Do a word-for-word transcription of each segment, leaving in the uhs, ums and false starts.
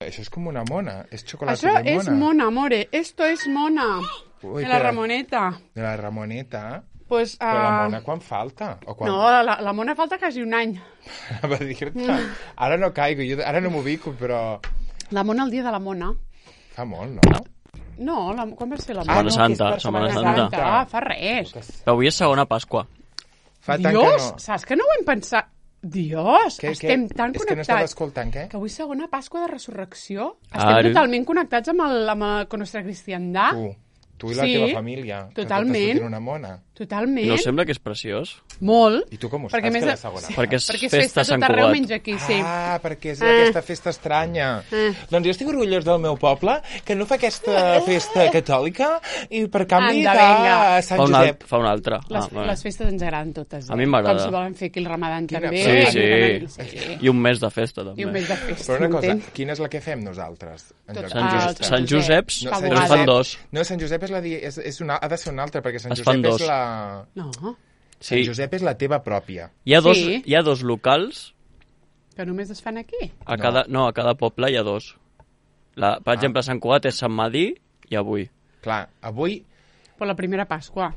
això és com una mona. És xocolata Això de mona. és mona, amore. Esto es mona. Ui, de la però- Ramoneta. De la Ramoneta. Pues, uh... Però la mona quan falta? O quan... No, la, la mona falta quasi un any. Va dir-te. Ara no caigo, jo ara no m'ubico, però... La mona el dia de la mona. Fa molt, no? No, la, quan va ser la Setmana mona? Santa, per Setmana Setmana Santa. Santa. Ah, fa res. Però avui és segona Pasqua. Fa tant Dios, que no... saps que no ho hem pensat? Dios, Què, estem què? tan És que no estava connectats. escoltant, què? Que avui segona Pasqua de Resurrecció. Estem Ara. totalment connectats amb, el, amb, el, con nostra cristiandat. Tu, tu i la Sí, teva família. totalment. Que totes una mona. Totalment. No sembla que és preciós? Molt. I tu com ho Perquè saps, més que de- la segona? Sí. Perquè és Perquè és festa festa a Sant tot arreu Cugat. menys aquí, sí. Ah, perquè és Eh. aquesta festa estranya. Eh. Doncs jo estic orgullós del meu poble, que no fa aquesta festa catòlica, i per canvi Anda, de vinga. Sant Fa un, Josep. alt, fa un altre. Les, Ah, vale. les festes ens agraden totes, eh? A mi m'agrada. Com si volen fer aquí el Ramadan Quina també. por. Sí, Eh? sí. sí. I un mes de festa, també. I un mes de festa, Però una cosa, m'entens? quina és la que fem nosaltres? En Tot- lloc Sant, de Ah, Jos el festa? Sant Joseps, No, no, Sant però es Josep. fan dos. No, Sant Josep és la di... és, és una... ha de ser una altra, perquè Sant Es Josep fan dos. és la... No, Sant Sí. Josep és la teva pròpia. Hi ha dos, Sí. hi ha dos locals, que només es fan aquí. a No. cada, no, a cada poble hi ha dos. La, per exemple, a Sant Cugat és Sant Madí i avui. Clar, avui... Per la primera Pasqua.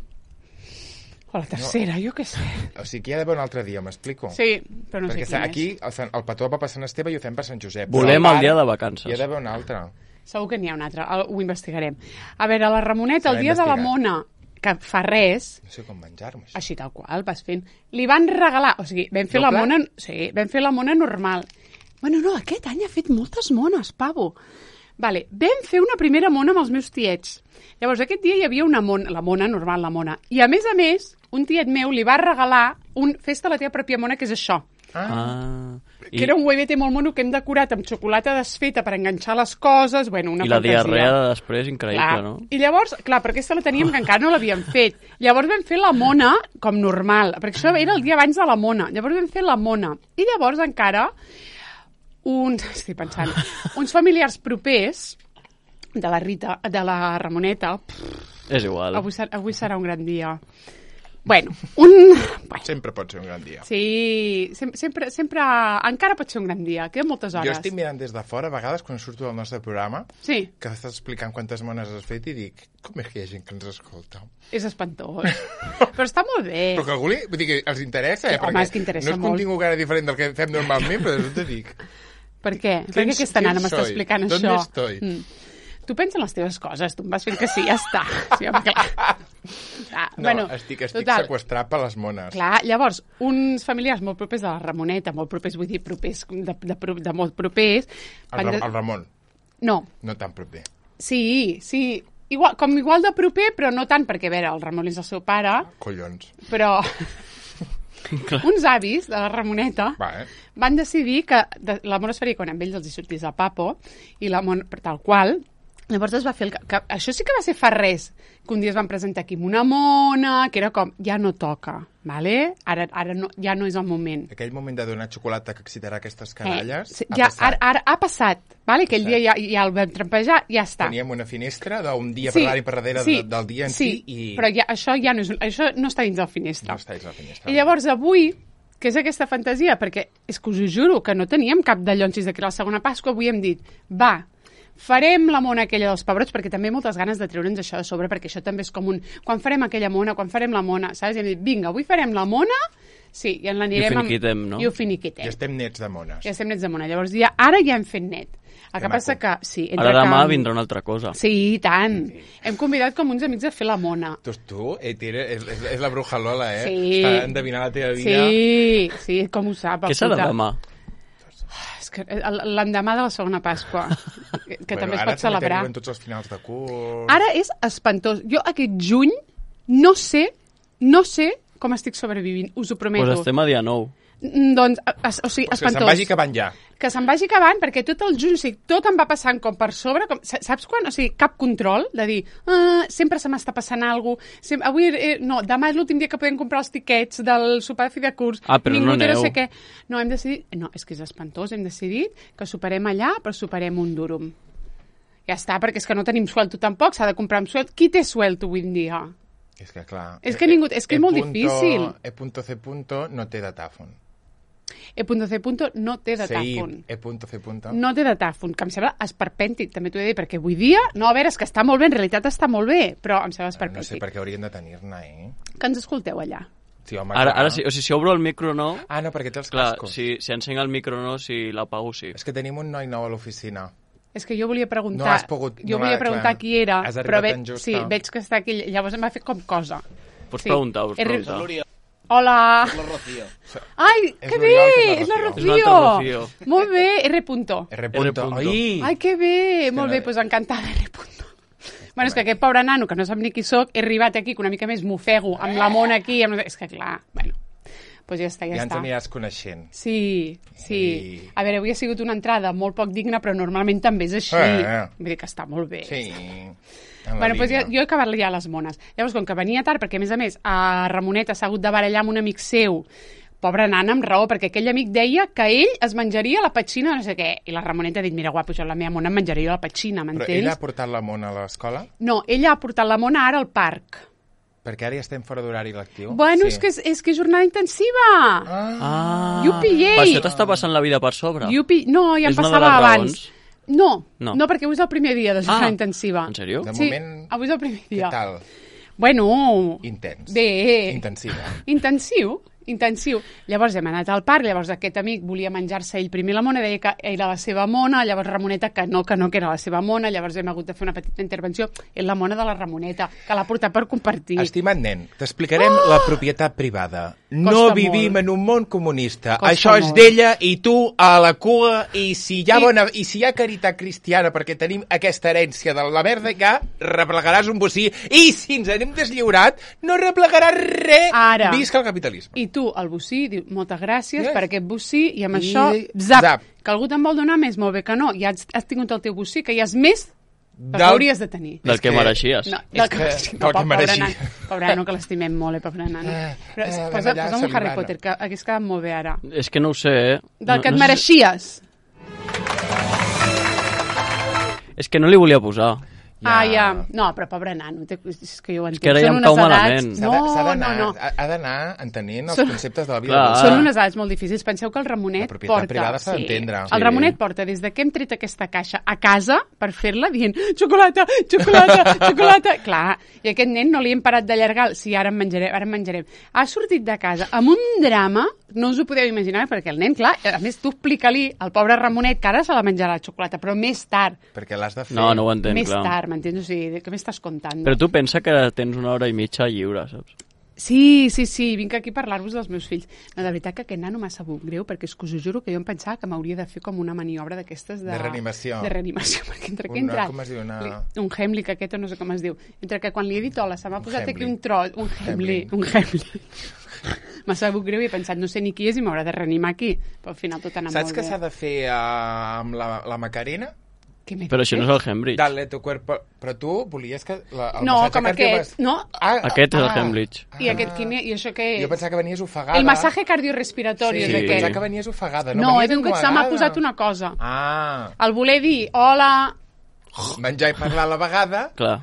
O la tercera, jo què sé. O sigui, que hi ha d'haver un altre dia, m'explico? Sí, però no sé Perquè quin és. aquí el, Sant- el petó va per Sant Esteve i ho fem per Sant Josep. Volem Però el dia ara de vacances. Hi ha d'haver un altre. Segur que n'hi ha un altre, el- ho investigarem. A veure, la Ramoneta, el S'ha dia de la investigat. mona, que fa res, No sé com menjar-me això. així tal qual, vas fent, li van regalar, o sigui, vam fer la Doble? mona, sí, vam fer la mona normal. Bueno, no, aquest any ha fet moltes mones, pavo. Vale, vam fer una primera mona amb els meus tiets. Llavors, aquest dia hi havia una mona, la mona, normal, la mona. I, a més a més, un tiet meu li va regalar un festa la teva pròpia mona, que és això. Ah. I... Que era un huevete molt mono que hem decorat amb xocolata desfeta per enganxar les coses. Bueno, una I la fantasia. diarrea de després, increïble, Clar. no? I llavors, clar, però aquesta la teníem que encara no l'havíem fet. Llavors vam fer la mona com normal, perquè això era el dia abans de la mona. Llavors vam fer la mona. I llavors encara uns, estic pensant, uns familiars propers de la Rita, de la Ramoneta, És igual. avui, ser- avui serà un gran dia. Bueno, un... Bueno, Sempre pot ser un gran dia. sí, sempre, sempre, sempre, encara pot ser un gran dia, queden moltes hores. Jo estic mirant des de fora, a vegades, quan surto del nostre programa, Sí, que estàs explicant quantes mones has fet i dic, com és que hi ha gent que ens escolta? és espantós. Però està molt bé. Però que algú li, vull dir que els interessa, eh? Sí, home, Perquè és que interessa no és molt. contingut gaire diferent del que fem normalment, però resulta dic... Per què? Per què aquesta nana m'està soy? explicant ¿Dónde això? estoy? Mm. Tu pensa en les teves coses, tu em vas fent que sí, ja està. Sí, home, clar. Ah, No, bueno, estic, estic total, seqüestrat per les mones. clar, llavors, uns familiars molt propers de la Ramoneta, molt propers, vull dir, propers, de, de, de, de molt propers... El, van Ra de- el Ramon, No, no tan proper. sí, sí, igual, com igual de proper, però no tant, perquè, a veure, el Ramon és el seu pare, Collons. però... uns avis de la Ramoneta Va, eh? van decidir que de, la mona es faria quan amb ells els hi sortís el papo, i la mona, per tal qual, llavors es va fer el... Que, això sí que va ser fa res, que un dia es van presentar aquí amb una mona, que era com, ja no toca, vale? Ara, ara no, ja no és el moment. Aquell moment de donar xocolata que excitarà aquestes canalles sí, ha ja, passat. ara, ara ha passat, vale? Aquell dia ja, ja el vam trampejar, ja està. Teníem una finestra d'un dia per l'ara i per darrere sí, de, del dia en sí, si i però ja, això ja no és, això no està dins del finestra. no està dins la finestra. I llavors avui, que és aquesta fantasia, perquè és que us ho juro que no teníem cap de llonsis d'aquí a la segona Pasqua, avui hem dit, va, farem la mona aquella dels pebrots, perquè també hi ha moltes ganes de treure'ns això de sobre, perquè això també és com un... Quan farem aquella mona, quan farem la mona, saps? I hem dit, vinga, avui farem la mona, sí, i en l'anirem... I ho finiquitem, no? I ho finiquitem. Ja estem nets de mones. Ja estem nets de mona. Llavors, ja, ara ja hem fet net. El que Que passa maco. que... Sí, Ara demà que... vindrà una altra cosa. Sí, i tant. Hem convidat com uns amics a fer la mona. Tu, tu eh, tira, és, és, és la bruja Lola, eh? Sí. Està endevinant la teva vida. Sí, sí, com ho sap. el Què serà puta. demà? És que el- l'endemà de la segona Pasqua, que, que Bueno, també es ara pot celebrar. Ara tots els finals de curs. Ara és espantós. Jo aquest juny no sé, no sé com estic sobrevivint, us ho prometo. Doncs pues estem a dia nou. Mm, Doncs, es, o sigui, Pues que se'n espantós. vagi acabant ja. Que se'n vagi acabant, perquè tot el juny, o sigui, tot em va passant com per sobre, com, sa- saps quan? O sigui, cap control, de dir, ah, sempre se m'està passant alguna cosa, avui, eh, no, demà és l'últim dia que podem comprar els tiquets del sopar de fi de curs, Ah, però ningú no té no aneu. sé què. No, hem decidit, no, és que és espantós, hem decidit que soparem allà, però soparem un durum. Ja està, perquè és que no tenim suelto tampoc, s'ha de comprar amb suelto. Qui té suelto avui en dia? És que clar... És que ningú- és que és molt punto, difícil. E punto C punto no té datàfon. E punto C punto no té de tàfon. Sí, E punto C punto. No té de tàfon, que em sembla esperpèntic, també t'ho he de dir, perquè avui dia, no, a veure, és que està molt bé, en realitat està molt bé, però em sembla esperpèntic. No sé per què haurien de tenir-ne, eh? Que ens escolteu allà? Sí, home, Ara, clar. ara sí, o sigui, si obro el micro no... Ah, no, perquè té els Clar, cascos. si, si enceng el micro no, si l'apago sí. És que tenim un noi nou a l'oficina. És que jo volia preguntar... No has pogut- Jo no volia va- preguntar clar, qui era, has però arribat ve, tan justa. sí, veig que està aquí, llavors em va fer com cosa. Pots Sí. preguntar, pots He re- preguntar. Hola! La Rocío. Ai, És que l'Oriol, que bé! és És la la Rocío. Un altre Rocío! Rocío. Molt bé, R. punto. R. punto. punto. Ai! Ai, que bé! Molt no- bé, doncs encantada, R. punto. Bueno, és que aquest pobre nano, que no sap ni qui soc, he arribat aquí, que una mica més m'ofego, amb la mona aquí, amb... és que clar, bueno, doncs ja està, ja, Ja ens està. aniràs coneixent. Sí, sí. Ei. A veure, avui ha sigut una entrada molt poc digna, però normalment també és així. Eh. Vull dir que està molt bé. Sí. en la Bueno, doncs ja, línia. jo he acabat ja les mones. Llavors, com que venia tard, perquè a més a més a Ramoneta s'ha hagut de barallar amb un amic seu, pobra nana, amb raó, perquè aquell amic deia que ell es menjaria la petxina, no sé què, i la Ramoneta ha dit, mira, guapo, jo la meva mona em menjaria la petxina, Però m'entens? ella ha portat la mona a l'escola? No, ella ha portat la mona ara al parc. Perquè ara ja estem fora d'horari lectiu. Bueno, Sí. és, que és, és que és jornada intensiva. Ah, Ah, Yupi, yei. per això t'està passant la vida per sobre. Yupi, no, ja em És una de passava les abans. raons? No, No. no, perquè avui és el primer dia de jornada Ah, intensiva. en sèrio? de Sí, moment, avui és el primer dia. què tal? Bueno, Intens. bé. Intensiva. Intensiu, intensiu. Llavors hem anat al parc, llavors aquest amic volia menjar-se ell primer la mona, deia que era la seva mona, llavors Ramoneta que no, que no, que era la seva mona, llavors hem hagut de fer una petita intervenció. És la mona de la Ramoneta, que l'ha portat per compartir. Estimat nen, t'explicarem la propietat privada. No Costa vivim molt. en un món comunista. Costa Això és molt. d'ella i tu a la cua, i si hi ha, I- bona, i si hi ha caritat cristiana perquè tenim aquesta herència de la merda que replegaràs un bocí, i si ens anem deslliurat no replegaràs res. Ara. Visca el capitalisme. I tu, el bocí, diu, moltes gràcies Yes. per aquest bocí, i amb I això, zap, zap. que algú te'n vol donar més, molt bé que no, ja has, has tingut el teu bocí, que ja és més del que Del- hauries de tenir. Del És que que- mereixies. No, És del que, que- no, del que pobre mereixia. nan. Pobre nano, que l'estimem molt, eh, pobre nano. Eh, Però, eh, posa, ben allà, posa'm un Harry salivant. Potter, que hagués quedat molt bé ara. És que no ho sé, eh? Del no, que et no sé- mereixies. És que no li volia posar. Ja. Ah, ja. No, però pobre nano, té- és que jo ho entenc. que ara ja Són em unes cau edats- malament. S'ha de- No, s'ha no, d'anar no. ha- ha d'anar entenent els Són- conceptes de la vida. Clar. adulta. Són unes edats molt difícils. Penseu que el Ramonet La propietat porta... privada s'ha d'entendre. El Sí. Ramonet porta des de que hem tret aquesta caixa a casa per fer-la dient xocolata, xocolata, xocolata... Clar, i aquest nen no li hem parat d'allargar. Sí, ara en menjarem, ara en menjarem. Ha sortit de casa amb un drama, no us ho podeu imaginar, perquè el nen, clar, a més tu explica-li al pobre Ramonet que ara se la menjarà la xocolata, però més tard, Perquè l'has de fer. No, no ho entenc, més clar. tard, m'entens? O sigui, què m'estàs contant? Però tu pensa que tens una hora i mitja lliure, saps? Sí, sí, sí, vinc aquí a parlar-vos dels meus fills. No, de veritat que aquest nano m'ha sabut greu, perquè és que us ho juro que jo em pensava que m'hauria de fer com una maniobra d'aquestes de... De reanimació. De reanimació, perquè entre que he Una- entrat... com es diu, una- li- Un Heimlich, aquest, o no sé com es diu. Entre que quan li he dit hola, se m'ha posat aquí Heimlich. un tros... Un Heimlich, un Heimlich. M'ha sabut greu i he pensat, no sé ni qui és i m'haurà de reanimar aquí. Però al final tot ha anat Saps molt què bé. s'ha de fer uh, amb la, la Macarena? Què m'he Però dit? això no és el Hembridge. Dale tu cuerpo... Però tu volies que... La, el No, massatge com cardio- aquest. No, Ah, Aquest és el ah, Hembridge. i aquest quin és? I això què és? Jo pensava que venies ofegada. El massatge cardiorespiratori Sí, és Sí. aquest. pensava que venies ofegada. No, No, he venies vingut, se m'ha ennuegada. posat una cosa. Ah, El voler dir hola... menjar i parlar a la vegada, Clar.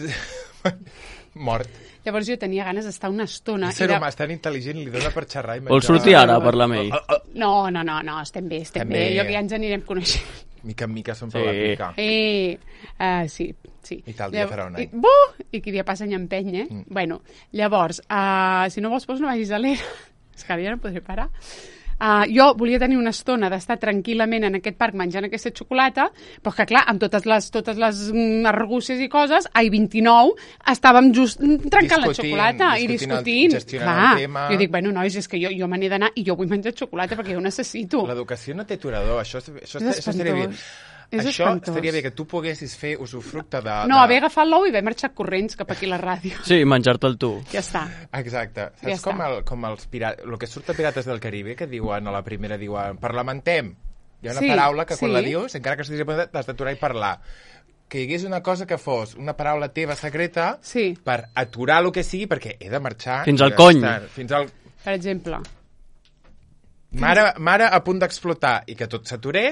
mort. Llavors jo tenia ganes d'estar una estona... Un ser i de- humà és tan intel·ligent, li dona per xerrar i menjar. Vols sortir ara a parlar amb ell? No, no, no, no, estem bé, estem També. bé. Jo que ja ens anirem coneixent. Mica en mica s'omple Sí. la pica. Eh, uh, sí, sí. I tal dia farà un any. I, buh! I qui dia passa any empeny, eh? Mm. Bueno, llavors, uh, si no vols, doncs no vagis a l'era. És que ara ja no podré parar. Uh, jo volia tenir una estona d'estar tranquil·lament en aquest parc menjant aquesta xocolata, però que clar, amb totes les, totes les mm, argúcies i coses, a I vint-i-nou estàvem just mm, trencant Discutint, la xocolata i discutint el- discutint. gestionant Clar, el tema. jo dic, bueno, nois, és que jo, jo me n'he d'anar i jo vull menjar xocolata perquè jo ho necessito. L'educació no té aturador, això, això, És això estaria bé. espantós. És Això espantós. estaria bé que tu poguessis fer usufructe de... No, de... haver agafat l'ou i haver marxat corrents cap aquí a la ràdio. Sí, menjar-te'l tu. Ja està. Exacte. Saps Ja com, està. el, com els pirates... El que surt a Pirates del Caribe, que diuen, a la primera diuen, parlamentem. Hi ha una Sí, paraula que quan sí. la dius, encara que estiguis a punt, t'has d'aturar i parlar. Que hi hagués una cosa que fos una paraula teva secreta Sí. per aturar el que sigui, perquè he de marxar... Fins i al de cony. estar- Fins al... Per exemple. Mare, mare a punt d'explotar i que tot s'aturés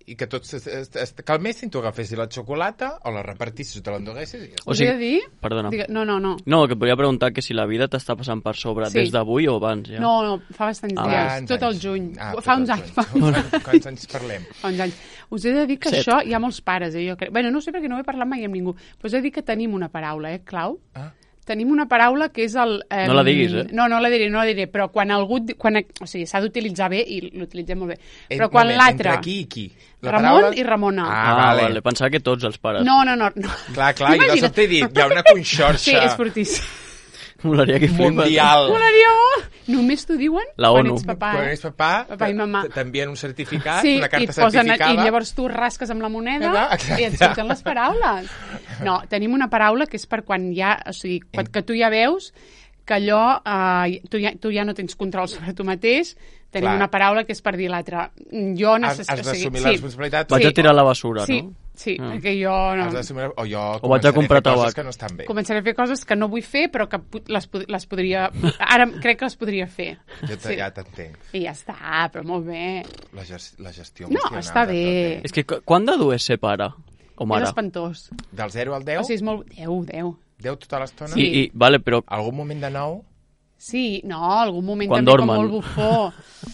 i que tots es, es, es calmessin, tu agafessis la xocolata o la repartissis o te l'enduguessis i ja està. O Us sigui- he de dir... Perdona. Digue- No, no, no. No, que et volia preguntar que si la vida t'està passant per sobre Sí. des d'avui o abans, ja. No, no, fa bastants Ah, dies, Quants tot el anys? juny. Ah, fa tot uns el anys. juny. Fa uns anys. Quants anys parlem? Fa uns anys. Us he de dir que Set. això hi ha molts pares, eh, jo crec. Bueno, no sé perquè no he parlat mai amb ningú, però us he de dir que tenim una paraula, eh, clau. Ah. Tenim una paraula que és el... Eh, No la diguis, eh? No, no la diré, no la diré, però quan algú... et di- Quan, o sigui, s'ha d'utilitzar bé i l'utilitzem molt bé. Però En- quan moment, l'altre... Entre qui i qui? La Ramon paraula- i Ramona. Ah, Ah, vale. vale. Pensava que tots els pares. No, no, no. no. Clar, clar, i de Imagina't. sobte he dit, hi ha una conxorxa Sí, és fortíssim. Molaria que flipes. mundial. Molaria molt. Només t'ho diuen La quan ONU. ets papà, Quan eh? ets papà, Papà i mamà. t- t'envien un certificat, Sí, una i carta et posen, certificada. i llavors tu rasques amb la moneda Exacte. i et surten les paraules. No, tenim una paraula que és per quan ja, o sigui, quan, que tu ja veus que allò, eh, tu, ja, tu ja no tens control sobre tu mateix, tenim Clar. una paraula que és per dir l'altra. Jo Has, necessito... has d'assumir la responsabilitat. Vaig Sí. a tirar la basura, Sí, no? sí, Ah. perquè jo no... Has d'assumir... O jo O vaig a començaré comprar fer coses tabac. que no estan bé. Començaré a fer coses que no vull fer, però que pu- les, pod- les podria... Ara crec que les podria fer. Jo te, ja t'entenc. I ja està, però molt bé. La, ges, la gestió No, emocional està de bé. tot, És que qu- quan de dur és ser pare? O És mare? espantós. eh? Del zero al deu? O sigui, és molt... Deu, deu. deu tota l'estona? Sí. I, i, vale, però Algun moment de nou? Sí, no, algun moment Quan també dormen. com molt bufó.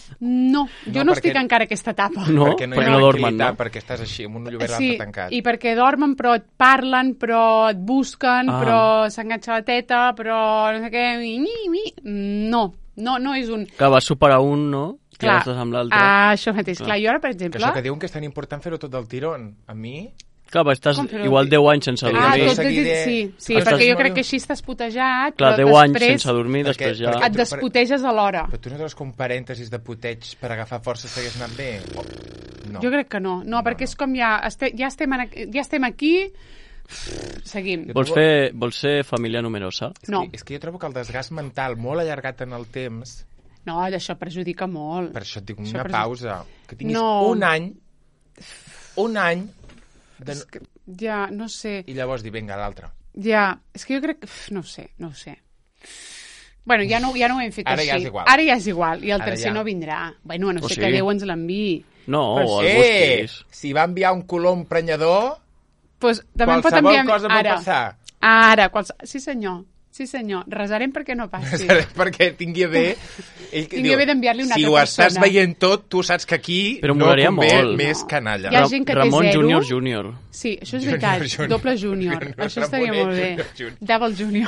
No, jo No, no, perquè- estic encara a aquesta etapa. No, perquè no hi perquè ha no dormen, tranquil·litat, no? perquè estàs així, amb un ull obert Sí, l'altre tancat. i perquè dormen, però et parlen, però et busquen, Ah. però s'enganxa la teta, però no sé què... i, i, i. No, no, no és un... que vas superar un, no? I Clar, ara estàs amb l'altre. ah, això mateix. Clar. Clar, jo ara, per Que exemple... això que diuen que és tan important fer-ho tot del tirón. A mi... Clar, però estàs Com fer-ho? igual deu anys sense Ah, Ah, dormir. tot tot, seguidet. sí, sí, Estàs perquè jo molt- crec que així estàs putejat, Clar, però deu anys després sense dormir, Perquè- després ja... perquè- et desputeges alhora. Però tu no treus que un parèntesis de puteig per agafar força s'hagués anat bé? O... No. Jo crec que no, no, perquè és com ja, este, ja, estem en, aqu- ja estem aquí, seguim. Vols, fer, vols ser família numerosa? És, No. que, és que jo trobo que el desgast mental molt allargat en el temps, No, això perjudica molt. per això et dic Això una per- pausa, que tinguis No. un any, un any, de... És que, ja, no sé, i llavors dir, vinga, l'altre. ja, és que jo crec que, uf, no ho sé, no ho sé. Bueno, ja no, ja no ho hem fet Ara així. ja és igual. Ara ja és igual, i el Ara tercer ja. no vindrà. Bueno, a no O sé sí. que Déu ens l'enviï. No, Però o el Eh, busquis. si va enviar un colom prenyador, Pues, també em pot qualsevol enviar... cosa pot ara, passar. Ara, quals... sí senyor, sí senyor, resarem perquè no passi. Perquè tingui bé... Ell, Tingui bé d'enviar-li una si altra ho estàs persona. veient tot, tu saps que aquí Però no molaria convé molt. més No. canalla. Hi ha gent que té Ramon zero. Júnior Júnior. Sí, això és Junior, veritat, junior. doble júnior. Junior, Això estaria Ramonet, molt bé. junior, junior. Double júnior.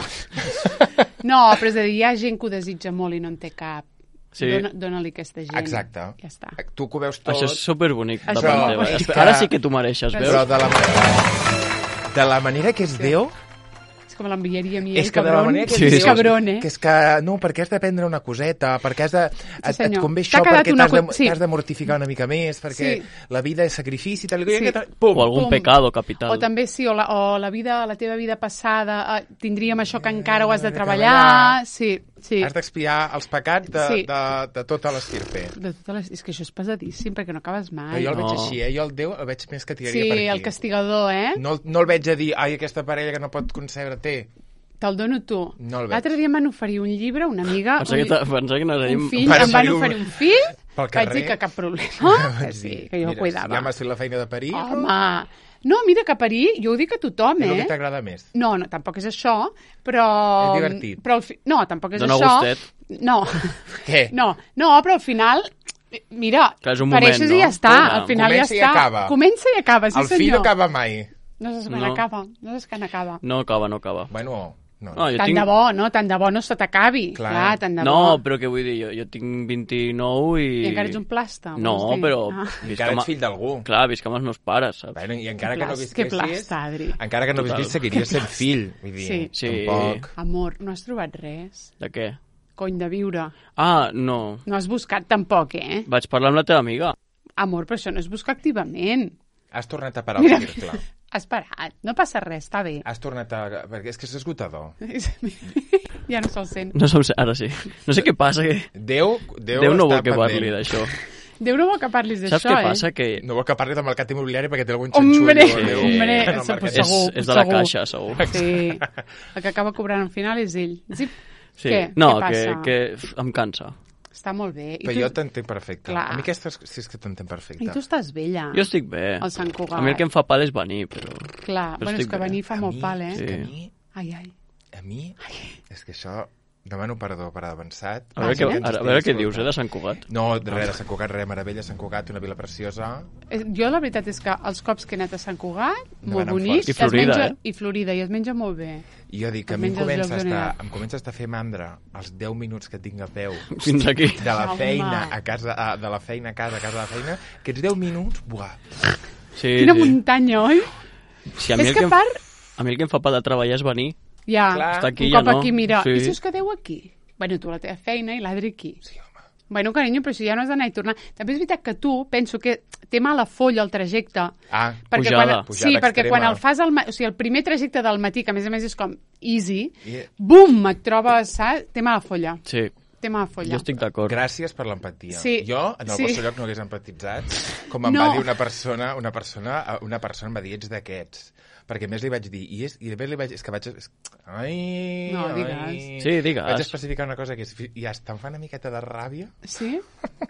No, però és a dir, hi ha gent que ho desitja molt i no en té cap. Sí. Dóna- Dóna-li aquesta gent. Exacte. Ja està. Tu que ho veus tot, Això és superbonic. de Això- part teva. és Espe- que- Ara sí que tu mereixes, Però- veus? però de la manera, de la manera que és Déu, És que me l'enviaria a mi, és eh, que de la cabron. manera que Sí, és sí, Déu, sí. cabron, eh? que és que, no, perquè has d'aprendre una coseta, perquè has de, et, et senyor. convé T'ha això, quedat perquè una t'has de, co- sí. t'has de mortificar una mica més, perquè Sí. la vida és sacrifici, tal, i Sí. que tal, pum, O algun Pum. pecado capital. O també sí, o la, o la vida, la teva vida passada, eh, tindríem això que encara ho has de de treballar. treballar. Sí, sí. has d'expiar els pecats de, Sí. de, de tota l'estirpe. De totes les... És que això és pesadíssim, perquè no acabes Però mai. jo el veig No. així, eh? Jo el Déu el veig més que tiraria Sí, per aquí. el castigador, eh? No, no el veig a dir, ai, aquesta parella que no pot concebre té. Te'l dono tu. No el veig. L'altre dia em van oferir un llibre, una amiga, Pensava un, que, t'ha- pensava que anaves a dir... un fill, Van em van oferir un- oferir un fill, Pel vaig carrer. dir que cap problema, que sí, que jo ho Mira, cuidava. Ja m'has fet la feina de parir, Home, no, mira que parir, jo ho dic a tothom, és el que eh? t'agrada més. No, no, tampoc és això, però... És divertit. Però al fi... No, tampoc és Dóna això. gustet. No. Què? No, no, però al final... Mira, Que és un moment, pareixes i no? ja està. Clar, Al final comença ja i està. acaba. Comença i acaba, sí El senyor. fill no acaba mai. No saps quan No. acaba. No saps quan acaba. No acaba, no acaba. Bueno, no. No, jo Tant tinc... de bo, no? Tant de bo no se t'acabi. Clar. Clar, tant de No, bo. però què vull dir? Jo, jo tinc vint-i-nou i... I encara ets un plasta. No, vols dir? però... Ah. visc Encara amb- ets fill d'algú. Clar, visc amb els meus pares, saps? Bueno, I encara Que que no plas- que visquessis... plasta, Adri. Encara que no Total. visquessis, seguiries sent fill. Vull dir, Sí. Sí. tampoc... Amor, no has trobat res? De què? Cony de viure. Ah, no. No has buscat tampoc, eh? Vaig parlar amb la teva amiga. Amor, però això no és buscar activament. Has tornat a parar el Mira, circle. has parat. No passa res, està bé. Has tornat a... Perquè és que és esgotador. Ja no se'l sent. No som... Ara sí. No sé què passa, que... Déu, Déu, Déu no està vol que pendent. parli d'això. Déu no vol que parlis d'això, Saps què eh? passa? Que No vol que parli del mercat immobiliari perquè té algun Hombre, xanxullo. Déu, hombre, en el segur, mercat. és, segur, és de la segur. caixa, segur. Sí. El que acaba cobrant al final és ell. Zip. Sí. Què? No, Què que, passa? que f, em cansa. Està molt bé. I Però tu... jo t'entenc perfecte. Clar. A mi aquestes sí és que t'entenc perfecte. I tu estàs vella. Jo estic bé. Al Sant Cugat. A mi el que em fa pal és venir, però... Clar, però bueno, és estic que bé. venir fa A molt mi- pal, eh? És Sí. que a mi, Ai, ai. a mi, és que això... Demano perdó per avançat. A veure, Ah, què, sí? a, a veure què dius, eh, de Sant Cugat. No, res de Sant Cugat, res, meravella, Sant Cugat, una vila preciosa. Eh, Jo la veritat és que els cops que he anat a Sant Cugat, No molt van amb bonic, força. I es Florida, menja, eh? i Florida, i es menja molt bé. I jo dic que a Et mi em menges els comença, a llocs on estar, era. em comença a estar fer mandra els deu minuts que tinc a peu Fins aquí. de la Home. feina a casa, a, de la feina a casa, a casa de la feina, aquests deu minuts, buah, Sí, Quina sí. muntanya, oi? Sí, a mi És el que que a em- part... A mi el que em fa pal de treballar és venir. Ja, Clar. Està aquí, un ja cop no. aquí, mira. Sí. I si us quedeu aquí? Bueno, tu la teva feina i l'Adri aquí. sí, home. Bueno, carinyo, però si ja no has d'anar i tornar. També és veritat que tu, penso que té mala folla el trajecte. Ah, Perquè Pujada. quan, Pujada sí, perquè extrema. quan el fas al, ma- o sigui, el primer trajecte del matí, que a més a més és com easy, I- bum, et trobes, saps? Té mala folla. Sí, Té mala folla. jo estic d'acord. Gràcies per l'empatia. Sí, Jo, en el sí. vostre lloc, no hagués empatitzat, com em No. va dir una persona, una persona, una persona em va dir, ets d'aquests. Perquè a més li vaig dir, i, és, i a més li vaig, és que vaig... És, ai, No, ai, digues. Sí, digues. Vaig especificar una cosa que és, ja està, em fa una miqueta de ràbia Sí?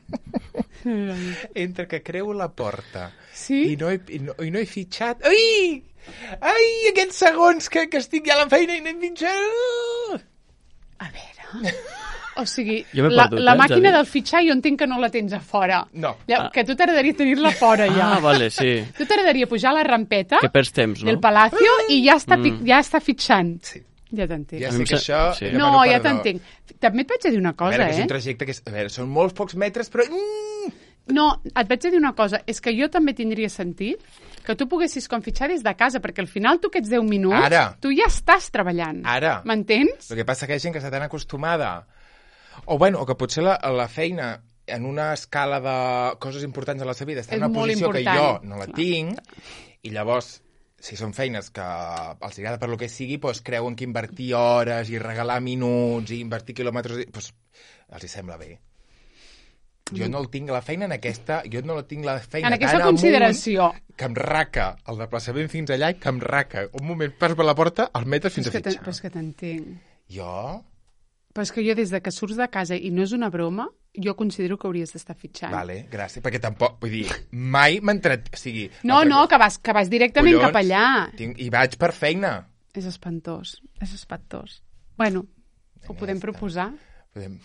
entre que creu la porta Sí? i no he, i no, i no he fitxat. Ai! Ai, aquests segons que, que estic ja a la feina i no he fitxat. A veure... O sigui, Jo m'he la, perdut, la eh, màquina Xavi? del fitxar jo entenc que no la tens a fora. No. Ja, Ah. que a tu t'agradaria tenir-la fora, ja. Ah, vale, sí. Tu t'agradaria pujar a la rampeta Que perds temps, no? del Palacio i ja està, mm. ja està fitxant. Sí. Ja t'entenc. Ja A sé mi em que sa- això... sí. jo No, demano ja perdó. t'entenc. També et vaig a dir una A cosa, veure, que és eh? un trajecte que és... A veure, són molts pocs metres, però... Mm, No, et vaig a dir una cosa. És que jo també tindria sentit que tu poguessis com fitxar des de casa, perquè al final tu aquests deu minuts, Ara. tu ja estàs treballant. Ara. M'entens? el que passa que hi ha gent que està tan acostumada. O, bueno, o que potser la, la feina en una escala de coses importants de la seva vida està És en una molt posició que jo important. no la Clar. tinc, i llavors, si són feines que els agrada per lo que sigui, doncs creuen que invertir hores i regalar minuts i invertir quilòmetres, doncs els hi sembla bé. Jo no el tinc, la feina en aquesta, jo no la tinc la feina En aquesta tan amunt consideració. que em raca el desplaçament fins allà i que em raca. Un moment, pas per la porta, els metres fins És que a te- fitxar. però és que t'entenc. Jo? Però és que jo des de que surts de casa i no és una broma, jo considero que hauries d'estar fitxant. Vale, gràcies, perquè tampoc, vull dir, mai m'he entrat... O sigui, No, altra no, cosa. que vas, que vas directament Collons, cap allà. Tinc, I vaig per feina. És espantós, és espantós. Bueno, ho Vinga, podem ja està. proposar? Podem...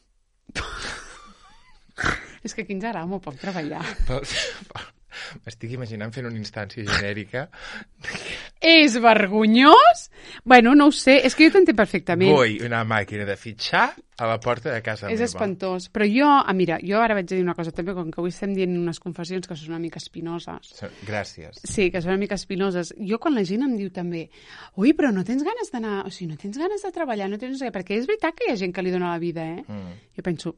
És que aquí ens agrada molt poc treballar. M'estic imaginant fent una instància genèrica. És vergonyós? Bueno, no ho sé, és que jo t'entenc perfectament. Vull una màquina de fitxar a la porta de casa És meva. espantós. Però jo, ah, mira, jo ara vaig a dir una cosa també, com que avui estem dient unes confessions que són una mica espinoses. Gràcies. Sí, que són una mica espinoses. Jo quan la gent em diu també, ui, però no tens ganes d'anar, o sigui, no tens ganes de treballar, no tens... Perquè és veritat que hi ha gent que li dona la vida, eh? Mm. Jo penso,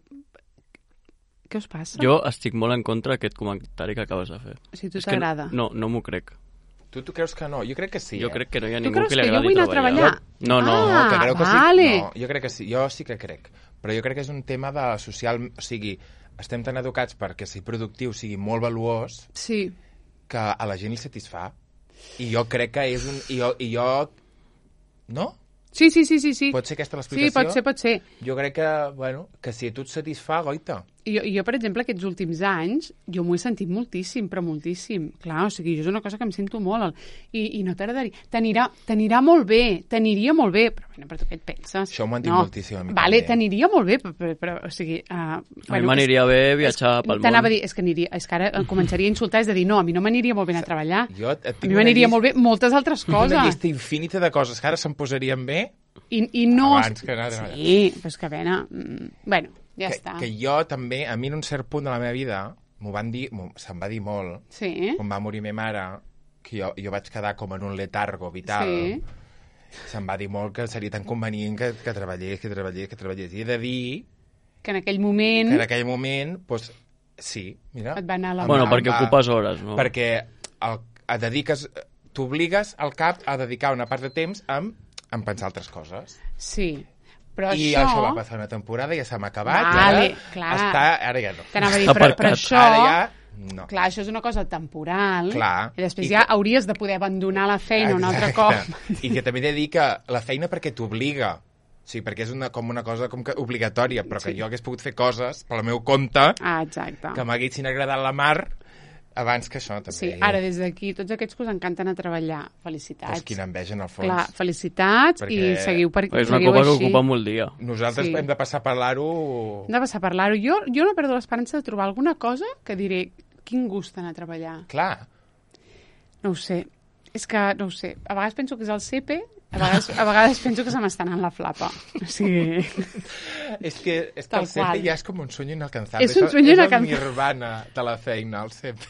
què us passa? Jo estic molt en contra d'aquest comentari que acabes de fer. O sigui, tu És que t'agrada. No, no m'ho crec. Tu, tu creus que no? Jo crec que sí, Jo eh? crec que no hi ha Tu ningú creus que li que jo agradi vull anar a treballar. treballar? No, no. Ah, que creu que vale. sí. No, jo crec que sí. Jo sí que crec. Però jo crec que és un tema de social... O sigui, estem tan educats perquè ser productiu sigui molt valuós Sí. que a la gent li satisfà. I jo crec que és un... I jo... I jo... No? Sí, sí, sí, sí, sí. Pot ser aquesta Sí, l'explicació? pot ser, pot ser. Jo crec que, bueno, que si a tu et satisfà, goita. I jo, i jo, per exemple, aquests últims anys, jo m'ho he sentit moltíssim, però moltíssim. Clar, o sigui, jo és una cosa que em sento molt. I, i no t'agradaria... T'anirà t'anirà molt bé, t'aniria molt bé, però, bueno, però tu què et penses? Això m'ho han dit no. moltíssim a mi Vale, també. t'aniria molt bé, però, però, però o sigui... Uh, A mi m'aniria bé viatjar pel món. T'anava a dir, és que, aniria, és que ara em començaria a insultar, és de dir, no, a mi no m'aniria molt bé anar a treballar. Jo et A tinc mi una m'aniria llista- molt bé moltes altres Una coses. llista infinita de coses que ara se'm posarien bé. I, i no... Abans que anar a treballar. Sí, però és que, a veure... mm, Bueno, ja que, està. que jo també, a mi en un cert punt de la meva vida, m'ho van dir, m'ho- se'm va dir molt, Sí, quan va morir ma mare, que jo, jo vaig quedar com en un letargo vital. sí. Se'm va dir molt que seria tan convenient que, que treballés, que treballés, que treballés. I he de dir Que en aquell moment... que en aquell moment, doncs, sí, mira. Et va anar la em Bueno, va- perquè em va- ocupes hores, no? Perquè el, et dediques, t'obligues al cap a dedicar una part de temps a, a pensar altres coses. Sí, però I això... això va passar una temporada, ja se m'ha acabat, Vale, i ara clar. està, ara ja no. T'anava a dir, Està però, però aparcat. això... Ara ja, no. Clar, això és una cosa temporal. Clar. I després I ja que- hauries de poder abandonar la feina un altre cop. Exacte. I que també he de dir que la feina perquè t'obliga Sí, perquè és una, com una cosa com que obligatòria, però que Sí. jo hagués pogut fer coses pel meu compte Ah, exacte. que m'haguessin agradat la mar abans que això, també. Sí, ara des d'aquí, tots aquests que us encanten a treballar, felicitats. Pues quina enveja, en el fons. Clar, felicitats Perquè- i seguiu, per, És una seguiu copa que així. ocupa molt dia. Nosaltres Sí. hem de passar a parlar-ho... Hem de passar a parlar-ho. Jo, jo no perdo l'esperança de trobar alguna cosa que diré, quin gust anar a treballar. Clar, No ho sé. És que, no ho sé. A vegades penso que és el C P, a vegades, a vegades penso que se m'està anant la flapa. O sigui... és que, és que Tal el C P qual. ja és com un sueño inalcanzable. És un Això sueño És inalcanzable. el nirvana de la feina, el C P.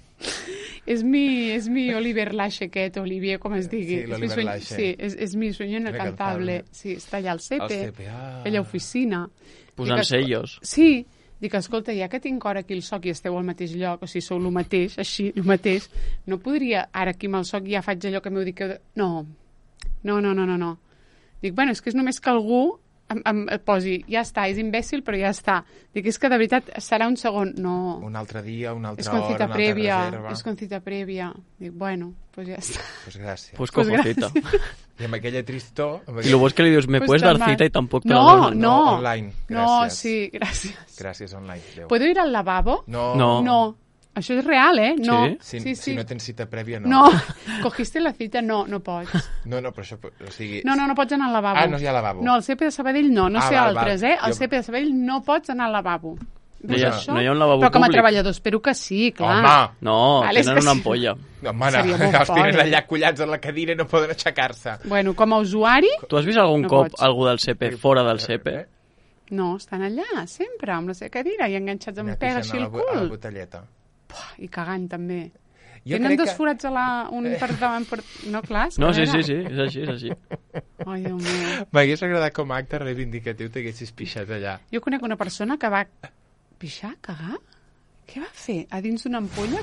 És mi, és mi Oliver Lache aquest, Olivier, com es digui. Sí, És mi l'Oliver sueño- Lache. Sí, és, és mi sueño inalcanzable. Inalcanzable. Sí, està allà al C P, El C P, ah. allà a oficina. Posant Dic, esco- sellos. Sí, dic, escolta, ja que tinc hora aquí al soc i esteu al mateix lloc, o sigui, sou el mateix, així, el mateix, no podria, ara aquí amb el soc ja faig allò que m'heu dit que... heu de- No, no, no, no, no, no. Dic, bueno, és que és només que algú em, em, em posi, ja està, és imbècil, però ja està. Dic, és que de veritat serà un segon. No, Un altre dia, una altra és con hora, cita una prèvia, altra reserva. és con cita prèvia. Dic, bueno, pues ja està. Pues gràcies. Pues Pues cojo cita. I amb aquella tristor... Amb Y aquella... lo vos que le dius, ¿me Pues puedes tan dar mal. cita? Y tampoco te No, la donen. no. online, No, gràcies. sí, gràcies. Gràcies, online. Adéu. ¿Puedo ir al lavabo? No, No. No. Això és real, eh? No. Sí? Si, sí, sí. si no tens cita prèvia, no. No. Cogiste la cita? No, no pots. No, no, però això... O sigui... No, no, no pots anar al lavabo. Ah, no hi ha lavabo. No, al C P de Sabadell no. No Ah, sé val, altres, val. eh? Al Jo- C P de Sabadell no pots anar al lavabo. No hi ha- Això? no hi ha un lavabo Però com a públic. treballador espero que sí, clar. Home! No, Vale, és tenen que una sí. ampolla. Home, Seria no, molt els tenen fort, eh? allà collats en la cadira i no poden aixecar-se. Bueno, com a usuari, Tu has vist algun No cop pots. algú del C P fora del C P? Eh? no, estan allà, sempre, amb la seva cadira i enganxats amb Anar pega pixant així a el la bo- a la cul. botelleta. Puah, I cagant, també. Jo Tenen crec dos que- forats a la... un per davant, per... No, clar, és No, sí, darrere. sí, sí, és així, és així. Ai, Déu meu. M'hagués agradat com a acte reivindicatiu t'haguessis pixat allà. Jo conec una persona que va pixar, cagar? Què va fer? A dins d'una ampolla?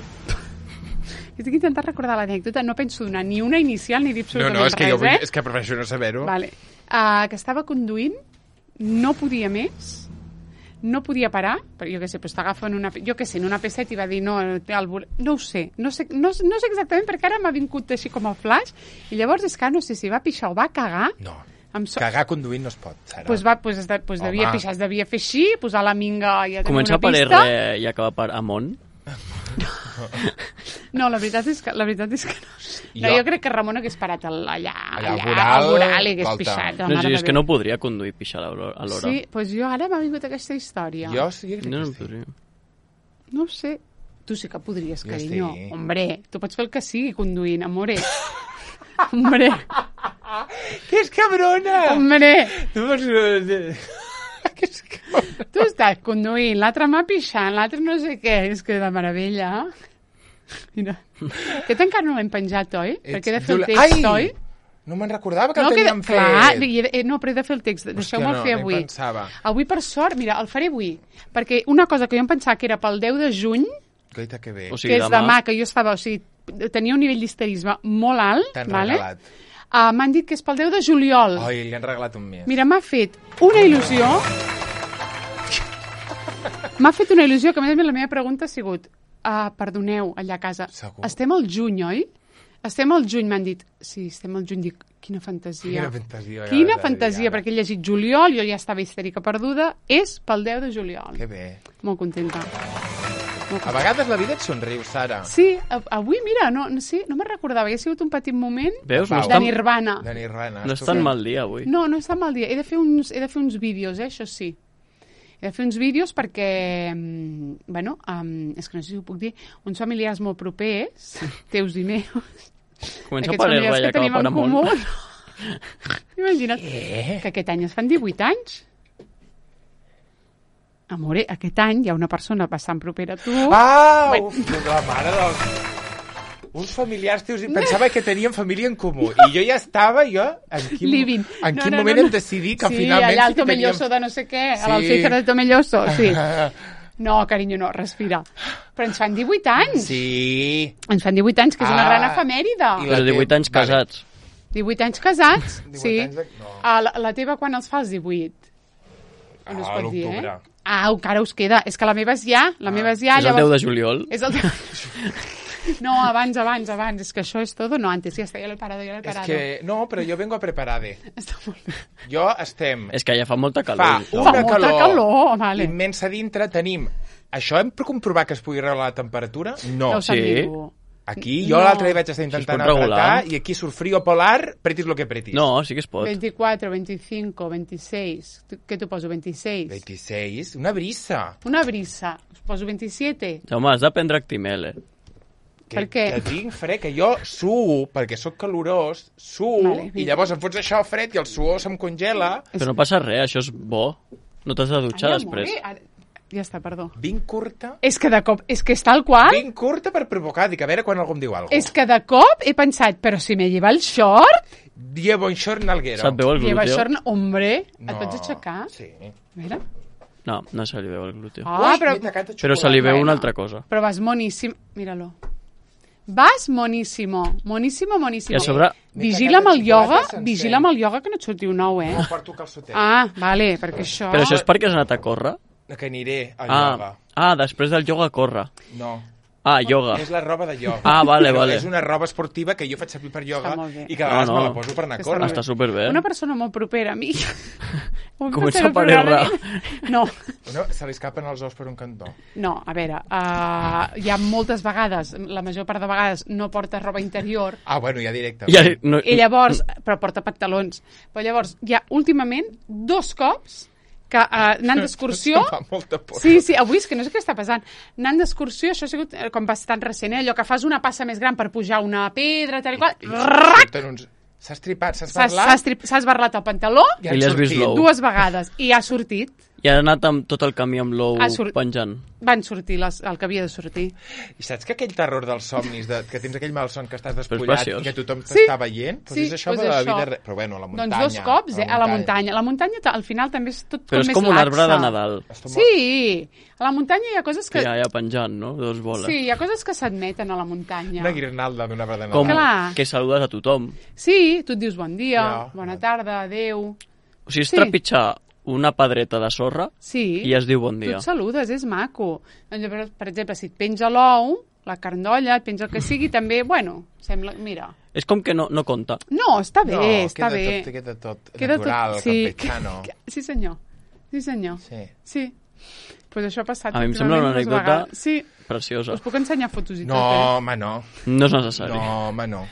Jo estic intentant recordar l'anècdota, no penso donar ni una inicial ni dir No, absolutament no, és que res, jo vull, eh? és que prefereixo no saber-ho. Vale. Uh, que estava conduint, no podia més, no podia parar, però jo què sé, doncs t'agafa en una, jo què sé, en una P set i va dir no, el, vol- no ho sé, no sé, no, no sé exactament perquè ara m'ha vingut així com a flash i llavors és que no sé si va pixar o va cagar, No, amb so cagar conduint no es pot, Sara. pues va, pues, de, pues devia Home. pixar, es devia fer així, posar la minga i ja tenim Comença una per pista. R i acaba per Amon. No, la veritat és que, la veritat és que no. No, Jo- jo crec que Ramon hagués parat el, allà, Allà allà, al voral, al voral i hagués volta. pixat. la No, mare sí, de és que Déu. no podria conduir i pixar a l'hora. Sí, doncs jo ara m'ha vingut aquesta història. Jo sí que No, no sí. podria. No ho sé. Tu sí que podries, Jo carinyo. sí. Hombre, tu pots fer el que sigui conduint, amore. Hombre, Que és cabrona! hombre. Tu vols... Que és cabrona. Tu estàs conduint, l'altre m'ha pixant, l'altre no sé què. És que de meravella. Mira. Aquest encara no l'hem penjat, oi? Ets Perquè he de fer el dolent. text, Ai! oi? No me'n recordava que no, el queda- teníem fet. clar, i he de- eh, no, però he de fer el text. Hòstia, Deixeu-me'l no, fer no hi avui. pensava. Avui, per sort, mira, el faré avui. Perquè una cosa que jo em pensava que era pel deu de juny, Goita que bé. O sigui, que és demà. demà, que jo estava, o sigui, tenia un nivell d'histerisme molt alt, T'han vale? regalat. Uh, m'han dit que és pel deu de juliol. Ai, li han regalat un mes. Mira, m'ha fet una il·lusió... m'ha fet una il·lusió que, a més a més, la meva pregunta ha sigut uh, perdoneu, allà a casa, Segur? estem al juny, oi? Estem al juny, m'han dit. Sí, estem al juny. Dic, quina fantasia. Quina fantasia. Quina ara, fantasia, ara. perquè he llegit juliol, jo ja estava histèrica perduda. És pel deu de juliol. Que bé. Molt contenta. Molt A vegades la vida et somriu, Sara. Sí, a- avui, mira, no, no, sí, no me'n recordava. Hauria sigut un petit moment Veus? No Pau. de està, nirvana. De Nirvana. no és tan mal dia, avui. No, no està mal dia. He de fer uns, he de fer uns vídeos, eh, això sí. He de fer uns vídeos perquè, mm, bueno, um, és que no sé si ho puc dir, uns familiars molt propers, teus i meus, Comença aquests per R familiars i que acaba tenim per en comú. Amon. Imagina't Què? que aquest any es fan divuit anys. Amore, aquest any hi ha una persona bastant propera a tu. Ah! Bueno. Uf, la mare dels... Uns familiars teus... i Pensava que tenien família en comú. I jo ja estava, jo... En quin, Living. en No, quin no, moment no, no. hem decidit que sí, finalment... allà al sí que teníem- Tomelloso de no sé què, Sí. a l'Alcéizar de Tomelloso, sí. No, carinyo, no, respira. Però ens fan divuit anys. Sí. Ens fan divuit anys, que és una Ah. gran efemèride. I la Però divuit te- anys vale. casats. divuit anys casats, divuit sí. anys de- no. Ah, la, la teva quan els fa els divuit? O no es Ah, pot dir, eh? l'octubre. Ah, encara us queda. És que la meva és ja, la meva és ja. És el deu de juliol. És el deu... No, abans, abans, abans. És que això és todo. No, antes ja està, ja l'he parado, ja l'he És parado. que, no, però jo vengo a preparade. Està molt bé. Jo estem... És que ja fa molta Fa calor. això. una molta calor, calor, vale. immensa dintre. Tenim... Això hem de comprovar que es pugui regular la temperatura? No. No ho sap sí. ningú. Aquí jo No. l'altre dia vaig estar Això es intentant pot regular. apretar i aquí surt frío polar, pretis lo que pretis. No, sí que es pot. veinticuatro, veinticinco, veintiséis. Tu- Què t'ho poso? veintiséis. veintiséis, una brisa. Una brisa. Us poso veintisiete. Home, has de prendre Actimel, eh? Que, Per què? Que tinc fred, que jo suo, perquè sóc calorós, suo, Vale, i vinga. llavors em fots això fred i el suor se'm congela. Però no passa res, això és bo. No t'has de dutxar Ai, després. amor, eh? Ara- Ja està, perdó. Vinc curta, És que de cop, és que és tal qual, vinc curta per provocar, dic, a veure quan algú em diu alguna és cosa. que de cop he pensat, però si me lleva el short, Llevo un short nalguero. Se't veu el lleva glúteo? short, hombre, et No, pots aixecar? Sí. A veure. No, no se li veu el glúteo. Ah, Ui, però, m'he tacat de Però se li veu bueno. una altra cosa. però vas moníssim. Míralo. Vas moníssimo, moníssimo, moníssimo. I a sobre... Vigila amb el M'he tacat de ioga, xocolata sencer. vigila amb el ioga que no et surti un nou, eh? No porto calçotet. Ah, vale, perquè això... Però això és perquè has anat a córrer? Que aniré al Ah, ioga. ah, després del ioga a córrer. No. Ah, ioga. És la roba de ioga. Ah, vale, Però vale. És una roba esportiva que jo faig servir per ioga Està molt bé. i que a vegades No, me no. la poso per anar a Està córrer. molt Està superbé. Una persona molt propera a mi. Comença a parir-la. No, No, se li escapen els ous per un cantó. no, a veure, uh, hi ha moltes vegades, la major part de vegades no porta roba interior, Ah, bueno, ja directe. Ja, no, i llavors, però porta pantalons, però llavors hi ha últimament dos cops que uh, anant d'excursió... Em fa molta por. Sí, sí, avui és que no sé què està passant. Anant d'excursió, això ha sigut eh, com bastant recent, eh? Allò que fas una passa més gran per pujar una pedra, tal i qual... I surten uns... S'ha estripat, s'ha S'ha esparlat... s'ha estrip- s'ha esbarlat el pantaló i I li has vist l'ou. dues vegades i ha sortit. I ha anat amb tot el camí amb l'ou Ha sort- penjant. Van sortir les, el que havia de sortir. I saps que aquell terror dels somnis, de, que tens aquell malson que estàs Però despullat és preciós. i que tothom Sí. t'està veient? Doncs Sí, és això doncs de la això. vida... Re... Però bueno, a la muntanya. Doncs dos cops, eh? A la muntanya. La muntanya ta- al final també és tot Però com és més com un laxa. arbre de Nadal. Està molt- Sí, a la muntanya hi ha coses Que que... ja hi ha penjant, no? Dos boles. Sí, hi ha coses que s'admeten a la muntanya. Una guirnalda d'una arbre de Com Nadal. Clar. que saludes a tothom. Sí, tu et dius bon dia, Ja. bona tarda, adeu... O sigui, és Sí. trepitjar una pedreta de sorra Sí. i es diu bon Tu dia. et saludes, és maco. Doncs, per, per exemple, si et penja l'ou, la carndolla, et penja el que sigui, també, bueno, sembla... Mira. És com que no, no compta. No, està bé, No, està queda bé. Tot, queda tot Queda natural, tot, sí, campechano. que- Sí, senyor. Sí, senyor. Sí. Sí. Pues això ha passat. A mi em sembla una últimament dues anècdota vegades. Sí, preciosa. us puc ensenyar fotos i No, tot, eh? home, no. No és necessari. No, home, no.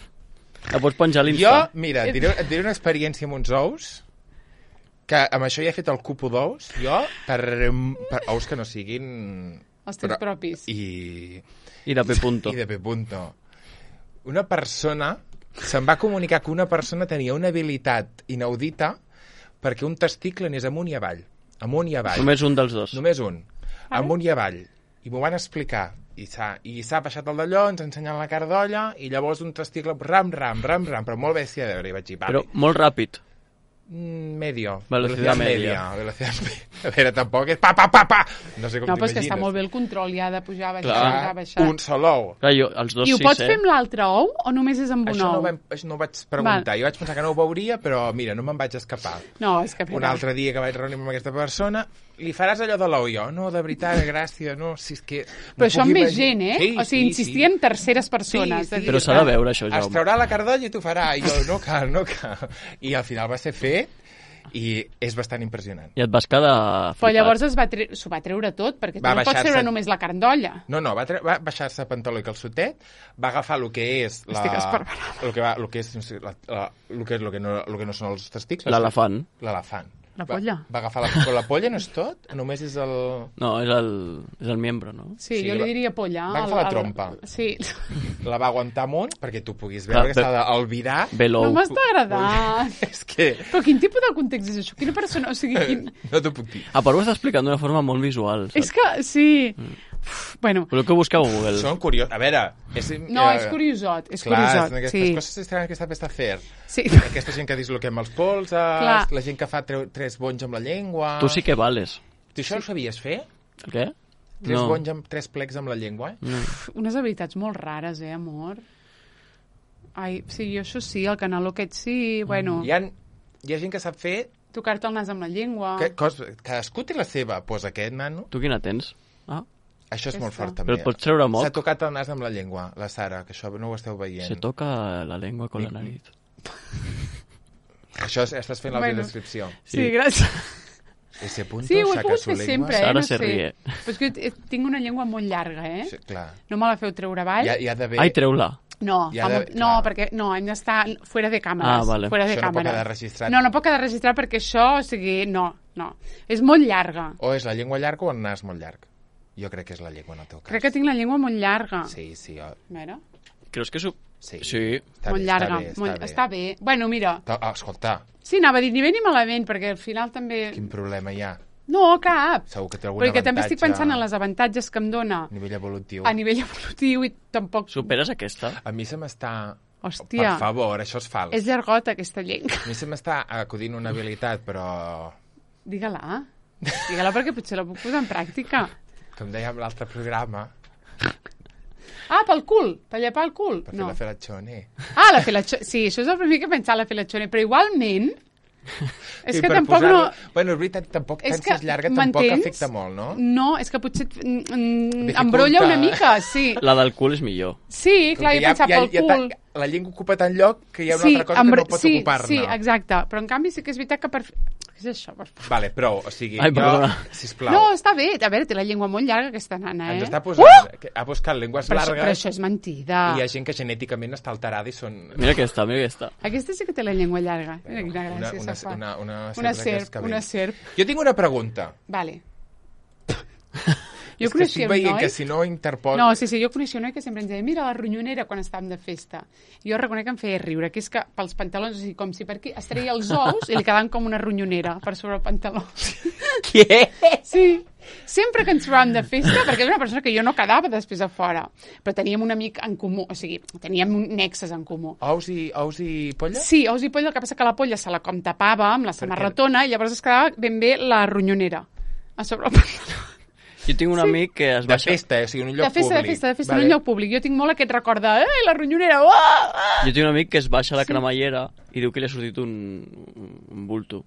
La pots penjar a Jo, l'Insta. mira, et diré, et diré una experiència amb uns ous, que amb això ja he fet el cupo d'ous, jo, per, per ous que no siguin... Els teus propis. I, I de P. Punto. I de P. Punto. Una persona... Se'm va comunicar que una persona tenia una habilitat inaudita perquè un testicle anés amunt i avall. Amunt i avall. Només un dels dos. Només un. Amunt i avall. I m'ho van explicar. I s'ha i s'ha baixat el d'allò, ens ha ensenyat la cardolla, i llavors un testicle ram, ram, ram, ram, però molt bèstia de veure. I vaig dir, Però vale. molt ràpid. Mm, medio. Velocidad media. Velocidad media. A veure, tampoc és pa, pa, pa, pa. No sé com No, però és que t'imagines. està molt bé el control, ja de pujar, baixar, Clar. pujar, baixar. Un sol ou. Clar, jo, els dos I ho sí pots sé. fer amb l'altre ou o només és amb un Això no, ou? ho vam, això no ho vaig preguntar. Val. Jo vaig pensar que no ho veuria, però mira, no me'n vaig escapar. No, és que... Un altre dia que vaig reunir-me amb aquesta persona, li faràs allò de l'ou? Jo, no, de veritat, gràcies, no, si és que... Però m'ho això puc amb més imaginar. gent, eh? Sí, o sigui, sí, insistir en terceres persones. Sí, sí. Però s'ha de veure, això, Es Jaume. traurà la cardolla i t'ho farà. I jo, no cal, no cal. I al final va ser fet i és bastant impressionant. I et vas quedar Però flipat. llavors es va tre... s'ho va treure tot, perquè tu Va no pots baixar-se. treure només la cardolla. No, no, va, tre- va baixar-se pantaló i calçotet, va agafar el que és la... Estic esparverada. el que, va, el que és, no sé, la, la, el que és, el que no, el que no són els testicles. L'elefant. L'elefant. La polla. Va, va agafar la, però la polla no és tot? Només és el... No, és el, és el miembro, no? Sí, Sí, jo va- li diria polla. va agafar al- la al- trompa. Sí. La va aguantar amunt perquè tu puguis veure Clar, que s'ha d'albirar. Belou. No m'està agradant. És que... Però quin tipus de context és això? Quina persona... O sigui, quin... No t'ho puc dir. A part ho està explicant d'una forma molt visual. Saps? És que, sí... Uf, bueno, Voleu que busqueu a Google? Són curiós. A veure... És, no, és curiosot, és Clar, curiosot, són aquestes sí. coses estranyes que s'ha de fer. Sí. Aquesta gent que disloquem els polses, Clar. la gent que fa tre tres bonys amb la llengua... Tu sí que vales. Tu això ho sabies fer? El què? Tres No. bonys amb tres plecs amb la llengua? No. Unes habilitats molt rares, eh, amor? Ai, sí, jo això sí, el canal aquest sí, bueno, Hi ha, hi ha gent que sap fer... tocar-te el nas amb la llengua. Que, cos, cadascú té la seva. Pues aquest nano... Tu quina tens? Ah, Això és molt Aquesta. fort, també. Però et pots treure moc? S'ha tocat el nas amb la llengua, la Sara, que això no ho esteu veient. Se toca la lengua con la I- nariz. Això és, estàs fent l'audiodescripció. Sí, sí gràcies. Ese punto Sí, ho he saca pogut su fer lengua. sempre, eh? Sara no se sé. ríe. Però és que eh, tinc una llengua molt llarga, eh? Sí, clar. No me la feu treure avall. Hi ha, hi ha d'haver... Ai, treu-la. No, Ja fa de- molt... no, clar. perquè no, hem d'estar fuera de càmeres. Ah, vale. Fuera de Això no pot càmeres. quedar registrat. No, no pot quedar registrat perquè això, o sigui, no, no. És molt llarga. O és la llengua llarga o el nas molt llarg? Jo crec que és la llengua, no teu cas. Crec que tinc la llengua molt llarga. Sí, sí. O... A veure, Creus que... Su... Sí. Sí. Està molt bé, llarga. Està bé, està molt... bé. Està bé. Bueno, mira, Ta- ah, escolta, sí, anava a dir ni bé ni malament, perquè al final també... quin problema hi ha? No, cap. Segur que té algun Perquè avantatge... també estic pensant en les avantatges que em dona A nivell evolutiu. a nivell evolutiu i tampoc... Superes aquesta? A mi se m'està... Hòstia. Per favor, això és fals. És llargota, aquesta llengua. A mi se m'està acudint una habilitat, però... Digue-la. Digue-la perquè potser la puc posar en pràctica. Com dèiem l'altre programa, Ah, pel cul, per llepar el cul. per No. fer la felachone. Ah, la felachone. Sí, això és el primer que he pensat, la felachone. Però igualment, és I que per tampoc no... posar-lo- Bueno, és veritat, tampoc És tant si que, és llarga tampoc m'entens? afecta molt, no? No, és que potser mm, mm, Dificulta. embrolla una mica, sí. La del cul és millor. Sí, clar, Com he que pensat pel ja cul. ta- la llengua ocupa tant lloc que hi ha una Sí, altra cosa embro- que no pot sí, ocupar-ne. sí, exacte. Però en canvi sí que és veritat que per... Què és això? Per favor? Vale, prou, o sigui, Ai, jo, perdona. sisplau, No, està bé. A veure, té la llengua molt llarga, aquesta nana, eh? ens està posant, Uh! que ha buscat llengües Però, això, largues però això és mentida. i hi ha gent que genèticament està alterada i són... Mira aquesta, mira aquesta. Aquesta sí que té la llengua llarga. Mira quina una, gràcia una, se fa. una, una, Una serp d'aquests serp, cabells. una serp. Jo tinc una pregunta. Vale. és Jo que coneixia estic un veient noi... que si no interposo... No, sí, sí, jo coneixia un noi que sempre ens deia mira la ronyonera quan estàvem de festa. Jo reconec que em feia riure, que és que pels pantalons, o sigui, com si per aquí es treia els ous i li quedaven com una ronyonera per sobre el pantaló. Què? Sí, sempre que ens trobàvem de festa, perquè era una persona que jo no quedava després a fora, però teníem un amic en comú, o sigui, teníem un nexes en comú. Ous i, ous i polla? Sí, ous i polla, el que passa que la polla se la com tapava amb la samarretona i llavors es quedava ben bé la ronyonera a sobre el pantaló. Jo tinc un Sí. amic que es De baixa... festa, eh? O sigui, en un De lloc festa, públic. de festa, de festa, Vale. en un lloc públic. Jo tinc molt aquest record de, eh, la ronyonera, uah, uah. Jo tinc un amic que es baixa la cremallera i diu que li ha sortit un, un bulto.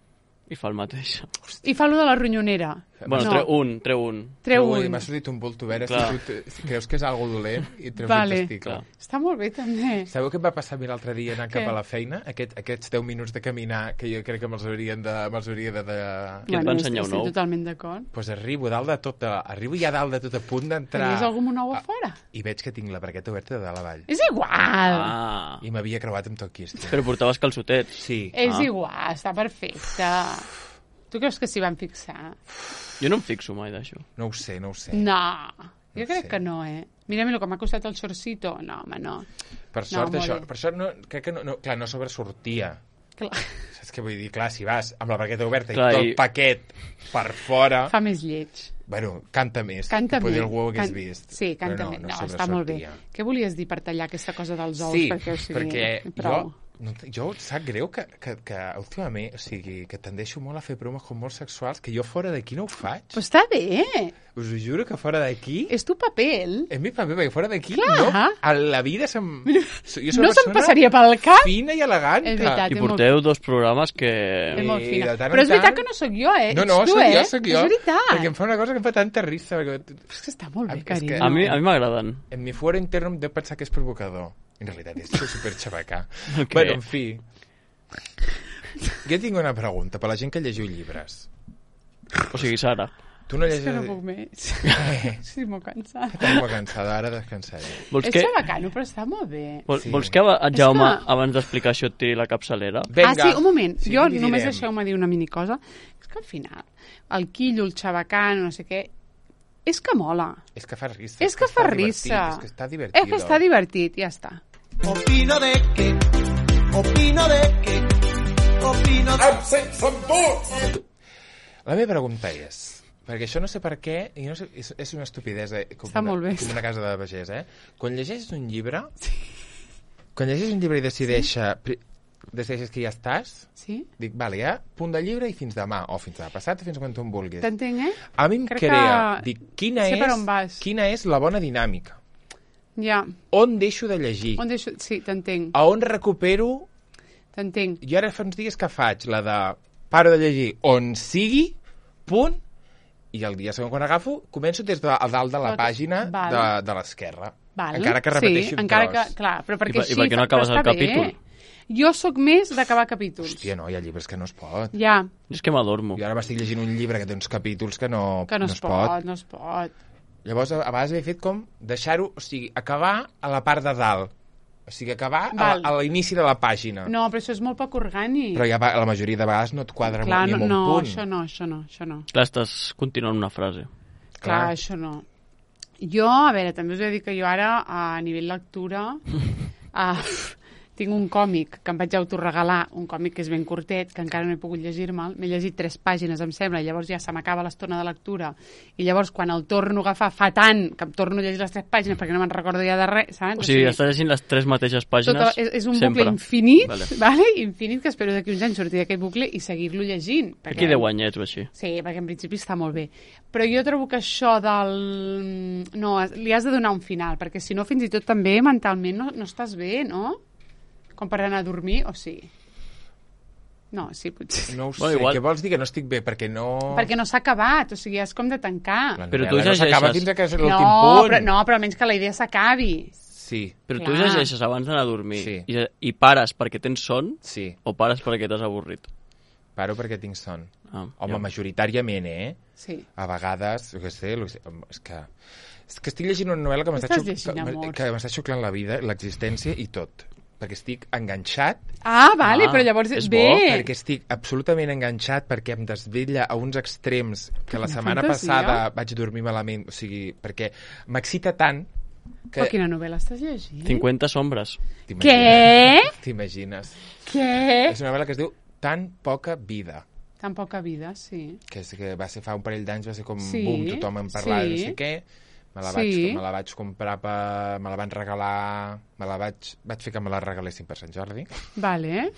I fa el mateix. I fa lo de la ronyonera. Bueno, No. treu un, treu un. Treu Ui, un. m'ha sortit un bulto, a veure Clar. si tu te- si creus que és algo dolent i treus Vale. un testicle. Clar. Està molt bé, també. Sabeu què em va passar a mi l'altre dia anar cap Què? a la feina? Aquest, aquests deu minuts de caminar que jo crec que me'ls haurien de... Me'ls hauria de, de... Qui et va ensenyar un estic ou? totalment d'acord. Pues arribo dalt de tot, a, arribo ja dalt de tot a punt d'entrar Tenies algun nou a fora? i veig que tinc la braqueta oberta de dalt a baix. És igual. Ah, I m'havia creuat amb tot quist. però portaves calçotets. Sí. És Ah. igual, està perfecte. Tu creus que s'hi van fixar? Jo no em fixo mai d'això. No ho sé, no ho sé. No, jo No crec sé. que no, eh? Mira-me el que m'ha costat el xorcito. No, home, no. Per sort, molt això, bé. per sort no, crec que no, no, clar, no sobresortia. Clar, Saps què vull dir? Clar, si vas amb la braqueta oberta Clar, i tot i- el paquet per fora... fa més lleig. Bueno, canta més. Canta Poder més. algú ho hagués Can- vist. Sí, canta Però més. no, No, no està molt bé. sobresortia. Què volies dir per tallar aquesta cosa dels ous? Sí, perquè, o sigui, perquè prou. jo, no, jo sap greu que, que, que últimament, o sigui, que tendeixo molt a fer bromes com molt sexuals, que jo fora d'aquí no ho faig. Però està bé. Us ho juro que fora d'aquí... És tu paper. És mi paper, perquè fora d'aquí Clar. no, a la vida se'm... Jo soc una No se'm persona passaria pel cap. fina i elegant. És veritat. I Té molt- porteu dos programes És que... molt I fina. de tant en Però és veritat tant- que no sóc jo, eh? No, no, Ets tu, sóc eh? jo, sóc jo. És veritat. Perquè em fa una cosa que em fa tanta risa. Perquè És que està molt bé, És carinyo. que- A mi, a mi m'agraden. en mi fuera interno em deu pensar que és provocador. En realitat és super xabacà. Ok. Bueno, en fi. Jo tinc una pregunta per la gent que llegiu llibres. O sigui, Sara, Tu no És que llegeixes... no puc més. Eh, Sí, m'ho cansat. Estic molt cansada, ara descansaré. vols És que, xabacano, però està molt bé. vol, Sí. vols que en Jaume, És que- abans d'explicar això, et tiri la capçalera? Vinga. Ah, sí, un moment. Sí, jo dividirem. només deixeu-me dir una mini cosa. És que al final, el quillo, el xabacano, no sé què, és que mola. És que fa risa. És que està fa divertit, risa. És que està divertit. És que està divertit, ja està. Opino de que, opino de que, opino de... La meva pregunta és... Perquè això no sé per què, i no sé, és, és una estupidesa, com, Està una, molt bé. com una casa de pagès, eh? Quan llegeixes un llibre, sí. quan llegeixes un llibre i decideixes, sí. decideixes que ja estàs, Sí? dic, vale, ja, punt de llibre i fins demà, o fins demà passat, o fins quan tu em vulguis. T'entenc, eh? A mi em Crec crea, que dic, quina sé és, per on vas. quina és la bona dinàmica? Ja. On deixo de llegir? On deixo... Sí, t'entenc. A on recupero... T'entenc. Jo ara fa uns dies que faig la de paro de llegir on sigui, punt, i el dia següent quan agafo, començo des de a dalt de la Tot- pàgina val. de, de l'esquerra. Val. Encara que repeteixi sí, un encara tros. que, clar, però perquè I per- i així... per què no fa- però acabes el està bé. capítol? Jo sóc més d'acabar capítols. Hòstia, no, hi ha llibres que no es pot. Ja, Jo és que m'adormo. Jo ara m'estic llegint un llibre que té uns capítols que no, que no, es pot, no es pot. Llavors, a, a vegades he fet com deixar-ho, o sigui, acabar a la part de dalt. O sigui, acabar a, Val. a l'inici de la pàgina. No, però això és molt poc orgànic. Però ja va, la majoria de vegades no et quadra Clar, ni no, amb un no, punt. això no, això no, això no. Clar, estàs continuant una frase. Clar, Clar. això no. Jo, a veure, també us he de dir que jo ara, a nivell lectura, a, tinc un còmic que em vaig autorregalar, un còmic que és ben curtet, que encara no he pogut llegir-me'l. M'he llegit tres pàgines, em sembla, i llavors ja se m'acaba l'estona de lectura. I llavors, quan el torno a agafar, fa tant que em torno a llegir les tres pàgines perquè no me'n recordo ja de res, saps? O sigui, estàs llegint les tres mateixes pàgines Tota, és, és un sempre. bucle infinit, Vale. vale. Infinit, que espero d'aquí uns anys sortir d'aquest bucle i seguir-lo llegint. Aquí deu anyets o així. Sí, perquè en principi està molt bé. Però jo trobo que això del... No, li has de donar un final, perquè si no, fins i tot també mentalment no, no estàs bé, no? Com per anar a dormir, o sí? No, sí, potser. No ho Bueno, sé, igual- què vols dir que no estic bé? Perquè no... Perquè no s'ha acabat, o sigui, és com de tancar. La Però tu novel·la no s'acaba llegeixes. fins a que és No, l'últim punt. però, no, però almenys que la idea s'acabi. Sí, Però tu Clar. llegeixes abans d'anar a dormir Sí. i, i pares perquè tens son sí. o pares perquè t'has avorrit? Paro perquè tinc son. Ah, Home, ja. majoritàriament, eh? Sí. A vegades, jo què sé, lo que sé, és que... És que estic llegint una novel·la que m'està Estàs xuc- llegint que, amor. que m'està xuclant la vida, l'existència i tot. Perquè estic enganxat, Ah, vale, Ah, però llavors és bé. bo, perquè estic absolutament enganxat, perquè em desvetlla a uns extrems que la Quina setmana fantasia. passada vaig dormir malament, o sigui, perquè m'excita tant que... Però quina novel·la estàs llegint? cinquanta sombres. Què? T'imagines? Què? És una novel·la que es diu Tan poca vida, Tan poca vida, sí. que, és, que va ser fa un parell d'anys, va ser com Sí, boom, tothom en parlava, sí. no sé què. Me la, Sí. vaig, me la vaig comprar, per, me la van regalar, me la vaig, vaig fer que me la regalessin per Sant Jordi. Vale.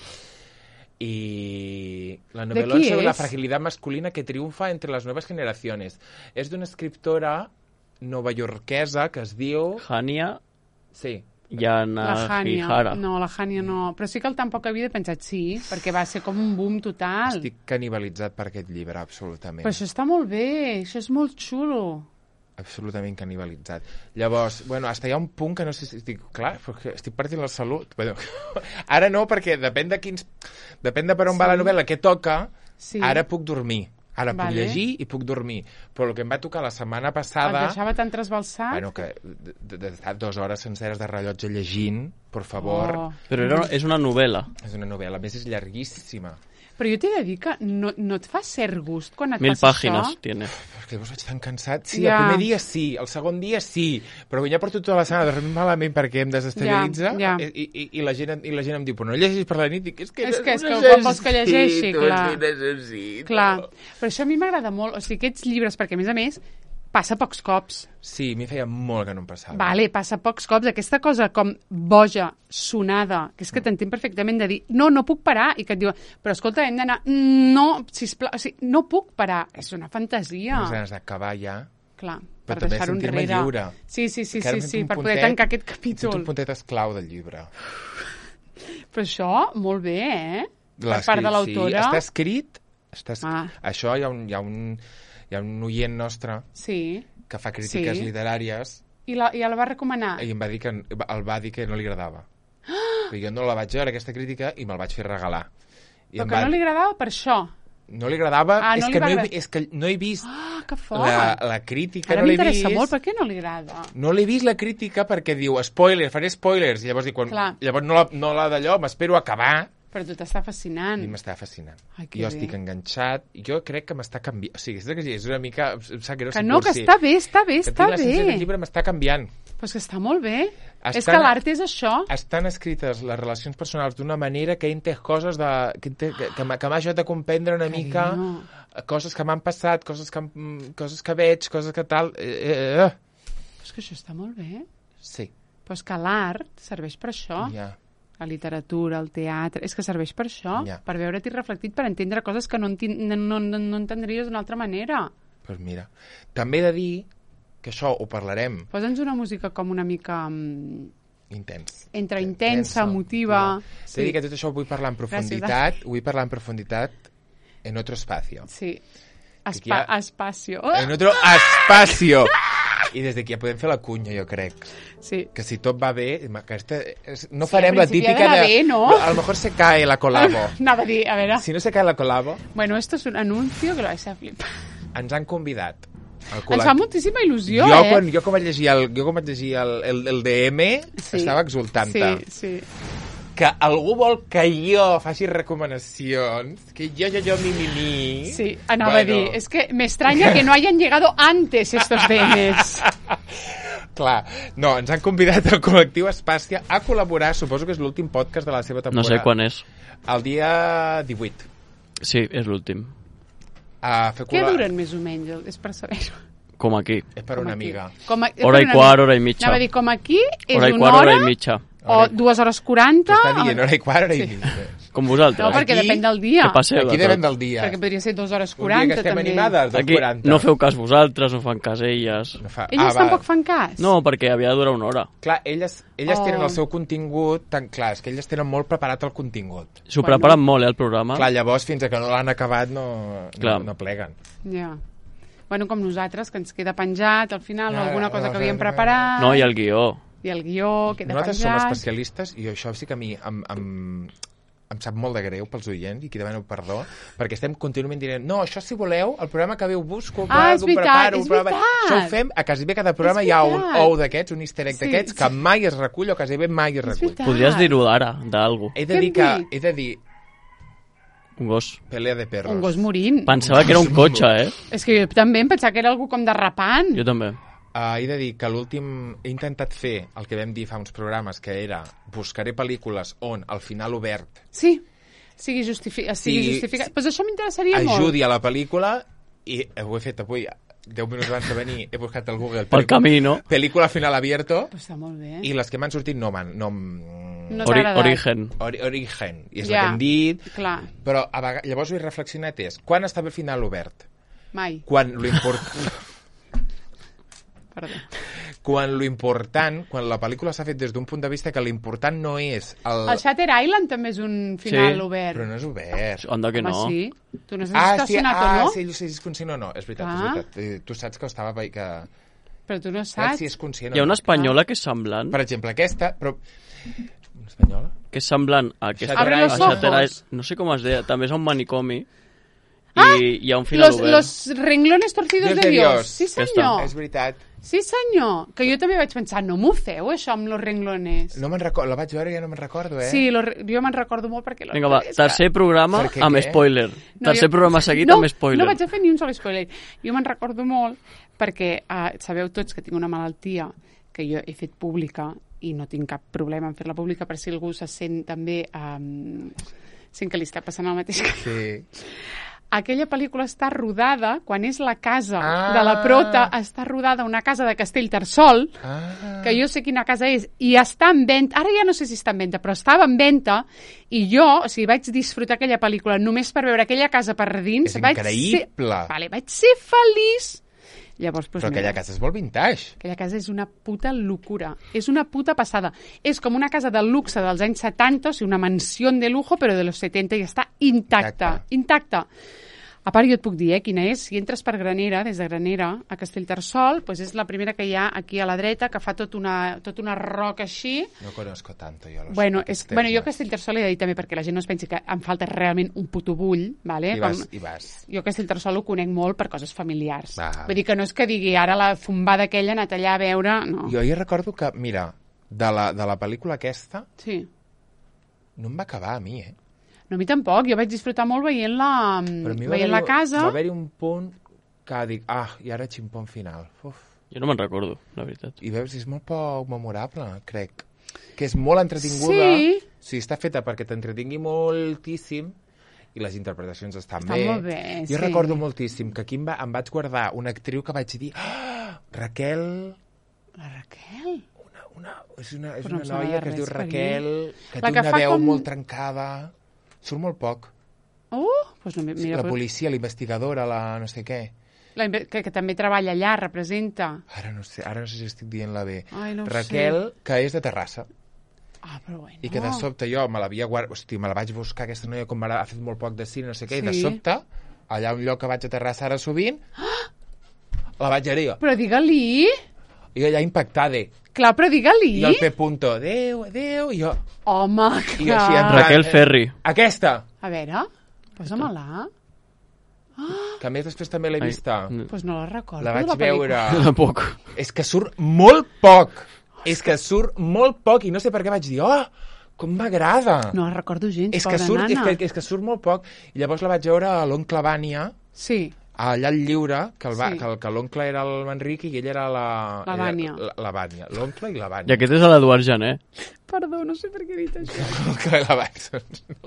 Y la ¿De novela qui sobre la és? fragilidad masculina que triunfa entre las nuevas generaciones. És d'una escriptora novaiorquesa que es diu... Hania Sí, Yana La Hania. Hihara. No, la Hania no. Però sí que el Tan poca vida he pensat sí, perquè va ser com un boom total. estic canibalitzat per aquest llibre, absolutament. Però això està molt bé, això és molt xulo. Absolutament canibalitzat. Llavors, bueno, hasta hi ha un punt que no sé si estic... Clar, perquè estic perdent la salut. Bueno, ara no, perquè depèn de quins... Depèn de per on Sí. va la novel·la que toca, Sí. ara puc dormir. Ara Vale. puc llegir i puc dormir. Però el que em va tocar la setmana Et passada... deixava tan trasbalsat. Bueno, que de- de- d'estar dues hores senceres de rellotge llegint, per favor, Oh. Però era, és una novel·la. és una novel·la. A més, és llarguíssima. Però jo t'he de dir que no, no et fa cert gust quan et Mil passa pàgines això. tiene. Però és que llavors vaig tan cansat. Sí, Ja. el primer dia sí, el segon dia sí, però ja porto tota la setmana dormint malament perquè em desestabilitza Ja, ja. I, i, i, la gent, i la gent em diu, però no llegis per la nit? Dic, és que, És que- és que no quan vols que llegeixi, necessito, clar. és que necessito. Clar, però això a mi m'agrada molt. O sigui, aquests llibres, perquè a més a més passa pocs cops. Sí, m'hi feia molt que no em passava. Vale, passa pocs cops. Aquesta cosa com boja, sonada, que és que t'entenc perfectament de dir no, no puc parar, i que et diuen però escolta, hem d'anar, no, sisplau, o sigui, no puc parar. És una fantasia. Unes ganes d'acabar ja. Clar, Però per també deixar-ho sentir-me enrere. lliure. Sí, sí, sí, Que ara sí, em fet sí un per poder puntet- tancar aquest He fet capítol. un puntet esclau del llibre. Però això, molt bé, eh? Per part de l'autora. Sí, està escrit... Està es... Ah. Això hi ha, un, hi, ha un, hi ha un oient nostre Sí. que fa crítiques Sí. literàries I la, i la va recomanar. i em va dir que, el va dir que no li agradava. Però jo no la vaig veure, aquesta crítica, i me'l vaig fer regalar. I Però em que va... no li agradava per això. No li agradava, Ah, és, no li que va no he, agradar. és que no he vist Ah, que fort. la, la crítica, Ara no l'he vist. m'interessa molt, per què no li agrada? No l'he vist la crítica perquè diu spoiler, faré spoilers, i llavors, dic, quan, Clar. llavors no la, no la d'allò, m'espero acabar, Però tu t'està fascinant. i m'està fascinant. Ai, que Jo bé. estic enganxat, i jo crec que m'està canviant. O sigui, és, que és una mica... Em sap greu Que si no, pot que ser. està bé, està bé, Que està tinc la sensació que bé. el llibre m'està canviant. Però és que està molt bé. Estan- És que l'art és això. Estan escrites les relacions personals d'una manera que he entès coses de, que, que, que, m'ha- que m'ha ajudat a comprendre una Carinyo. mica coses que m'han passat, coses que, em- coses que veig, coses que tal... Eh, eh, eh. Però és que això està molt bé. Sí, Però és que l'art serveix per això. ja. La literatura, el teatre... És que serveix per això. Ja. Per veure't reflectit, per entendre coses que no, enti no, no, no, no entendries d'una altra manera. Pues mira. També he de dir que això ho parlarem Posa'ns una música com una mica... mm, intens. entre intensa, emotiva... Sí. He de dir que tot això ho vull parlar en profunditat, ho vull parlar en profunditat en otro espacio. Sí. Espa Espacio. En otro espacio. I des d'aquí ja podem fer la cunya, jo crec. Sí. Que si tot va bé, aquesta, no Sí, farem al la principi típica ha d'anar de... bé, no? A lo mejor se cae la colabo. Anava a dir, a veure... Si no se cae la colabo, Bueno, esto es un anuncio que lo vais a flipar. ens han convidat. Al Ens col·lec- fa moltíssima il·lusió, jo, eh? quan, jo quan vaig llegir el, jo quan vaig llegir el, el, el D M Sí. estava exultant. Sí, sí. Que algú vol que jo faci recomanacions, que jo, jo, jo, mi, mi, mi... Sí, anava Bueno. a dir, es que me extraña que no hayan llegado antes estos D Ms. Clar, no, ens han convidat al col·lectiu Espàcia a col·laborar, suposo que és l'últim podcast de la seva temporada. No sé quan és. El dia divuit. Sí, és l'últim. A fer Què col·la- duren més o menys? És per saber-ho. Com aquí. És per Com una aquí. amiga. Com a, és Hora per i una quart, amiga. hora i mitja. Anava a dir, com aquí és Hora i una quart, hora, hora i mitja. o dues hores quaranta... T'està dient hora i quart, hora i Sí. mitja. Com vosaltres. No, perquè Aquí- depèn del dia. Que passeu Aquí de depèn tot. del dia. Perquè podria ser dues hores Un dia que quaranta, estem també. animades, dos Aquí quaranta. no feu cas vosaltres, no fan cas elles. No fa... Elles ah, va. tampoc fan cas? No, perquè havia de durar una hora. Clar, elles, elles Oh. tenen el seu contingut tan clar, és que elles tenen molt preparat el contingut. S'ho Bueno. preparen molt, eh, el programa. Clar, llavors, fins a que no l'han acabat, no, no, Clar. no pleguen. Ja. Bueno, com nosaltres, que ens queda penjat al final, Ja, alguna cosa ja, que ja, havíem ja. preparat... No, i el guió. I el guió queda Nosaltres som penjat... especialistes i això sí que a mi em, em, em sap molt de greu pels oients i qui demano perdó, perquè estem contínuament dient no, això si voleu, el programa que ve ho busco, Ah, és ho veritat, preparo, és ho preparo. veritat. Això ho fem, a quasi bé cada programa És hi ha un veritat. ou d'aquests, un easter egg Sí, d'aquests, que sí. mai es recull o quasi bé mai es És recull. veritat. Podries dir-ho d'ara, d'algú. He de Què dir hem que, dit? he de dir, Un gos. pelea de perros. Un gos morint. Pensava que era un cotxe, eh? És que jo també em pensava que era algú com derrapant. Jo també. Uh, he de dir que l'últim... He intentat fer el que vam dir fa uns programes, que era buscaré pel·lícules on el final obert Sí, sigui, justifi sigui Sí, justificat. sí. Pues això m'interessaria molt. ajudi a la pel·lícula i ho he fet avui, deu minuts abans de venir, he buscat al Google Pel camí, no? pel·lícula final abierto Pues està molt bé. i les que m'han sortit no m'han... No, m- No t'ha Ori agradat. Origen. Ori Origen, i és Ja, la que hem dit, clar. però a vegades, llavors ho he reflexionat és, quan està bé el final obert? Mai. Quan lo important... Perdó. quan lo important, quan la pel·lícula s'ha fet des d'un punt de vista que l'important no és el... El Shutter Island també és un final Sí, obert. Però no és obert. Onda que Home, no. sí. Tu no has Ah, sí, estacionat ah, o no? sí, sí, és conscient o no. És veritat, Ah. és veritat. Eh, Tu saps que estava... pe- Que... Però tu no Saps saps. si és conscient Hi ha o una no. espanyola que és semblant, Per exemple, aquesta, però... Una espanyola? que és semblant a aquesta... Abre los a Shutter ojos. Island. No sé com es deia, també és un manicomi. Ah! I hi ha un final Los, obert. los renglones torcidos Dios de de Dios. Dios. Sí, Ja senyor. És veritat. Sí, senyor. Que jo també vaig pensar, no m'ho feu, això, amb los renglones. No me'n recordo, la vaig veure i ja no me'n recordo, eh? Sí, lo, jo me'n recordo molt perquè... lo- Vinga, va, és que- tercer programa Per què, amb què? spoiler. No, tercer jo- programa seguit no, amb spoiler. No vaig a fer ni un sol spoiler. Jo me'n recordo molt perquè uh, sabeu tots que tinc una malaltia que jo he fet pública i no tinc cap problema en fer-la pública per si algú se sent també... Um, sent que li està passant el mateix que... Sí. Aquella pel·lícula està rodada, quan és la casa Ah. de la prota, està rodada a una casa de Castellterçol, Ah. que jo sé quina casa és, i està en venda, ara ja no sé si està en venda, però estava en venda, i jo, o sigui, vaig disfrutar aquella pel·lícula només per veure aquella casa per dins. És vaig increïble. Ser, vale, vaig ser feliç. Llavors, doncs, Però aquella casa és molt vintage. aquella casa és una puta locura. És una puta passada. És com una casa de luxe dels anys setanta, o sigui, una mansió de lujo, però de los setenta i està intacta. Intacta. Intacta. A part, jo et puc dir, eh, quina és. Si entres per Granera, des de Granera a Castellterçol, doncs és la primera que hi ha aquí a la dreta, que fa tot una, tot una roca així. No conozco tanto jo los Bueno, és, aquests bueno, jo termes. Castellterçol he de dir també perquè la gent no es pensi que em falta realment un puto bull, vale? I vas, Com- i vas. jo Castellterçol ho conec molt per coses familiars. Va. Vull dir que no és que digui ara la zumbada aquella, anat allà a veure... No. Jo hi recordo que, mira, de la, de la pel·lícula aquesta, Sí. no em va acabar a mi, eh? No, a mi tampoc. Jo vaig disfrutar molt veient-la Però a mi va veient la haver-hi- casa. Va haver-hi un punt que dic, ah, i ara ximpón final. Uf. Jo no me'n recordo, la veritat. I veus, és molt poc memorable, crec. Que és molt entretinguda. Sí. Sí, està feta perquè t'entretingui moltíssim i les interpretacions estan Estan bé. molt bé, Jo sí. recordo moltíssim que aquí em, va, em vaig guardar una actriu que vaig dir ah, Raquel... La Raquel? Una, una, és una, és Però no una em sembla noia de que es diu res per Raquel, que La té que una fa veu com- molt trencada. Surt molt poc. Uh, doncs no, mira, la pues, policia, la investigadora, la no sé què. la, inve- que, que també treballa allà, representa. Ara no sé, ara no sé si estic dient-la bé. Ai, no ho Raquel, que és de Terrassa. Ah, però bueno. I que de sobte jo me l'havia guardat... Hosti, me la vaig buscar, aquesta noia, com ara ha fet molt poc de cine, no sé què, i de Sí. sobte allà un lloc que vaig aterrar Sara sovint, la vaig dir. Però digue-li. I allà impactada. Clar, però digue-li. I el P. punto, adéu, adéu, i jo... Home, I jo així, en clar. plan, Raquel Ferri. Aquesta, A veure, posa-me-la. que a més després també l'he Ai, vista. no. Pues no la recordo. La vaig de pel·lícula. veure... Tampoc. És que surt molt poc. És que surt molt poc i no sé per què vaig dir, oh, com m'agrada. No la recordo gens, és que pobra surt, és nana. que, és que surt molt poc. I llavors la vaig veure a l'oncle Vània, Sí. allà al Lliure, que el va, Sí. que, el- que l'oncle era el Manric i ell era la... La ella- Vània. La, la Vània. L'oncle i la I Vània. aquest és l'Eduard Jané. Perdó, no sé per què he dit això. L'oncle i la Vània.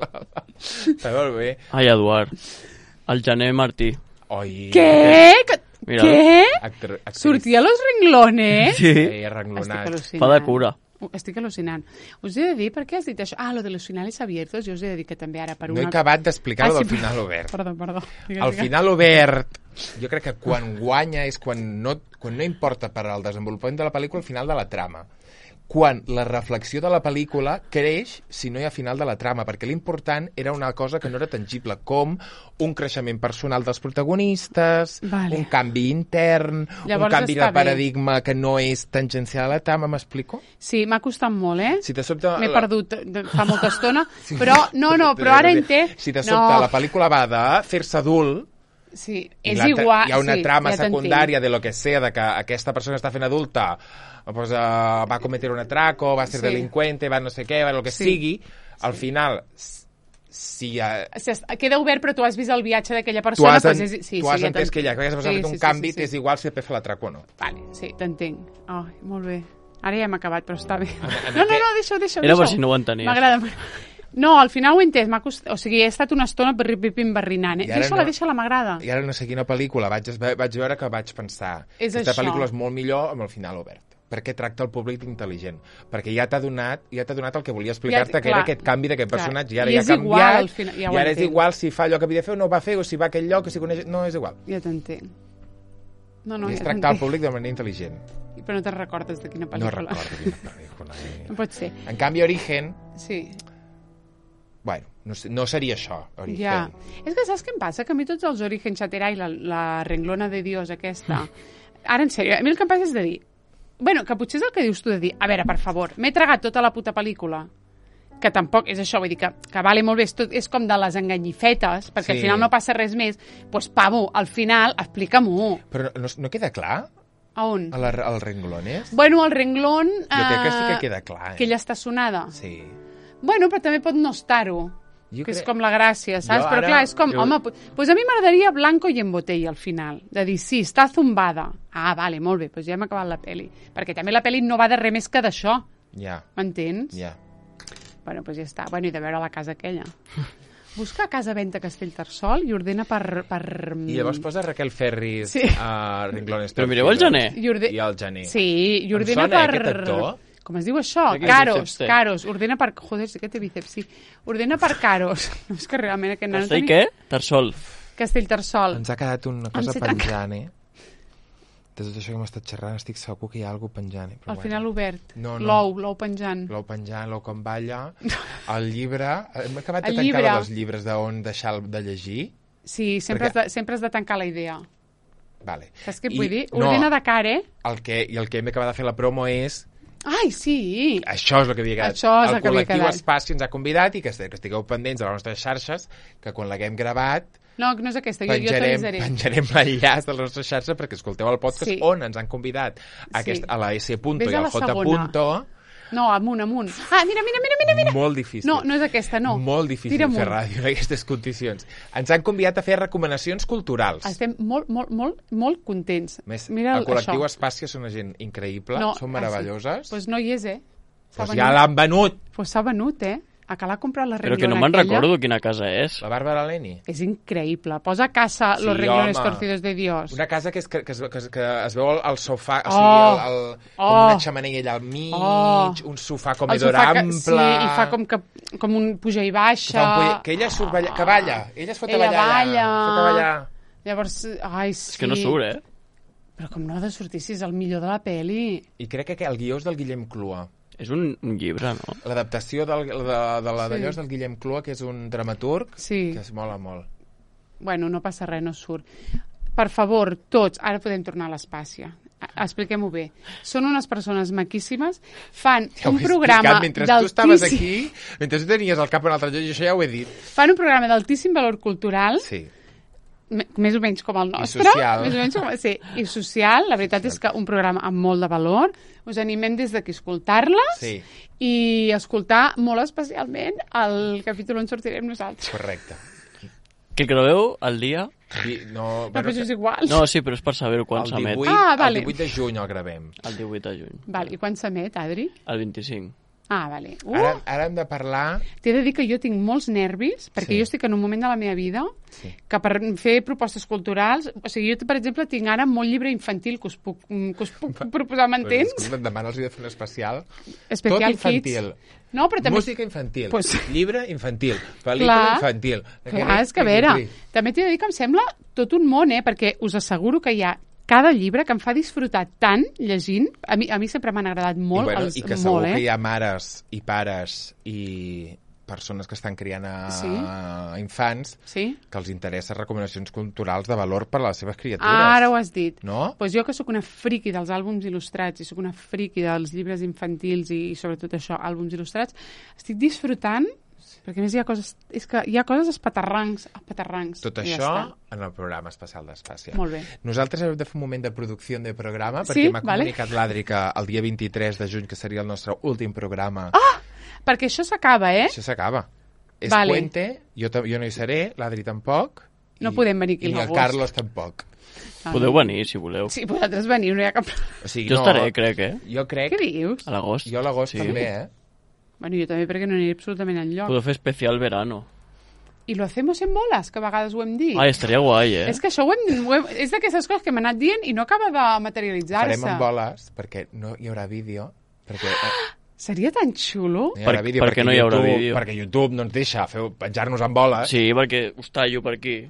Està molt bé. Ai, Eduard. El Jané Martí. Oi. Què? Que... Mira. Què? Actor, actriz. Sortia a los renglones? Sí. Eh, Estic renglonat. al·lucinant. Fa de cura. Uh, Estic al·lucinant. Us he de dir, per què has dit això? Ah, lo de los finales abiertos, jo us he de dir que també ara per No una... he acabat d'explicar Ah, lo del sí, final obert. Perdó, perdó. Digues, El digues. final obert, jo crec que quan guanya és quan no, quan no importa per al desenvolupament de la pel·lícula el final de la trama. Quan la reflexió de la pel·lícula creix si no hi ha final de la trama, perquè l'important era una cosa que no era tangible, com un creixement personal dels protagonistes, Vale. un canvi intern, Llavors un canvi està de bé. paradigma que no és tangencial a la trama, m'explico? Sí, m'ha costat molt, eh? Si de sobte... M'he la- perdut de, fa molta estona, però no, no, però ara entenc... Si de sobte no, la pel·lícula va de fer-se adult, sí, I és la- igual... hi ha una sí, trama ja t'entenc. secundària de lo que sea, de que aquesta persona està fent adulta, pues, uh, va cometer un atraco, va ser Sí. delincuente, va no sé què, va lo que Sí. sigui, al final, s- si uh, Si es- Queda obert, però tu has vist el viatge d'aquella tu persona... has, en, doncs és, sí, tu sí, has ja entès que t'entenc. ja, que aquesta persona ha fet un sí, canvi, sí, sí, t'és sí. igual si P F l'atraco o no. Vale, sí, t'entenc. Oh, molt bé. Ara ja hem acabat, però està bé. en No, no, aquest- no, deixa-ho, deixa-ho. Era per deixa-ho. si no ho entenies. M'agrada. No, al final ho he entès. M'ha cost... O sigui, he estat una estona pim barrinant. Eh? I ara Deixa-la, no- deixa-la, m'agrada. I ara no sé quina pel·lícula vaig, vaig veure que vaig pensar És aquesta això. pel·lícula és molt millor amb el final obert, perquè tracta el públic intel·ligent, perquè ja t'ha donat, ja t'ha donat el que volia explicar-te, Ja- que era clar. aquest canvi d'aquest Clar. personatge, i ara I ja ha és igual, canviat, al final, ja ho i ara és entenc. igual si fa allò que havia de fer o no ho va fer, o si va a aquell lloc, o si coneix... No, és igual. Ja t'entenc. No, no, I és ja tractar el t'entenc. públic de manera intel·ligent. Però no te'n recordes de quina No pel·lícula. recordo quina pel·lícula. eh. No pot ser. En canvi, Origen, Sí. bueno, no, sé, no seria això, Origen. Ja. És que saps què em passa? Que a mi tots els Origen Chatera i la, la renglona de Dios aquesta... Ara, en sèrio, a mi el que em passa és de dir... Bueno, que potser és el que dius tu de dir... A veure, per favor, m'he tragat tota la puta pel·lícula, que tampoc és això, vull dir que, que vale molt bé, és, tot, és com de les enganyifetes, perquè Sí. al final no passa res més. Doncs, pues, pavo, al final, explica-m'ho. Però no, no queda clar? A on? A la, al Renglones? Bueno, el renglón... Jo crec que sí que eh, queda clar. Eh? Que ella està sonada. Sí. Bueno, però també pot no estar-ho. Jo Que és crec- com la gràcia, saps? Jo Però ara- clar, és com, jo- home, pu- pues a mi m'agradaria blanco i en botella al final. De dir, sí, està zumbada. Ah, vale, molt bé, doncs ja hem acabat la peli. Perquè també la peli no va de res més que d'això, Ja, m'entens? ja. Bueno, doncs ja està. Bueno, i de veure la casa aquella. Busca casa venta Castellterçol i ordena per... per... I llavors posa Raquel Ferris Sí. a Renglones. Però mireu el Jané. I, orde... I el Jané. Sí, i Em ordena sona, eh, per... aquest actor? Com es diu això? Sí, que Caros, bíceps té. Caros. Ordena per... Joder, sí que té bíceps, sí. Ordena per Caros. No, és que realment aquest nano... Castell tenia- què? Tarsol. Castellterçol. Ens ha quedat una Em cosa sé tancar. penjant, eh? De tot això que hem estat xerrant estic segur que hi ha alguna penjant. Eh? Però Al final obert. No, no. L'ou, l'ou penjant. L'ou penjant, l'ou com balla, el llibre... Hem acabat de El tancar llibre. els llibres d'on deixar de llegir. Sí, sempre, Perquè- has de, sempre has de tancar la idea. Vale. Saps què et I- vull dir? no, Ordena de cara, eh? el que, I el que hem acabat de fer la promo és... Ai, sí! Això és el que havia quedat. Això és el que havia col·lectiu quedat. Espaci ens ha convidat i que, est- que estigueu pendents de les nostres xarxes, que quan l'haguem gravat No, no és aquesta, jo, jo penjarem, t'avisaré. penjarem l'enllaç de les nostres xarxes perquè escolteu el podcast Sí. on ens han convidat a, aquest, Sí. a la S. Punto Ves i a al la J. segona. Punto. No, amunt, amunt. Ah, mira, mira, mira, mira, mira! Molt difícil. No, no és aquesta, no. Molt difícil Tira fer amunt. ràdio en aquestes condicions. Ens han convidat a fer recomanacions culturals. Estem molt, molt, molt, molt contents. Més, Mira el col·lectiu això. Espàcia són una gent increïble, No, són ah, meravelloses. Doncs pues no hi és, eh? S'ha Pues ja l'han venut. Pues s'ha venut, eh? A que l'ha comprat la Però renglona que no me'n aquella. recordo quina casa és. La Bàrbara Leni. És increïble. Posa a casa Sí, los renglones home. torcidos de Dios. Una casa que, és, que, que, es, que, es, que es veu el sofà, o Oh! sigui, el, el, com Oh! una xamanella allà al mig, Oh! un sofà El comedor sofà que, ample... sí, i fa com, que, com un puja i que, baixa. fa un poll... que ella surt balla... que balla, ella es fot a Ella ballar allà, balla. es fot a ballar. Llavors, ai, sí. És que no surt, eh? Però com no ha de sortir si és el millor de la peli? I crec que el guió és del Guillem Clua. És un, un llibre, no? L'adaptació del, de, de la Sí. d'allò és del Guillem Clua, que és un dramaturg Sí. que es mola molt. Bueno, no passa res, no surt. Per favor, tots, ara podem tornar a l'Espàcia. Expliquem-ho bé. Són unes persones maquíssimes, fan Ja un ho he programa explicat, mentre tu estaves d'altíssim... aquí, mentre tu tenies el cap a un altre lloc, jo això ja ho he dit. Fan un programa d'altíssim valor cultural, Sí. m- més o menys com el nostre. social. Més o menys com... Sí, i social. La veritat és que un programa amb molt de valor. Us animem des d'aquí a escoltar-les Sí. i escoltar molt especialment el capítol on sortirem nosaltres. Correcte. Que graveu el dia... I, no, No, bueno, però això és igual. No, sí, però és per saber quan el s'emet. divuit, Ah, vale. el divuit de juny el gravem. El divuit de juny. Val, i quan s'emet, Adri? El vint-i-cinc. Ah, vale. Uh, Ara, ara hem de parlar... T'he de dir que jo tinc molts nervis, perquè Sí. jo estic en un moment de la meva vida Sí. que per fer propostes culturals... O sigui, jo, per exemple, tinc ara molt llibre infantil que us puc, que us puc proposar, m'entens? Pues, demà els he de fer un especial. Especial Tot infantil. Kids. No, però també... Música infantil, Pues- llibre infantil, pel·lícula Clar. infantil. Clar, és que a veure, també t'he de dir que em sembla tot un món, eh? Perquè us asseguro que hi ha cada llibre que em fa disfrutar tant llegint. A mi, a mi sempre m'han agradat molt. I, bueno, els, I que segur molt, eh? que hi ha mares i pares i persones que estan criant a Sí. infants Sí? que els interessa recomanacions culturals de valor per a les seves criatures. Ara ho has dit. No? Pues jo que sóc una friki dels àlbums il·lustrats i sóc una friki dels llibres infantils i, i sobretot això, àlbums il·lustrats, estic disfrutant, perquè a més hi ha coses, és que hi ha coses espaterrancs, espaterrancs. Tot i ja això està. en el programa especial d'Espàcia. Molt bé. Nosaltres hem de fer un moment de producció de programa Sí, perquè m'ha vale. comunicat l'Adri que el dia vint-i-tres de juny, que seria el nostre últim programa, Ah! Perquè això s'acaba, eh? això s'acaba. És Vale. puente, jo, ta- jo no hi seré, l'Adri tampoc. No podem venir aquí I a el l'agost. Carlos tampoc. Podeu venir, si voleu. Sí, vosaltres veniu, no hi ha cap... O sigui, Jo no, estaré, crec, eh? Jo crec... Què dius? A l'agost. Jo a l'agost Sí. també, eh? Bueno, jo també, perquè no aniré absolutament enlloc. Podeu fer especial verano. I lo hacemos en boles, que a vegades ho hem dit. Ai, estaria guai, eh? És que això ho hem, ho hem, és d'aquestes coses que m'ha anat dient i no acaba de materialitzar-se. Farem amb boles, perquè no hi haurà vídeo, perquè... Eh, Seria tan xulo. no hi haurà Per- vídeo, per què perquè no hi haurà YouTube, vídeo? Perquè YouTube no ens deixa fer, penjar-nos amb boles. Sí, perquè us tallo per aquí.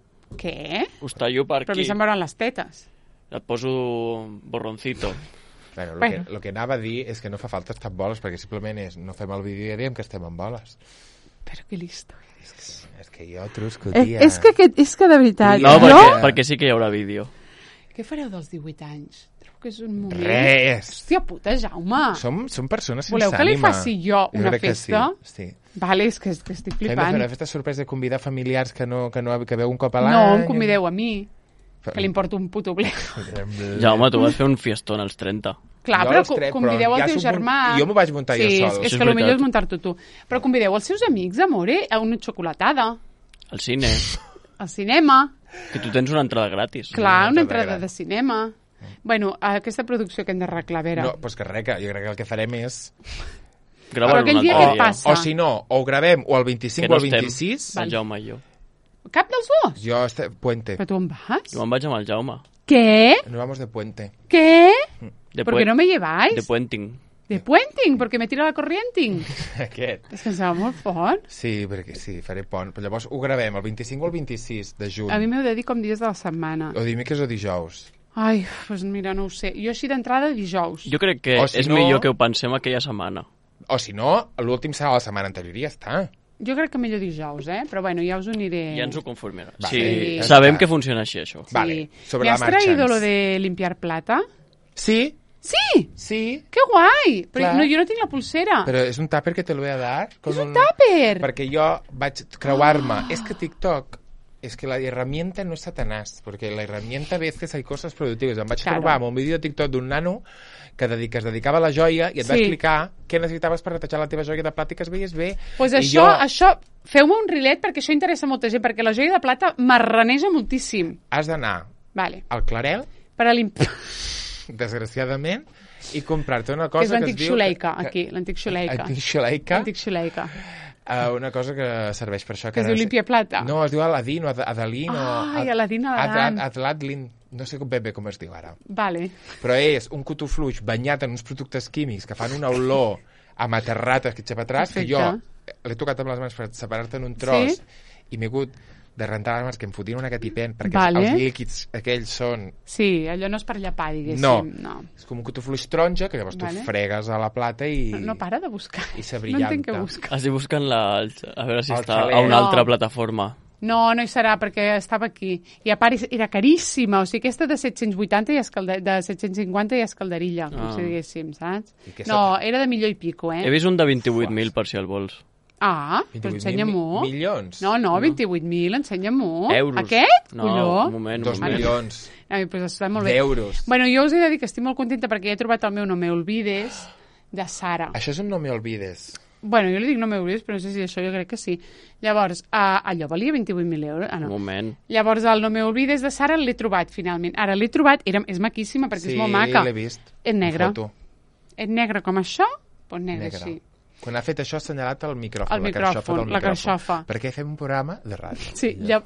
Què? Us tallo per Però a aquí. mi se'm veuran les tetes. Et poso borroncito. Bueno, el, Bueno. que, el que anava a dir és que no fa falta estar amb boles, perquè simplement és no fem el vídeo i diem que estem amb boles. Però que listo. És que, és que jo trusco, És, tia. és, que, aquest- és que de veritat... No, Jo- perquè, perquè sí que hi haurà vídeo. Què fareu dels divuit anys? Trobo que és un moment... Res! Hòstia puta, Jaume! Som, som persones sense Voleu que li ànima. faci jo una crec que festa? Sí, sí. Vale, és que, que estic Hem de fer flipant. una festa sorpresa de convidar familiars que no, que no que veu un cop a l'any. No, em convideu a mi, que li importa un puto ble. Jaume, tu vas fer un fiestón als trenta. Clar, Jo però als co- tres, però convideu el ja teu supo- germà. jo m'ho vaig muntar jo sí, sol. és, Això és és que el millor veritat. és muntar-t'ho tu. Però convideu els seus amics, amore, a una xocolatada, Al cine. al cinema. Que tu tens una entrada gratis. Clar, entrada una entrada gran. de cinema. Bueno, aquesta producció que hem de arreglar, a veure. No, doncs que res, que jo crec que el que farem és... Grava Però aquell un dia altre què dia. passa? O si no, o ho gravem o el vint-i-cinc Que no o el estem. vint-i-sis. El Jaume i jo. Cap dels dos? Jo, este, puente. Però tu on vas? Jo me'n vaig amb el Jaume. ¿Qué? Nos vamos de puente. ¿Qué? De ¿Por qué puen- no me lleváis? De puenting. De puenting, perquè me tira la corrienting. Aquest. És que em sembla molt fort. Sí, perquè sí, faré pont. Però llavors ho gravem el vint-i-cinc o el vint-i-sis de juny. A mi m'heu de dir com dies de la setmana. O dimecres o dijous. Ai, doncs mira, no ho sé. Jo així d'entrada dijous. Jo crec que O si és no- millor que ho pensem aquella setmana. O si no, l'últim serà la setmana anterior i ja està. Jo crec que millor dijous, eh? Però bueno, ja us ho aniré... Ja ens ho confirmarà. Vale, Sí, ja sabem està. que funciona així, això. Sí. Vale, sobre ¿Me la has marcha traído ens. lo de limpiar plata? Sí, Sí! sí, ¡Qué guai! Però Clar. no, jo no tinc la pulsera. però és un tàper que te lo voy a dar. Con És un tàper! Perquè jo vaig creuar-me. És que TikTok, és que la herramienta no és satanàs, perquè la herramienta a veces hay cosas productives. Em vaig Claro. trobar amb un vídeo de TikTok d'un nano que, dedica, es dedicava a la joia i et va Sí. explicar què necessitaves per netejar la teva joia de plata i que es veies bé. Pues I això, jo- això, feu-me un rilet perquè això interessa a molta gent, perquè la joia de plata marraneja moltíssim. Has d'anar Vale. al Clarel, Per a limpiar... desgraciadament, i comprar-te una Que cosa és que, l'antic es diu... Xuleica, aquí, l'antic Xuleica. Antic Xuleica. L'antic Xuleica. Uh, una cosa que serveix per això. Que es ara diu sé- Limpia Plata. No, es diu Aladín o Ad- Adalín. Ai, o... Aladín, Aladán. Ad- Adladlin. No sé ben bé com es diu ara. Vale. Però és un cotofluix banyat en uns productes químics que fan una olor a materrates que xapa atrás, que jo Perfecte. l'he tocat amb les mans per separar-te en un tros Sí? i m'he hagut de rentar les mans que em fotien una catipent perquè Vale. els líquids aquells són... Sí, allò no és per llapar, diguéssim. No. no. És com un cotofluix taronja que llavors Vale. tu fregues a la plata i... No, no para de buscar. I No s'abrillanta. entenc què busca. Estic buscant la... A veure si El està xalet. a una No. altra plataforma. No, no hi serà, perquè estava aquí. I a part era caríssima, o sigui, aquesta de set-cents vuitanta i escalde... de set-cents cinquanta i escalderilla, ah. com si diguéssim, saps? No, era de millor i pico, eh? He vist un de vint-i-vuit mil, per si el vols. Ah, però ensenya-m'ho. Milions? No, no, vint-i-vuit mil, ensenya-m'ho. Euros. Aquest? No, colló? un moment. Dos milions. Ai, pues està molt bé. D'euros. Bueno, jo us he de dir que estic molt contenta perquè he trobat el meu No me olvides de Sara. Això és un No me olvides. Bueno, jo li dic No me olvides, però no sé si això jo crec que sí. Llavors, uh, allò valia vint-i-vuit mil euros. Ah, no. Un moment. Llavors, el No me olvides de Sara l'he trobat, finalment. Ara l'he trobat, era, és maquíssima perquè sí, és molt maca. Sí, l'he vist. És negre. Foto. És negre com això, doncs negre, negre. sí. Quan ha fet això ha assenyalat el micròfon, el la micròfon, carxofa del la micròfon. carxofa. Perquè fem un programa de ràdio. Sí, ja...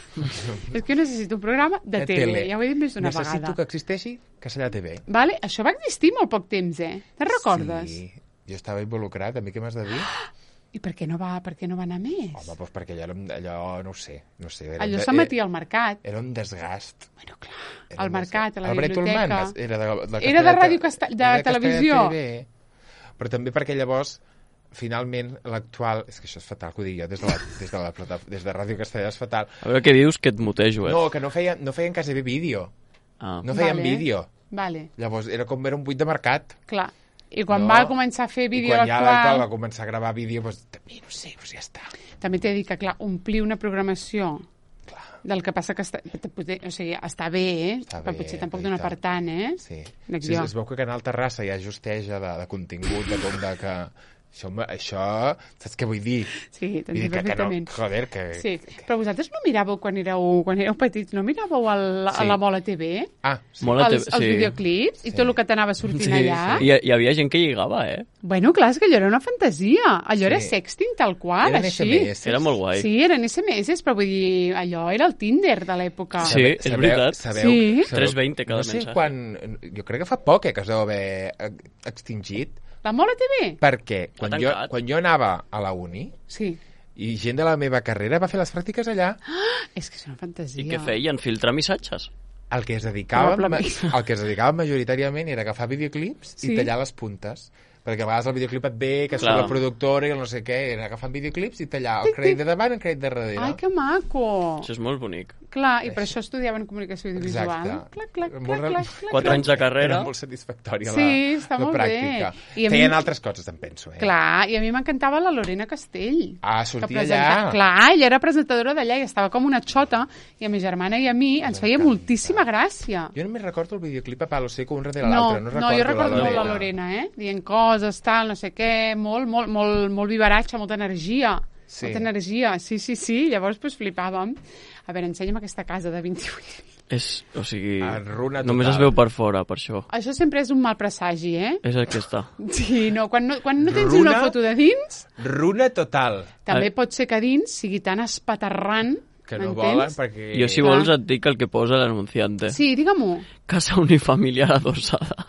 és que jo necessito un programa de, de tele. tele. Ja ho he dit més d'una vegada. Necessito que existeixi Castellà T V. Vale? Això va existir molt poc temps, eh? Te'n recordes? Sí, jo estava involucrat. A mi què m'has de dir? I per què no va, per què no va anar més? Home, doncs perquè allò, allò no ho sé. No sé era allò de, s'emetia al mercat. Era un desgast. Bueno, clar. Al mercat, a la el biblioteca. Ulman, era de, de, era de ràdio Castell, de, de televisió. T V, però també perquè llavors finalment l'actual... És que això és fatal que ho digui jo des de, la, des de, la, des de Ràdio Castellà, és fatal. A veure què dius, que et mutejo, eh? No, que no feien, no feien quasi bé vídeo. Ah. No feien vale. vídeo. Vale. Llavors era com era un buit de mercat. Clar. I quan no. va començar a fer vídeo I quan l'actual... ja l'actual va començar a gravar vídeo, doncs també, no sé, doncs ja està. També t'he dit que, clar, omplir una programació clar. del que passa que està, o sigui, està bé, eh? Està però bé, potser tampoc dona per tant, eh? Sí. sí es veu que Canal Terrassa ja justeja de, de contingut, de com de que... Això, això, saps què vull dir? Sí, t'entenc perfectament. Que no, joder, que... Sí, però vosaltres no miràveu quan éreu, quan éreu petits, no miràveu el, sí. a la Mola T V? Ah, sí. Mola els, T V, els sí. videoclips sí. i tot el que t'anava sortint sí, allà? Sí. Hi, hi havia gent que lligava, eh? Bueno, clar, és que allò era una fantasia. Allò sí. era sexting tal qual, eren així. S M S. Era molt guai. Sí, eren S M S, però vull dir, allò era el Tinder de l'època. Sí, és sabeu, veritat. Sabeu, sí. sabeu, tres vint cada no sé mensatge. Quan, jo crec que fa poc eh, que es deu haver extingit. La Mola T V? Perquè quan jo, quan jo anava a la uni sí. i gent de la meva carrera va fer les pràctiques allà... Ah, és que és una fantasia. I què feien? Filtrar missatges? El que es dedicava, el que es dedicava majoritàriament era agafar videoclips sí. i tallar les puntes. Perquè a vegades el videoclip et ve, que surt la productora i el no sé què, era agafant videoclips i tallar el crèdit de davant i el crèdit de darrere. Ai, que maco! Això és molt bonic. Clar, i per això estudiaven comunicació audiovisual. Exacte. Clac, clac, clac, molt, clac, clac, Quatre anys de carrera. Era molt satisfactòria sí, la, està la molt pràctica. Bé. I Feien mi... altres coses, em penso. Eh? Clar, i a mi m'encantava la Lorena Castell. Ah, sortia presenta... allà. Clar, ella era presentadora d'allà i estava com una xota, i a mi germana i a mi ens feia moltíssima gràcia. Jo només recordo el videoclip a Palo Seco un darrere no, l'altre. No, no, jo recordo la molt la Lorena, eh? Dient coses, tal, no sé què, molt, molt, molt, molt vivaratge, molta energia. Sí. Molta energia, sí, sí, sí. Llavors, pues, flipàvem. A veure, ensenya'm aquesta casa de vint-i-vuit. És, o sigui, Arruna només es veu per fora, per això. Això sempre és un mal presagi, eh? És el que està. Sí, no, quan no, quan no tens Runa, una foto de dins... Runa total. També pot ser que dins sigui tan espaterrant, que no m'entens? volen perquè... Jo, si Clar. vols, et dic el que posa l'anunciante. Sí, digue-m'ho. Casa unifamiliar adosada.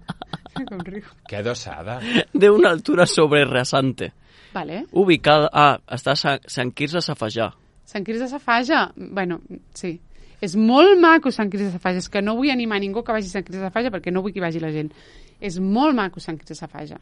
Com riu. Que adossada. De una altura sobre rasante. Vale. Ubicada... Ah, està a Sant, Sant Quirze Safajà. Sant Quirze Safaja, bueno, sí. És molt maco Sant Quirze Safaja. És que no vull animar ningú que vagi a Sant Quirze Safaja perquè no vull que hi vagi la gent. És molt maco Sant Quirze Safaja.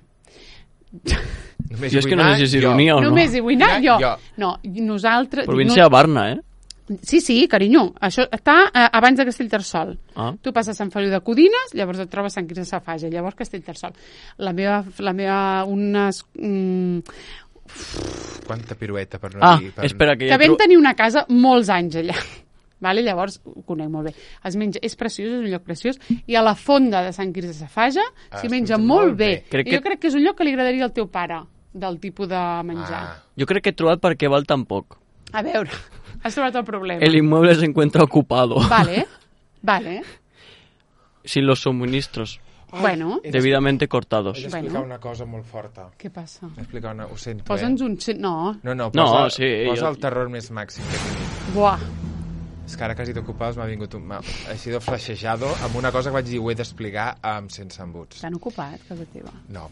Només jo és que no sé si és ironia o no. Només hi vull anar jo. jo. No, nosaltres... Província de Barna, eh? Sí, sí, carinyo. Això està eh, abans de Castellterçol. Ah. Tu passes Sant Feliu de Codines, llavors et trobes Sant Quirze Safaja, llavors Castellterçol. La meva... La meva unes... Mm, quanta pirueta per no ah, dir... Per... espera, que que ja vam tro... tenir una casa molts anys allà. Vale? Llavors ho conec molt bé. Es menja, és preciós, és un lloc preciós, i a la fonda de Sant Quirze Safaja s'hi ah, menja molt bé. bé. Crec I jo que... crec que és un lloc que li agradaria al teu pare, del tipus de menjar. Ah. Jo crec que he trobat perquè val tan poc. A veure, has trobat el problema. El inmueble se encuentra ocupado. Vale, vale. Sin los suministros. Ai, bueno. Debidamente cortados. He d'explicar Bueno. una cosa molt forta. Què passa? He d'explicar una... Ho sento, Posa'ns eh? un... No. No, no, No, posa, sí, posa jo- el terror més màxim que tinc. Buah. És que ara que has dit ocupades m'ha vingut un... m'ha- He sido flashejado amb una cosa que vaig dir ho he d'explicar amb sense embuts. T'han ocupat, casa teva. No.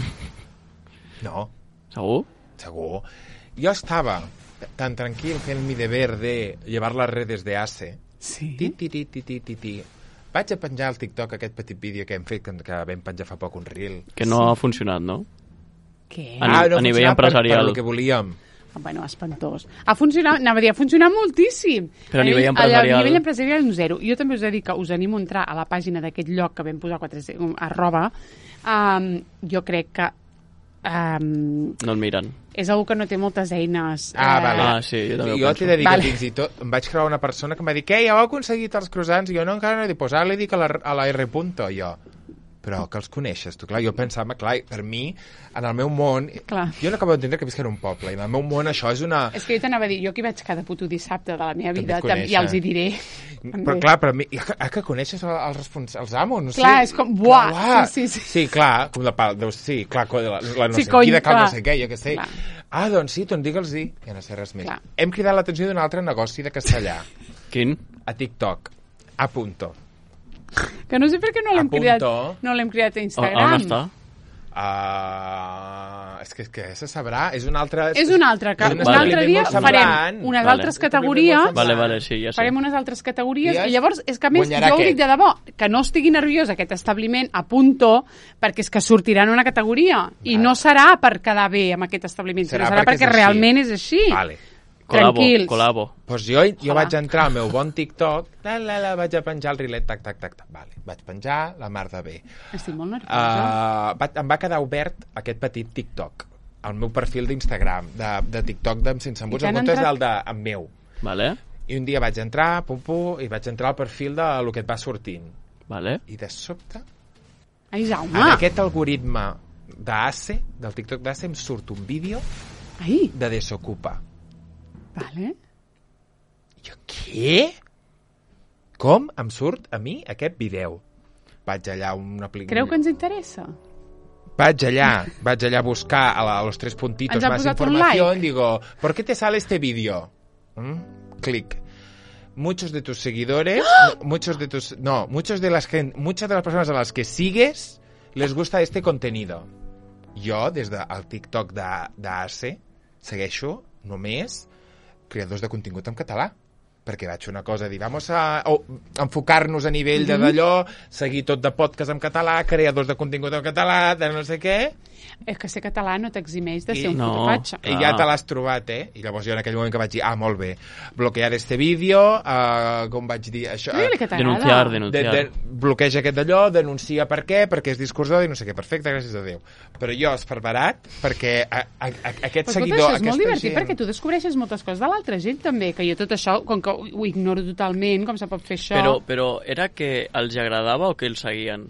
No, Segur? segur. Jo estava tan tranquil fent mi deber de llevar les redes de ACE. Sí? Ti, ti, ti, ti, ti, ti, ti. Vaig a penjar al TikTok aquest petit vídeo que hem fet, que, que vam penjar fa poc un reel. Que no ha funcionat, no? Què? A ni- a nivell funcionava empresarial. Per, per el que volíem. Bueno, espantós. Ha funcionat, anava a dir, ha funcionat moltíssim. Però a nivell empresarial... A nivell empresarial, un zero. Jo també us he dit que us animo a entrar a la pàgina d'aquest lloc que vam posar quatre, arroba. Um, jo crec que... Um, no el miren. És algú que no té moltes eines. Ah, eh... vale. Ah, sí, jo també jo t'he de dir vale. que fins i tot em vaig creure una persona que em va dir que ja heu aconseguit els croissants, i jo no, encara no he dit, pues ara li dic a la, a la R punto, jo. Però que els coneixes, tu, clar, jo pensava, clar, per mi, en el meu món, clar. Jo no acabo d'entendre que visc en un poble, i en el meu món això és una... És que jo t'anava a dir, jo aquí vaig cada puto dissabte de la meva vida, també ja els hi diré. Però clar, per mi, ah, que coneixes els, respons... els amos, no sé. Clar, és com, buah, clar, sí, sí, sí. Sí, clar, com la pal, deus, sí, clar, la, la no sí, sé cony, qui de cal clar. no sé què, jo què sé. Clar. Ah, doncs sí, doncs digue'ls-hi. Ja no sé res més. Clar. Hem cridat l'atenció d'un altre negoci de castellà. Quin? A TikTok. A punto. Que no sé per què no l'hem A punto. cridat, no l'hem criat a A, Instagram. on està? Uh, és que, que se sabrà, és un altre... És un altre, que és un un vale. altre establiment dia molt farem semblant. unes Vale. altres Un establiment categories, molt Vale, semblant. vale, sí, ja sé. farem unes altres categories, I i llavors, és que a més, guanyarà jo ho aquest. dic de debò, que no estigui nerviós aquest establiment a punto, perquè és que sortirà en una categoria, i Vale. no serà per quedar bé amb aquest establiment, Serà sinó serà perquè perquè és així. realment és així. Vale. Colabo, Tranquils. colabo. Pues jo, jo Hola. vaig entrar al meu bon TikTok, la, la, la, vaig a penjar el rilet, tac, tac, tac, tac. Vale. Vaig penjar la mar de bé. Estic molt nerviosa. Uh, va, em va quedar obert aquest petit TikTok, el meu perfil d'Instagram, de, de TikTok de Sense Embuts, I t'han en comptes entrat- del de, el meu. Vale, I un dia vaig entrar, pum, pum, i vaig entrar al perfil de lo que et va sortint. vale. I de sobte, Ai, Jaume. en aquest algoritme d'Ace, del TikTok d'Ace, em surt un vídeo Ai, de Desocupa. vale. Jo, què? Com em surt a mi aquest vídeo? Vaig allà a una aplicació... Creu que ens interessa? Vaig allà, vaig allà a buscar a, la, a los tres puntitos Ens ha más posat un información, like. digo, ¿por qué te sale este vídeo? ¿Mm? Clic. Muchos de tus seguidores, ¡Ah! muchos de tus, no, muchos de las gen- muchas de las personas a las que sigues les gusta este contenido. Jo, des del TikTok d'Ace, segueixo només creadors de contingut en català, perquè vaig fer una cosa, dir, vamos a oh, enfocar-nos a nivell de d'allò, seguir tot de podcast en català, creadors de contingut en català, de no sé què, És que ser català no t'eximeix de I- ser un No. fotopatxa. i ja te l'has trobat, eh? I llavors jo en aquell moment que vaig dir, ah, molt bé, bloquear este vídeo, uh, com vaig dir, això... Digue-li que t'agrada. Denunciar, de, denunciar. de, bloqueja aquest d'allò, denuncia per què, perquè és discurs d'odi, no sé què, perfecte, gràcies a Déu. Però jo, esparverat, perquè a, a, a, aquest Però escolta, seguidor... això és molt aquesta divertit gent... perquè tu descobreixes moltes coses de l'altra gent també, que jo tot això, com que ho, ho ignoro totalment, com se pot fer això... Però, però era que els agradava o que els seguien?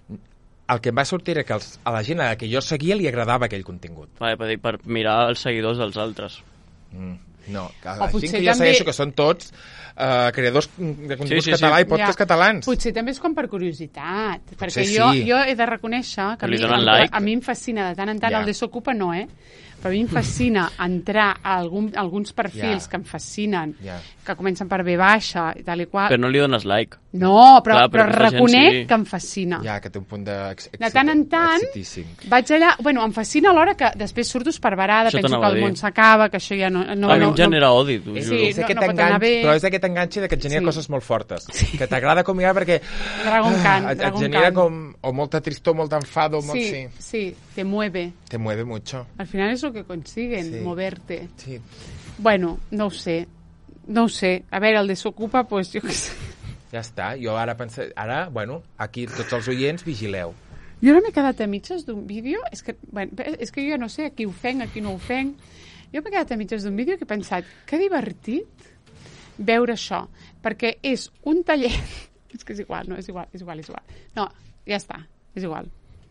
El que em va sortir era que els, a la gent a la que jo seguia li agradava aquell contingut. Vale, per, dir, per mirar els seguidors dels altres. Mm, no, que O la gent potser que jo també- segueixo, que són tots uh, creadors de contingut Sí, sí, sí. català i podcast Ja. catalans. Potser també és com per curiositat, perquè sí. jo, jo he de reconèixer que a Li mi, donen a, like. a mi em fascina de tant en tant, Ja. el Desocupa no, eh? Però a mi em fascina entrar a algun, alguns perfils Ja. que em fascinen, Ja. que comencen per B baixa i tal i qual. Però no li dones like. No, però, Clar, però però aquesta gent reconec sí. que em fascina. Ja, que té un punt de... ex- De tant en tant, exitíssim. vaig allà... Bueno, em fascina alhora que després surto esparverada, Això penso t'anava que el a dir. món s'acaba, que això ja no... no, a mi no, em genera odi, t'ho Sí, juro. és no- aquest no pot anar enganx, bé. però és aquest enganxe de que et genera Sí. coses molt fortes, que t'agrada com mirar perquè Dragon Khan, et, et Dragon genera Khan. com o molta tristor, molt enfado, molt, Sí, sí. sí, te mueve. Te mueve mucho. Al final es lo que consiguen, Sí. moverte. Sí. Bueno, no ho sé. No ho sé. A veure, el Desocupa, pues jo què sé. Ja està. Jo ara penso... Ara, bueno, aquí tots els oients vigileu. Jo ara m'he quedat a mitges d'un vídeo, és que, bueno, és que jo ja no sé a qui ofenc, a qui no ofenc. Jo m'he quedat a mitges d'un vídeo que he pensat, que divertit veure això, perquè és un taller... És que és igual, no, és igual, és igual, és igual. No, ja està, és igual.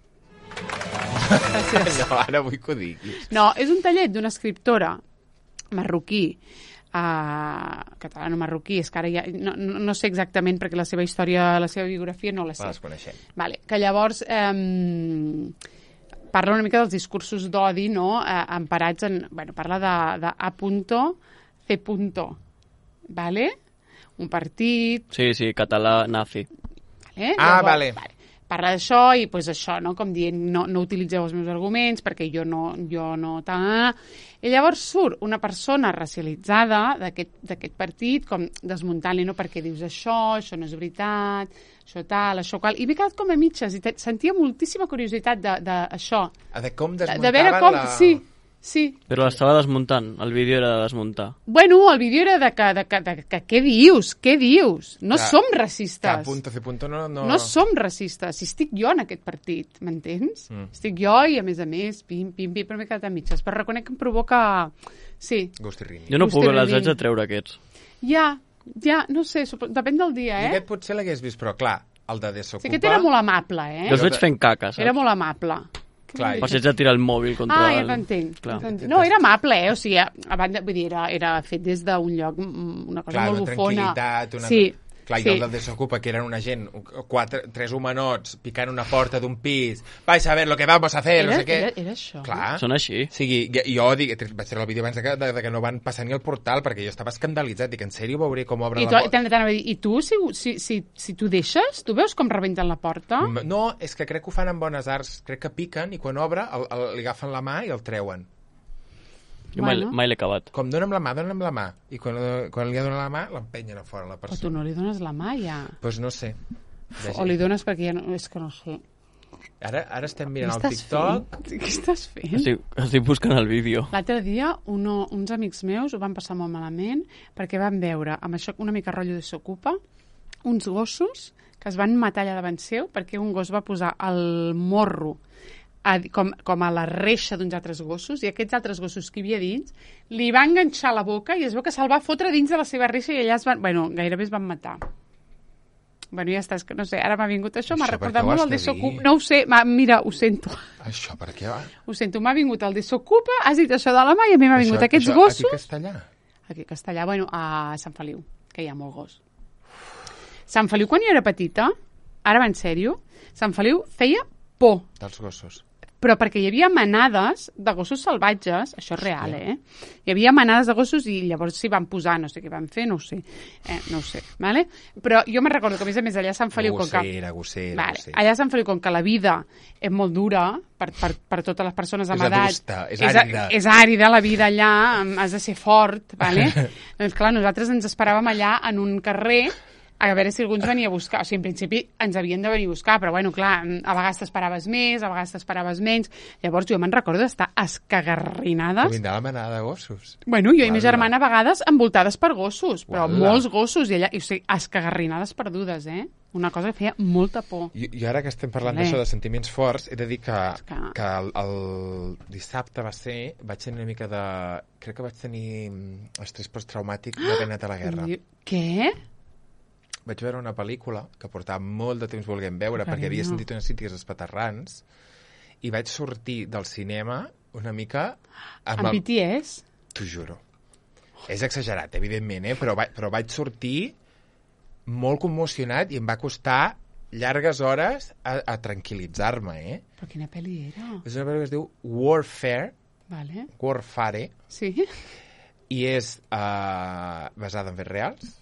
Gràcies. No, ara vull que ho diguis. No, és un tallet d'una escriptora marroquí, uh, catalano-marroquí, és que ara ja no, no, no sé exactament perquè la seva història, la seva biografia no la sé. Les coneixem. Vale, que llavors um, parla una mica dels discursos d'odi, no?, uh, emparats en... Bueno, parla de, de A punto, C punto, vale? Un partit... Sí, sí, català nazi. Vale? Ah, vale. vale. Parla d'això i pues, això, no? Com dient, no, no utilitzeu els meus arguments perquè jo no... Jo no ta... I llavors surt una persona racialitzada d'aquest d'aquest partit, com desmuntant-li, no? Perquè dius això, això no és veritat, això tal, això qual... I m'he quedat com a mitges i te- sentia moltíssima curiositat d'això. De com De, desmuntaven de veure com... la... Sí, Sí. Però l'estava desmuntant, el vídeo era de desmuntar. Bueno, el vídeo era de que, de que, de que què dius? Què dius? No Que- som Que a racistes. punto C punto no... No, No som racistes. Si estic jo en aquest partit, m'entens? Mm. Estic jo i, a més a més, pim, pim, pim, però m'he quedat a mitges. Però reconec que em provoca... Sí, Gust i rini. Jo no Vostè puc, ve les dient. haig de treure aquests. ja, ja, no sé, supo... depèn del dia, I eh? aquest potser l'hagués vist, però clar, el de Desocupa... Sí, aquest era molt amable, eh? Jo els veig fent caca, saps? Era molt amable. Clar, Per si haig de tirar el mòbil contra Ah, ja el... t'entenc. Clar. ja t'entenc. No, era amable, eh? O sigui, a banda, vull dir, era, era fet des d'un lloc, mm, una cosa Clar, molt una bufona. tranquil·litat, una... Sí, Clar, i sí. el del Desocupa, que eren una gent, quatre, tres humanots, picant una porta d'un pis, vais a ver lo que vamos a hacer, no Era, sé què... era, era això. Clar. Són així. O sigui, jo, jo dic, vaig treure el vídeo abans de que, de, de que no van passar ni el portal, perquè jo estava escandalitzat, dic, en sèrio veuré com obre I, la tu, porta? t'anava a dir, I tu, si, si, si, si tu deixes, tu veus com rebenten la porta? No, és que crec que ho fan amb bones arts, crec que piquen i quan obre el, el, li agafen la mà i el treuen. Jo mai, Bueno. mai l'he acabat. Com dona'm la mà, dona'm la mà. I quan, quan li ha donat la mà, l'empenyen a fora la Però tu persona. no li dones la mà, ja. Doncs pues no sé. O li dones perquè ja no... És que no sé. Ara, ara estem Què mirant el estàs TikTok. fent? Què estàs fent? Estic, estic buscant el vídeo. L'altre dia uno, uns amics meus ho van passar molt malament perquè van veure, amb això una mica rotllo de s'ocupa, uns gossos que es van matar allà davant seu perquè un gos va posar el morro a, com, com a la reixa d'uns altres gossos i aquests altres gossos que hi havia dins li va enganxar la boca i es veu que se'l va fotre dins de la seva reixa i allà es van... Bueno, gairebé es van matar. Bueno, ja està, és que no sé, ara m'ha vingut això, m'ha Això per recordat què ho molt has el de Desocupa. dir? No ho sé, ma, mira, ho sento. Això per què va? Ho sento, m'ha vingut el Desocupa, has dit això de la mà i a mi m'ha vingut Això- aquests això gossos. Aquí a Castellà? Aquí a Castellà, bueno, a Sant Feliu, que hi ha molt gos. Sant Feliu, quan jo era petita, ara va en sèrio, Sant Feliu feia por, Dels gossos. però perquè hi havia manades de gossos salvatges, això és real, eh? Hi havia manades de gossos i llavors s'hi van posar, no sé què van fer, no ho sé, eh, no ho sé, vale? Però jo me'n recordo que, a més a més, allà a Sant Feliu... com que... Gossera, gossera, Vale. gossera. Allà a Sant Feliu, com que la vida és molt dura per, per, per totes les persones amb És edat... adusta, és a- àrida. És àrida, la vida allà, em- has de ser fort, vale? Doncs clar, nosaltres ens esperàvem allà en un carrer a veure si algú ens venia a buscar. O sigui, en principi ens havien de venir a buscar, però bueno, clar, a vegades t'esperaves més, a vegades t'esperaves menys. Llavors jo me'n recordo d'estar Que escagarrinades. vindrà la manada de gossos. Bueno, jo i ma Guarda. germana a vegades envoltades per gossos, però Guarda. molts gossos, i allà, i, o sigui, escagarrinades perdudes, eh? Una cosa que feia molta por. I, i ara que estem parlant Vale. d'això de sentiments forts, he de dir que, que- que el, el dissabte va ser... Vaig tenir una mica de... Crec que vaig tenir mm, estrès posttraumàtic d'haver anat a la guerra. Què? Vaig veure una pel·lícula que portava molt de temps volent veure Carinyo. perquè havia sentit unes crítiques espaterrans i vaig sortir del cinema una mica amb Amb el... P T S? T'ho juro. És exagerat, evidentment, eh? però, vaig, però vaig sortir molt commocionat i em va costar llargues hores a, a tranquil·litzar-me. Eh? Però quina pel·li era? És una pel·lícula que es diu Warfare, Vale. Warfare, Sí? i és uh, basada en fets reals,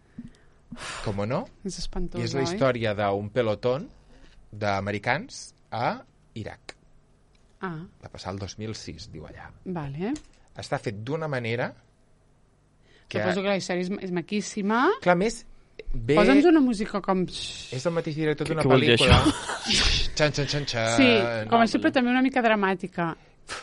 com o no, És espantós, i és la oi? història d'un pelotón d'americans a Iraq. Ah, Va passar el dos mil sis, diu allà. vale. Està fet d'una manera que... Suposo que la història és, és maquíssima. Clar, més, bé... Posa'ns una música com... És el mateix director d'una què vol dir pel·lícula. Xan, xan, xan, xan. Sí, com no, així, però també una mica dramàtica.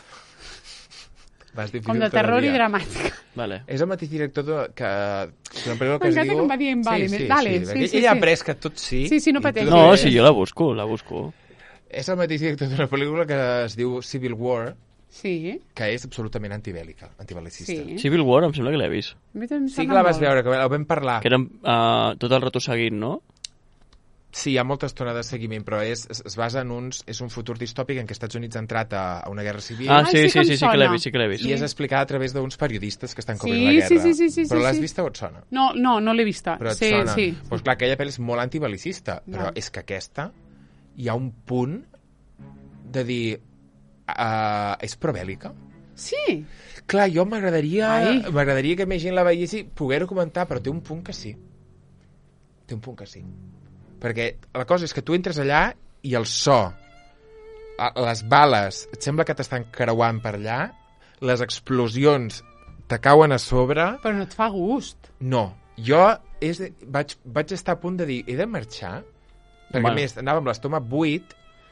Vas dir Com de difícil terror i todavía. dramàtica. Vale. És el mateix director de, que... Una pel·lícula que es M'encanta diu... que em va dient vale, sí, sí, vale, sí, sí, perquè sí, ell ha sí. après que tot sí. Sí, sí, no i tu pateixis. No, també. sí, jo la busco, la busco. És el mateix director d'una pel·lícula que es diu Civil War, Sí, que és absolutament antibèl·lica, antibelicista. sí. Civil War em sembla que l'he vist. A mi també em Sí que sembla la vas molt. veure, que ho vam parlar. Que eren uh, tot el rato seguint, no? Sí, hi ha molta estona de seguiment, però és, es, es basa en uns... És un futur distòpic en què els Estats Units ha entrat a, a una guerra civil Ah, Ai, sí, sí sí, que em sí, sí que l'he sona. vist, sí que l'he vist. i és explicada a través d'uns periodistes que estan cobrint Sí, la guerra. sí, sí, sí, sí, però sí, l'has sí. vista o et sona? No, no, no l'he vista. Però et sí, sona? sí. Doncs clar, aquella pel·li és molt antibelicista, però No. és que aquesta hi ha un punt de dir... Uh, és probèl·lica? Sí. Clar, jo m'agradaria Ai. m'agradaria que més gent la veiessi, poder-ho comentar, però té un punt que sí. Té un punt que sí. Perquè la cosa és que tu entres allà i el so, a- les bales, et sembla que t'estan creuant per allà, les explosions te cauen a sobre... Però no et fa gust. No, jo és de, vaig, vaig estar a punt de dir, he de marxar? Perquè Bueno. a més, anava amb l'estómac buit,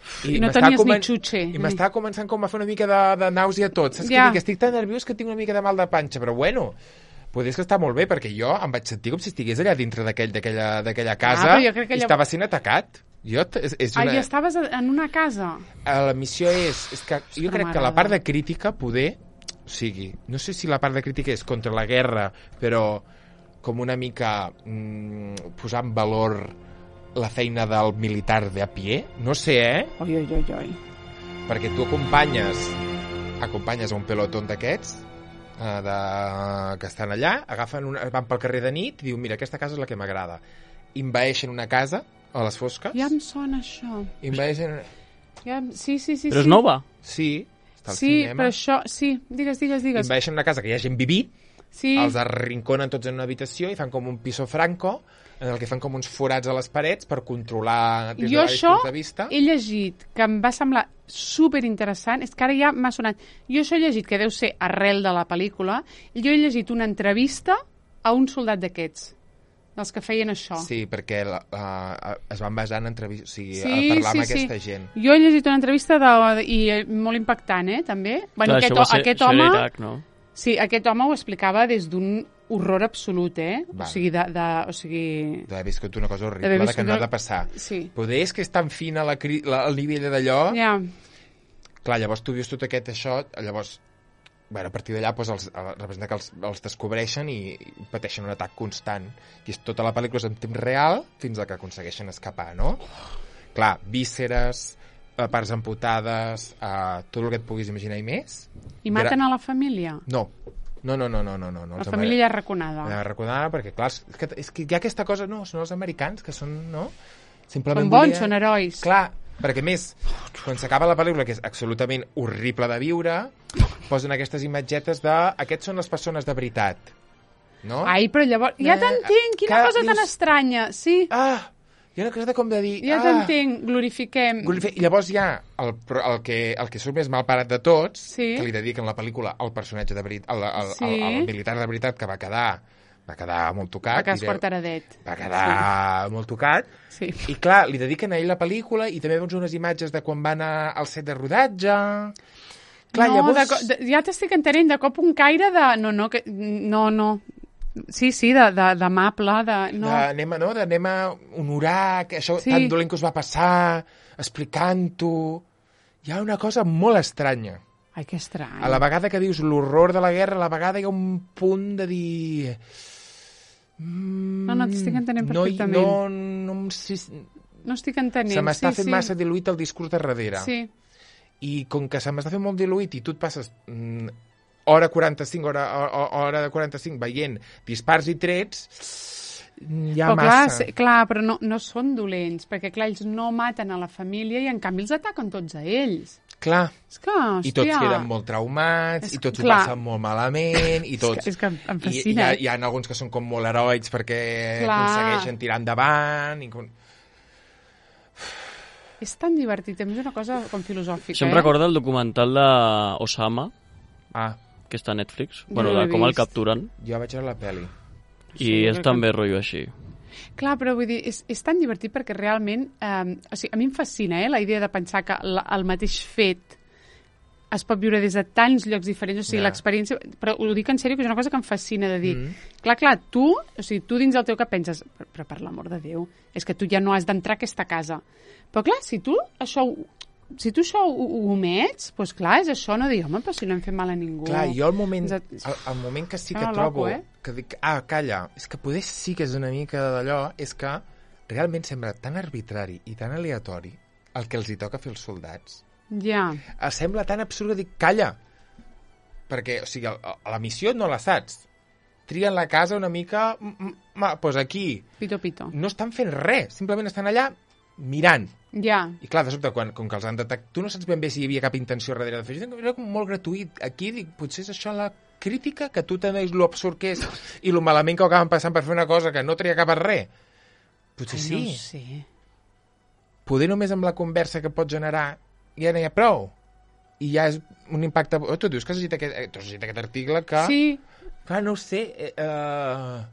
I no tenies comen... ni xutxe. I m'estava començant com a fer una mica de, de nàusea a tot. Saps ja. que, dic, estic tan nerviós que tinc una mica de mal de panxa, però bueno, potser que està molt bé, perquè jo em vaig sentir com si estigués allà dintre d'aquella casa ah, i allò... estava sent atacat. Jo, és, és una... Ah, i estaves en una casa? La missió és... és que jo crec que la part de crítica, poder... O sigui, no sé si la part de crítica és contra la guerra, però com una mica mmm, posar en valor la feina del militar de a pie, no sé, eh? Oi, oi, oi, oi. Perquè tu acompanyes acompanyes a un pelotó d'aquests eh, de... que estan allà, agafen una... van pel carrer de nit i diuen, mira, aquesta casa és la que m'agrada. Invaeixen una casa a les fosques. Ja em sona això. Invaeixen... Ja, sí, sí, sí. Però sí. és nova? Sí, està al sí, cinema. però això... Sí, digues, digues, digues. Invaeixen una casa que hi ha gent vivint, sí. els arrinconen tots en una habitació i fan com un piso franco, en el que fan com uns forats a les parets per controlar des de jo diversos això punts de vista. he llegit, que em va semblar superinteressant, és que ara ja m'ha sonat. Jo això he llegit, que deu ser arrel de la pel·lícula, jo he llegit una entrevista a un soldat d'aquests, dels que feien això. Sí, perquè la, la, es van basar en entrevistes, o sigui, sí, a parlar sí, amb aquesta sí. gent. Jo he llegit una entrevista de, de, i molt impactant, eh, també. Bueno, Clar, aquest, això va ser, aquest això home... era Iraq, no? Sí, aquest home ho explicava des d'un horror absolut, eh? Val. O sigui, de... de o sigui... D'haver viscut una cosa horrible, D'haver de que no ha viscut- de passar. Sí. Poder és que és tan fina la, cri... la, el nivell d'allò... Ja. Clar, llavors tu vius tot aquest això, llavors, bueno, a partir d'allà doncs, els, el, representa que els, els descobreixen i, i pateixen un atac constant. I és, tota la pel·lícula és en temps real fins a que aconsegueixen escapar, no? Clar, vísceres, eh, parts amputades, eh, tot el que et puguis imaginar i més. I maten a la família? No. No, no, no, no, no, no. La família ja raconada. Ja raconada, perquè clar, és que, és que hi ha aquesta cosa, no, són els americans, que són, no? Simplement Són bons, volia... són herois. Clar, perquè a més, quan s'acaba la pel·lícula, que és absolutament horrible de viure, posen aquestes imatgetes de... Aquests són les persones de veritat, no? Ai, però llavors... Ja Eh, t'entenc, quina que cosa tan dius- estranya. Sí, Ah! Hi ha una cosa com de dir... ja ah, t'entenc, glorifiquem. glorifi- I llavors hi ha el, pro- el, que, el que surt més mal parat de tots, Sí. que li dediquen la pel·lícula al personatge de veritat, al, al, Sí. al, al militar de veritat, que va quedar, va quedar molt tocat. Va quedar i deu- esquarteradet. Va quedar sí. molt tocat. Sí. I clar, li dediquen a ell la pel·lícula i també veus unes imatges de quan va anar al set de rodatge. Clar, no, llavors... de, co- de, ja t'estic entenent, de cop un caire de... No, no, que, no, no. Sí, sí, d'amable, de, de, no. De, anem, a, no? de anem a honorar que això Sí. tan dolent que us va passar, explicant-ho... Hi ha una cosa molt estranya. Ai, que estrany. A la vegada que dius l'horror de la guerra, a la vegada hi ha un punt de dir... Mm, No, no, t'estic entenent no, perfectament. No, no, no, si, No estic entenent. se m'està sí, fent sí. massa diluït el discurs de darrere. Sí. I com que se m'està fent molt diluït i tu et passes mm, hora quaranta-cinc, hora, hora, hora de quaranta-cinc veient dispars i trets, hi ha però clar, massa. sí, clar, però no, no són dolents, perquè clar, ells no maten a la família i en canvi els ataquen tots a ells. Clar. És que, hòstia... I tots queden molt traumats, És- i tots clar. ho passen molt malament, i tots... És que, és que em I, i hi, fascina. ha, hi ha alguns que són com molt heroics perquè Clar. aconsegueixen tirar endavant... I com... És tan divertit, a més és una cosa com filosòfica, Això em eh? recorda el documental d'Osama, Ah, que està a Netflix, Jo bueno, no de l'he com el vist. capturen, jo vaig veure la peli. i Sí, és crec també que- rotllo així. Clar, però vull dir, és, és tan divertit perquè realment... Eh, o sigui, a mi em fascina, eh, la idea de pensar que la, el mateix fet es pot viure des de tants llocs diferents, o sigui, Ja. l'experiència... Però ho dic en sèrio, que és una cosa que em fascina de dir... Mm. Clar, clar, tu, o sigui, tu dins del teu cap penses, però, però per l'amor de Déu, és que tu ja no has d'entrar a aquesta casa. Però clar, si tu això, ho- si tu això ho, ho omets, doncs clar, és això, no dir, home, però si no hem fet mal a ningú. Clar, jo el moment, Ens el, el moment que sí que Ah, trobo... loco, eh? Que dic, ah, calla, és que poder sí que és una mica d'allò, és que realment sembla tan arbitrari i tan aleatori el que els hi toca fer els soldats. Ja, Em sembla tan absurd que dic, calla, perquè, o sigui, a, a la missió no la saps. Trien la casa una mica... Doncs pues aquí. pito, pito. No estan fent res, simplement estan allà mirant. Ja, I clar, de sobte, quan, com que els han detectat, tu no saps ben bé si hi havia cap intenció darrere de fer això, era com molt gratuït. Aquí, dic, potser és això la crítica, que tu t'adonis lo absurd que és i lo malament que ho acaben passant per fer una cosa que no tria cap a res. Potser ai, sí. no ho sé. Poder només amb la conversa que pot generar ja n'hi ha prou. I ja és un impacte... Oh, tu dius que has llegit aquest, eh, tu has llegit aquest article que... Sí, Clar, no ho sé... Eh, uh,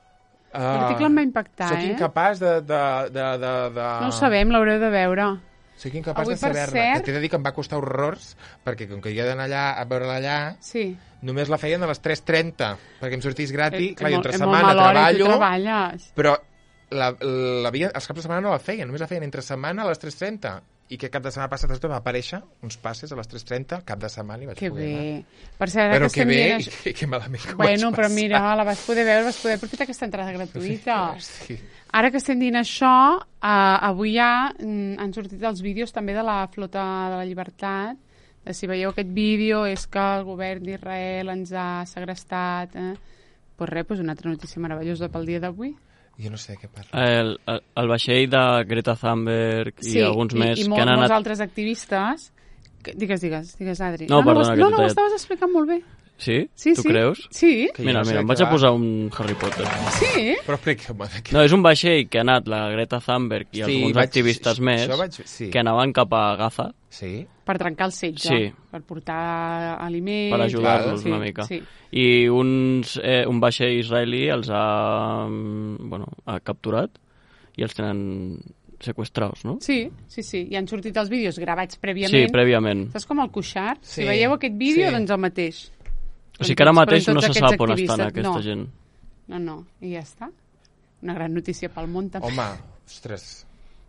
uh, l'article em va impactar, Soc eh? incapaç de... de, de, de, de... No ho sabem, l'haureu de veure. Soc incapaç Avui, de per saber-la. cert- Que t'he de dir que em va costar horrors, perquè com que jo he d'anar allà a veure-la allà, Sí. només la feien a les tres trenta, perquè em sortís gratis. Eh, Clar, és jo molt- entre és molt setmana mala hora i tu treballo, treballes. però la, la, via, els caps de setmana no la feien, només la feien entre setmana a les tres trenta. I que cap de setmana passat va aparèixer uns passes a les tres trenta, cap de setmana i vaig Que poder anar. bé. Per cert, ara Però que que estem bé dient això- i que malament que ho Bueno, vaig però passar. mira, la vas poder veure, vas poder aprofitar aquesta entrada gratuïta. Sí. Ara que estem dient això, eh, avui ja mm, han sortit els vídeos també de la Flota de la Llibertat. De si veieu aquest vídeo és que el govern d'Israel ens ha segrestat. Eh? Pues res, pues una altra notícia meravellosa pel dia d'avui. Jo no sé de què parla. El, el, el vaixell de Greta Thunberg i alguns més i, i que molt, han anat... molts altres activistes. Que, digues, digues, digues, Adri. No, no, perdona, no, que no, t'he no, ho tallat. estaves explicant molt bé. Sí? Sí, tu sí. creus? Sí, Que jo Mira, no sé mira, de em què vaig a va. posar un Harry Potter. sí. Però explica-me de què... No, és un vaixell que ha anat la Greta Thunberg i Sí, alguns vaig- activistes això més vaig- sí. que anaven cap a Gaza Sí? Per trencar el setge. Sí. Per portar aliments. per ajudar-los sí, una mica. Sí. I uns, eh, un vaixell israelí els ha, mm, bueno, ha capturat i els tenen seqüestrados, no? Sí, sí, sí. I han sortit els vídeos gravats Sí, prèviament. prèviament. Saps com el Cuixart? Sí, Si veieu aquest vídeo, sí. doncs el mateix. O sigui que ara Però mateix tots no se aquests sap on estan activistes, aquesta no. gent. No, no, i ja està. Una gran notícia pel món, també. Home, ostres...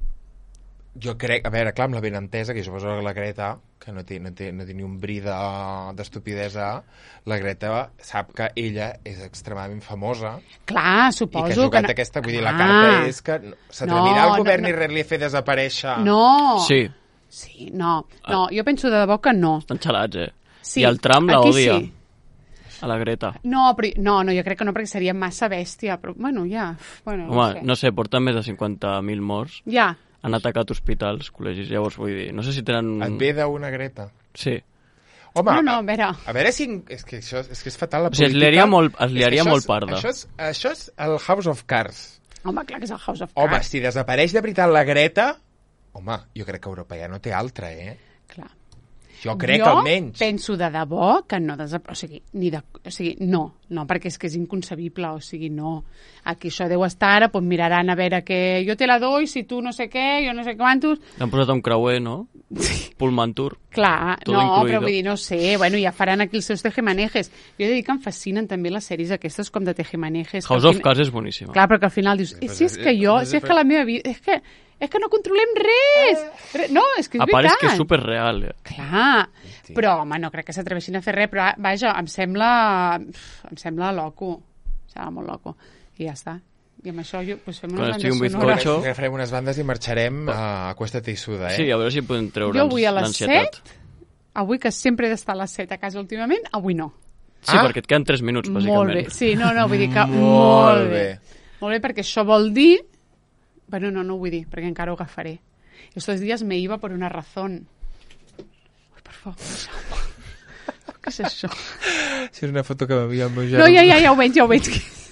Jo crec... A veure, clar, amb la benentesa, que jo suposo que la Greta, que no té, no té, no té ni un bri de- d'estupidesa, la Greta sap que ella és extremadament famosa Clar, i suposo que ha jugat no... aquesta... Vull dir, la Ah. carta és que s'atrevirà No, el govern no, no. israelí a fer desaparèixer... No! Sí, Sí, no. No, jo penso de debò que no. estan xalats, eh? Sí, I el Trump la aquí odia, sí. a la Greta. No, però, no, no, jo crec que no, perquè seria massa bèstia, però, bueno, ja... Bueno, Home, no sé. no sé, porten més de cinquanta mil morts. Ja, Han atacat hospitals, col·legis, llavors vull dir... No sé si tenen... Et ve d'una Greta. Sí. Home, no, no, a veure... a veure si... És que això és, que és fatal, la O sigui, es política. liaria molt- es És que liaria això molt és- parda. Això és, això és el House of Cards. Home, clar que és el House of Home, Cards. si desapareix de veritat la Greta... Home, jo crec que Europa ja no té altra, eh? Clar. Jo crec jo almenys. penso de debò que no desap... O sigui, ni de... o sigui, no, no, perquè és que és inconcebible, o sigui, no. Aquí això deu estar ara, doncs miraran a veure que jo te la doy, si tu no sé què, jo no sé quantos... L'han posat un creuer, no? Pullman Tour. Clar, Todo no, incluido. però vull dir, no sé, bueno, ja faran aquí els seus tejemanejes. Jo he de dir que em fascinen també les sèries aquestes com de tejemanejes. que House al of fin- Cards és boníssima. Clar, però que al final dius, eh, si és que jo, si és que la meva vida... És que, és que no controlem res! Re- No, és que és A part és veritat. que és superreal, eh? Clar, però, home, no crec que s'atreveixin a fer res, però, vaja, em sembla... em sembla loco. Em sembla molt loco. I ja està. I amb això jo, pues, fem Quan unes estigui un bandes sonores. bizcocho. Agafarem unes bandes i marxarem a Cuesta Teissuda, eh? Sí, a veure si podem Jo treure'ns avui a les l'ansietat. set, avui que sempre he d'estar a les set a casa últimament, avui no. Sí, Ah. perquè et queden tres minuts, Molt bàsicament. bé. Sí, no, no, vull dir que Molt molt bé. bé. Molt bé, perquè això vol dir... Bueno, no, no ho vull dir, perquè encara ho agafaré. Estos días me iba por una razón. Uy, por favor, què és això? Si és una foto que m'havia el meu No, ja, ja, ja ho veig, ja ho veig.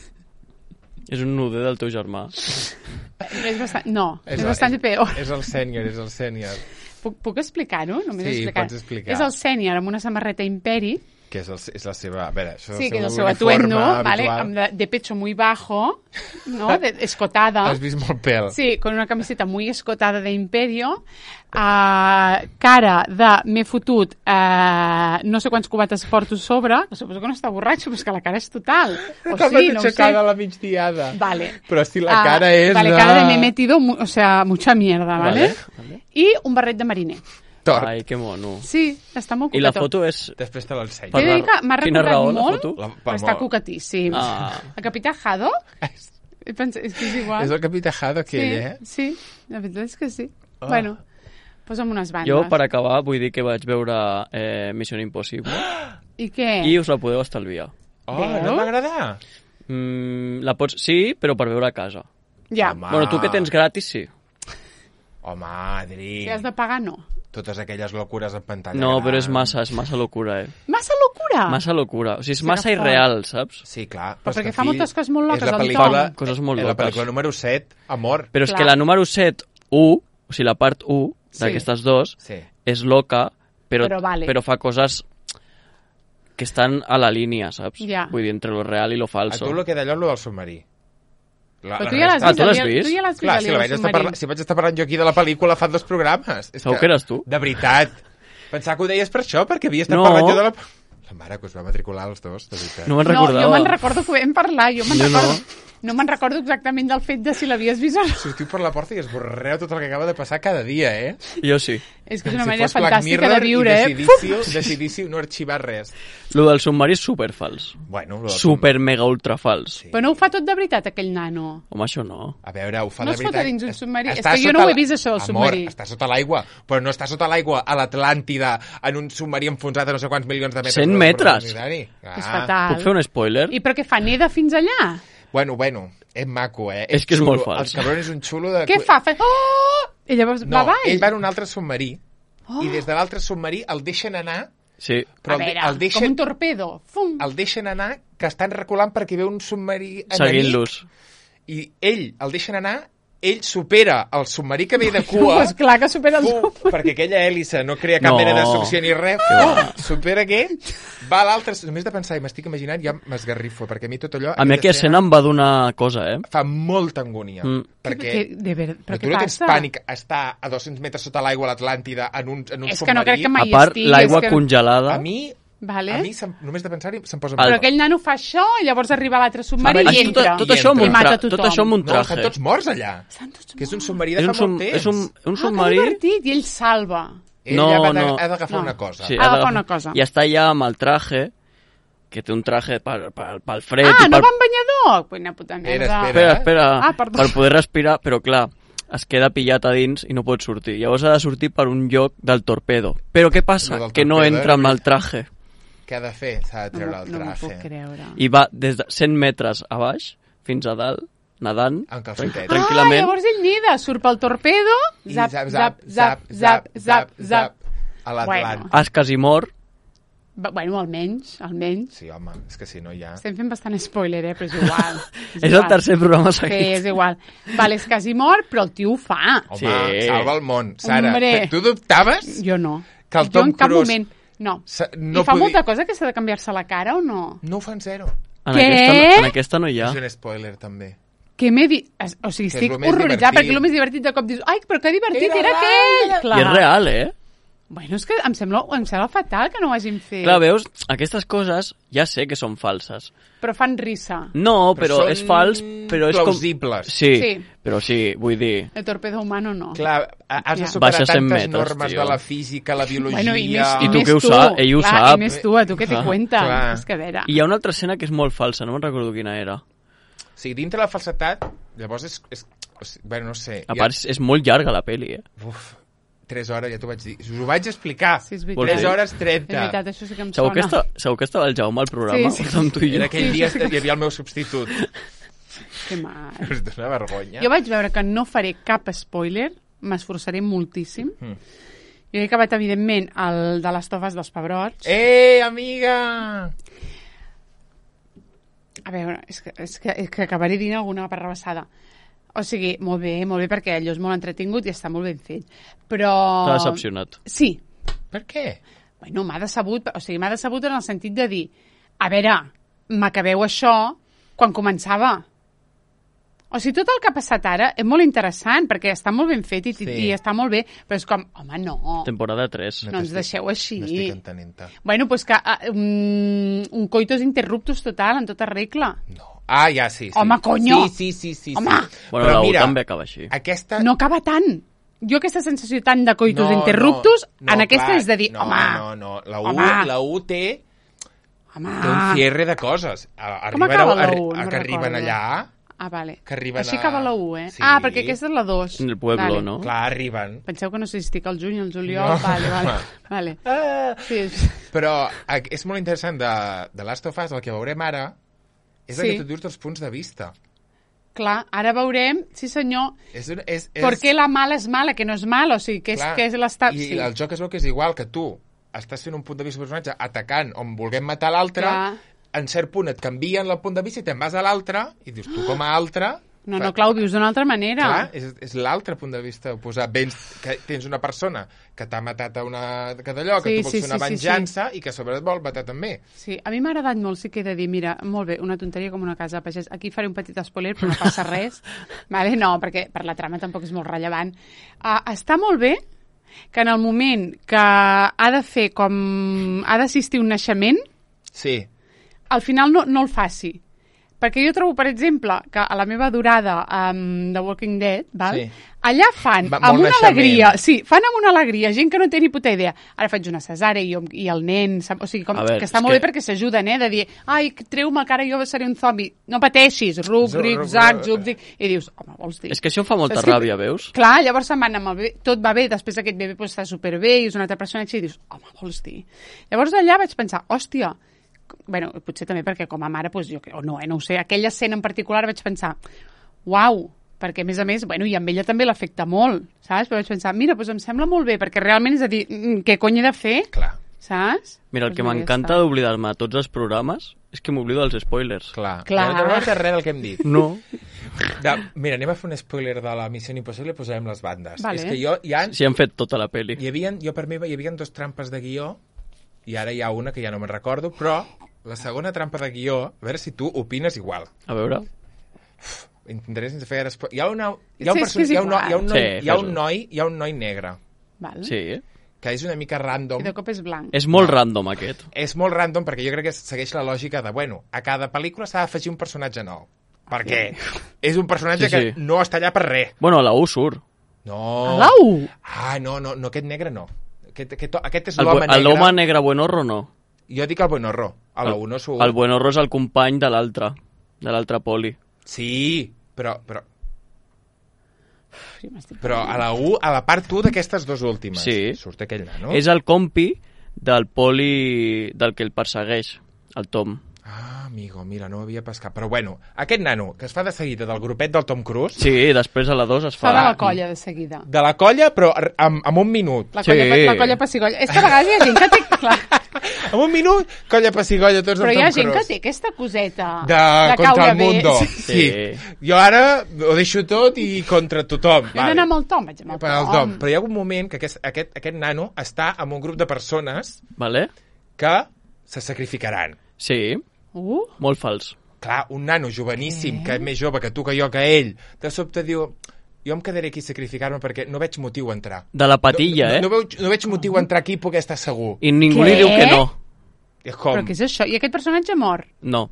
És un nude del teu germà. És bastant... No, és, el- bastant peor. És el sènior, és el sènior. Puc, puc explicar-ho? Només Sí, explicar. pots explicar. És el sènior amb una samarreta Imperi. Que és, el, és la seva... A veure, això Sí, que és el seu seu uniforme atuendo, ¿vale? habitual. Amb de, de pecho muy bajo, ¿no? De, escotada. Has vist molt pèl. Sí, con una camiseta muy escotada de Imperio, uh, cara de m'he fotut uh, no sé quants cubates porto sobre, que suposo que no està borratxo, però és que la cara és total. O Estava sí, no ho sé. aixecada a la migdiada. Vale. Però si la Ah, cara és Vale, de... cara de me he metido, mu- o sea, mucha mierda, ¿vale? Vale. I un barret de mariner. Tort. Ai, que mono. Sí, està molt I la coquetó. foto és... Després te l'ensenyo. He de dir que m'ha Quina recordat raó, la molt, foto? La- però està molt. coquetíssim. Ah. El capità Haddock, he pensat, és que és igual. És el capità Haddock, sí, aquell, eh? sí, la veritat és que sí. Ah. Bueno, posa'm unes bandes. Jo, per acabar, vull dir que vaig veure eh, Mission Impossible I què? i us la podeu estalviar. Oh, Veus? no m'agrada. Mm, la pots... Sí, però per veure a casa. Ja, Home. Bueno, tu que tens gratis, sí. Home, Adri. si has de pagar, no. Totes aquelles locures en pantalla. No, gran. però és massa, és massa locura, eh? Massa locura! Massa locura. O sigui, és Sí, massa que fort. irreal, saps? Sí, clar. Però és perquè que, fa fill, moltes coses molt loques, és la el pel·lícula, Tom. Coses molt és la loques. pel·lícula número set, Amor. Però és Clar. que la número set, u, o sigui, la part u d'aquestes dos, Sí. és loca, però, Però vale. però fa coses que estan a la línia, saps? Ja. Vull dir, entre lo real i lo A falso. tu el que d'allò és lo del submarí. La, Però la tu ja l'has resta- Ah, tu l'has Aliel- vist? Tu ja l'has vist, Clar, si, Aliel, la vaig el estar submarí. parla... si vaig estar parlant jo aquí de la pel·lícula fa dos programes. És Segur que eres tu? De veritat. Pensava que ho deies per això, perquè havia estat No. parlant jo de la... La mare que us va matricular els dos, de veritat. No me'n No, recordava. jo me'n recordo que ho vam parlar. Jo me'n Jo no. recordo... No me'n recordo exactament del fet de si l'havies vist o no. Sortiu per la porta i esborreu tot el que acaba de passar cada dia, eh? Jo sí. És que és una Si manera fos Black fantàstica Mirror de viure, i eh? decidíssiu, decidíssiu no arxivar res. Lo del submarí és superfals. Bueno, lo del Super mega ultra fals. Sí. Però no ho fa tot de veritat, aquell nano. Home, això no. A veure, ho fa No de es fota veritat. dins un submarí. És Està que jo sota no ho he la- vist, això del Amor, submarí. està sota l'aigua, però no està sota l'aigua a l'Atlàntida en un submarí enfonsat a no sé quants milions de metres. cent de metres. profundidad. És Ah. fatal. Puc fer un spoiler? I però què fa? Neda fins allà? Bueno, bueno, és maco, eh? És que és xulo. molt fals. El cabron és un xulo de... Què fa? Fa... Oh! I llavors No, va avall? ell va en un altre submarí Oh. i des de l'altre submarí el deixen anar, Sí. però A el, de- veure, el com un deixen, torpedo. Fum. el deixen anar que estan reculant perquè ve un submarí enemic Seguint-los. i ell el deixen anar, ell supera el submarí que ve de No, cua, és clar que supera el Fum, submarí. perquè aquella hélice no crea cap No. mena de succió ni res, fum, supera aquell, va a l'altre, només de pensar i m'estic imaginant ja m'esgarrifo, perquè a mi tot allò... A mi aquella escena em va donar cosa, eh? fa molta angúnia, Mm. perquè... Que- de ver... Però tu què no tens passa? pànic a estar a dos-cents metres sota l'aigua a l'Atlàntida en un, en un És que submarí. no crec que mai A part, estigui. l'aigua és que... congelada... A mi, Vale. a mi se'm, només de pensar-hi se'm posa... El- Però aquell nano fa això i llavors arriba a l'altre submarí A veure, i tot, entra. tot, això amb I un mata tra... tothom. tot això amb un No, traje. estan tots morts allà. Estan tots Que és un morts. submarí de és fa un, sum, molt temps. és un, un Ah, que submarí... divertit. I ell salva. Ell No, ja va de- no. ha d'agafar No. una cosa. Sí, Ha d'agafar ha una cosa. I està allà amb el traje, que té un traje pel, pel, pel fred... Ah, i no pel... va amb banyador? Quina puta merda. Espera, Espera, espera, Ah, perdó. per poder respirar, però clar, es queda pillat a dins i no pot sortir. Llavors ha de sortir per un lloc del torpedo. Però què passa? Lo del Que no torpedo, entra eh? amb el traje. Què ha de fer? S'ha de No, treure m'ho- el no m'ho puc traje. creure. I va des de cent metres a baix fins a dalt, nedant, En calçotets. tranquil- tranquil·lament. Ah, llavors ell neda, surt pel torpedo, I zap, zap, zap, zap, zap, zap. A l'Atlàntic. Bueno. Es quasi mor. Va- Bueno, almenys, almenys. Sí, home, és que si no ja... Estem fent bastant spoiler, eh? Però és igual. És el igual. tercer programa Sí, seguit. és igual. Vale, és quasi mort, però el tio ho fa. Home, Sí. salva el món. Sara, Hombre. tu dubtaves? Jo no. Que el jo Tom en cap Cruise moment. No. Sa- No no I fa podia- molta cosa que s'ha de canviar-se la cara o no? No ho fan zero. En Què? aquesta, no, en aquesta no hi ha. És un spoiler, també. Què m'he dit? O sigui, Que és estic lo més horroritzada, divertit. perquè el més divertit de cop dius ai, però que divertit Era era, real, aquell! era- Clar. I és real, eh? Bueno, és que em sembla, em sembla fatal que no ho hagin fet. Clar, veus, aquestes coses ja sé que són falses. Però fan risa. No, però, són és fals, però és com... plausibles. Sí, Sí. però sí, vull dir... El torpedo humano no. Clar, has de Ja. superar Baixa cent tantes metres, normes tio. de la física, la biologia... Bueno, i més, I tu més què ho sap? Ell ho clar, sap. I més tu, a tu què te Clar, cuenta? clar. És que a veure... I hi ha una altra escena que és molt falsa, no me'n recordo quina era. O sigui, dintre la falsetat, llavors és... és o sigui, bueno, no sé. A part, és, és molt llarga la pel·li, eh? Uf, tres hores, ja t'ho vaig dir. Us ho vaig explicar. Sí, és veritat. tres hores És trenta. veritat, això sí que em Segur sona. que, està, segur que estava el Jaume al programa, Sí, sí. amb tu i jo. Era aquell Sí, dia sí, que hi havia el meu substitut. Que mal. És d'una vergonya. Jo vaig veure que no faré cap spoiler, m'esforçaré moltíssim. Mm. Jo he acabat, evidentment, el de les tofes dels pebrots. Eh, amiga! A veure, és que, és que, és que acabaré dient alguna perrabassada. O sigui, molt bé, molt bé, perquè allò és molt entretingut i està molt ben fet. Però... T'ha decepcionat. Sí. Per què? Bueno, m'ha decebut, o sigui, m'ha decebut en el sentit de dir, a veure, m'acabeu això quan començava. O sigui, tot el que ha passat ara és molt interessant, perquè està molt ben fet i, Sí. i està molt bé, però és com, home, no, Temporada tres. no ens t'estic- deixeu així. No estic entenent-te. Bueno, doncs que uh, un, un coitus interruptus total, en tota regla. No. Ah, ja, sí, sí. Home, conyo! Sí, sí, sí, sí. Home! sí. Bueno, Però la U mira, també acaba així. aquesta... No acaba tant. Jo aquesta sensació tant de coitus No, interruptus, no, no, en aquesta clar, és de dir, no, home, No, no, la U, home. la U té, home. té un cierre de coses. A- Com arriben acaba a- la arri- U? No a que me'n arriben recordo. allà, Ah, vale. que arriben Així a- acaba la U, eh? Sí. Ah, perquè aquesta és la dos. En el pueblo, vale. no? clar, arriben. Penseu que no sé si estic al juny o al juliol? No. Vale, vale. vale. Ah. Sí, és... Però eh, és molt interessant de, de Last of Us, el que veurem ara, és el Sí. que tu dius dels punts de vista. Clar, ara veurem, sí senyor, És, un- és, és, per què la mala és mala, que no és mala, o sigui, que és, clar, que és l'estat... I Sí. el joc es veu que és igual, que tu estàs fent un punt de vista del personatge atacant on volguem matar l'altre, Clar. en cert punt et canvien el punt de vista i te'n vas a l'altre i dius, tu com a altre No, no, clar, ho vius d'una altra manera. Clar, és, és l'altre punt de vista oposat. Vens, que tens una persona que t'ha matat a una... que d'allò, que Sí, tu vols sí, fer una sí, sí, venjança i que a sobre et vol matar també. Sí, a mi m'ha agradat molt, sí que he de dir, mira, molt bé, una tonteria com una casa de pagès. Aquí faré un petit spoiler, però no passa res. Vale? No, perquè per la trama tampoc és molt rellevant. Uh, està molt bé que en el moment que ha de fer com... ha d'assistir a un naixement, Sí. al final no, no el faci. Perquè jo trobo, per exemple, que a la meva durada um, de Walking Dead, val? Sí. Allà fan Va, amb molt una naixement. alegria, sí, fan amb una alegria, gent que no té ni puta idea. Ara faig una cesària i, jo, i el nen, sap? O sigui, com, A veure, que està és molt que- bé perquè s'ajuden, eh, de dir, ai, treu-me que ara jo seré un zombi. No pateixis, ruc, Zu- ric, ruc, zac, ruc. zuc, zic. I dius, home, vols dir? És que això fa molta Saps que- ràbia, veus? Clar, llavors se'n van amb el bebè, tot va bé, després aquest bebè pues, està superbé i és un altre personatge i dius, home, vols dir? Llavors d'allà vaig pensar, hòstia, bueno, potser també perquè com a mare, pues, jo, o no, eh, no ho sé, aquella escena en particular vaig pensar, uau, perquè a més a més, bueno, i amb ella també l'afecta molt, saps? Però vaig pensar, mira, doncs em sembla molt bé, perquè realment és a dir, mm, què cony he de fer, Clar, saps? Mira, el Doncs que mira, ja m'encanta està. d'oblidar-me a tots els programes és que m'oblido dels spoilers. clar. Clar. Ja no t'agrada res del que hem dit. No. De, mira, anem a fer un spoiler de la Missió Impossible i posarem les bandes. Vale. És que jo, hi ha, Si han fet tota la peli. hi havia, jo per mi hi havia dos trampes de guió i ara hi ha una que ja no me'n recordo, però la segona trampa de guió, a veure si tu opines igual. A veure... Intentaré sense fer... Espo... Hi ha, una, hi ha un, Sí, perso... és hi ha un, noi, hi ha un, noi, Sí, hi ha un fes-ho. noi, hi ha un noi negre, Val. Sí. que és una mica random. I de cop és blanc. És molt random, aquest. És molt random perquè jo crec que segueix la lògica de, bueno, a cada pel·lícula s'ha d'afegir un personatge nou. Perquè és un personatge Sí, sí. que no està allà per res. Bueno, a la U surt. No. A la U? Ah, no, no, no, aquest negre no. Aquest, aquest, aquest és El, l'home bu- el negre. l'home negre buenorro no. Jo dic el buenorro. A la El- U no surt. El buenorro és el company de l'altre, de l'altre poli. Sí, però, però, Jo m'estic... però a la U, a la part u d'aquestes dues últimes, Sí. surt aquell nano. És el compi del poli del que el persegueix, el Tom. Ah, amigo, mira, no ho havia pescat. Però bueno, aquest nano, que es fa de seguida del grupet del Tom Cruise, Sí, després a la dos es fa... Fa de la colla, de seguida. de la colla, però ar- amb, amb un minut. La Sí. colla, la colla pessigolla. És que a vegades hi ha gent que té... Clar, Amb un minut, colla pessigalla, tots però amb hi ha Tom gent que Cruise. té aquesta coseta De, contra caure el bé. mundo. Sí. Sí. Sí. Jo ara ho deixo tot i contra tothom. Jo he d'anar amb el Tom, vaig amb el Per al Tom. Tom. Però hi ha un moment que aquest, aquest, aquest nano està amb un grup de persones Vale? que se sacrificaran. Sí, Uh, molt fals. Clar, un nano joveníssim, que és més jove que tu, que jo, que ell, de sobte diu, jo em quedaré aquí a sacrificar-me perquè no veig motiu a entrar. De la patilla, no, eh? No, no, veig, no veig motiu a entrar aquí i poder estar segur. I ningú Què? li diu que no. És com... però què és això? I aquest personatge mor? No.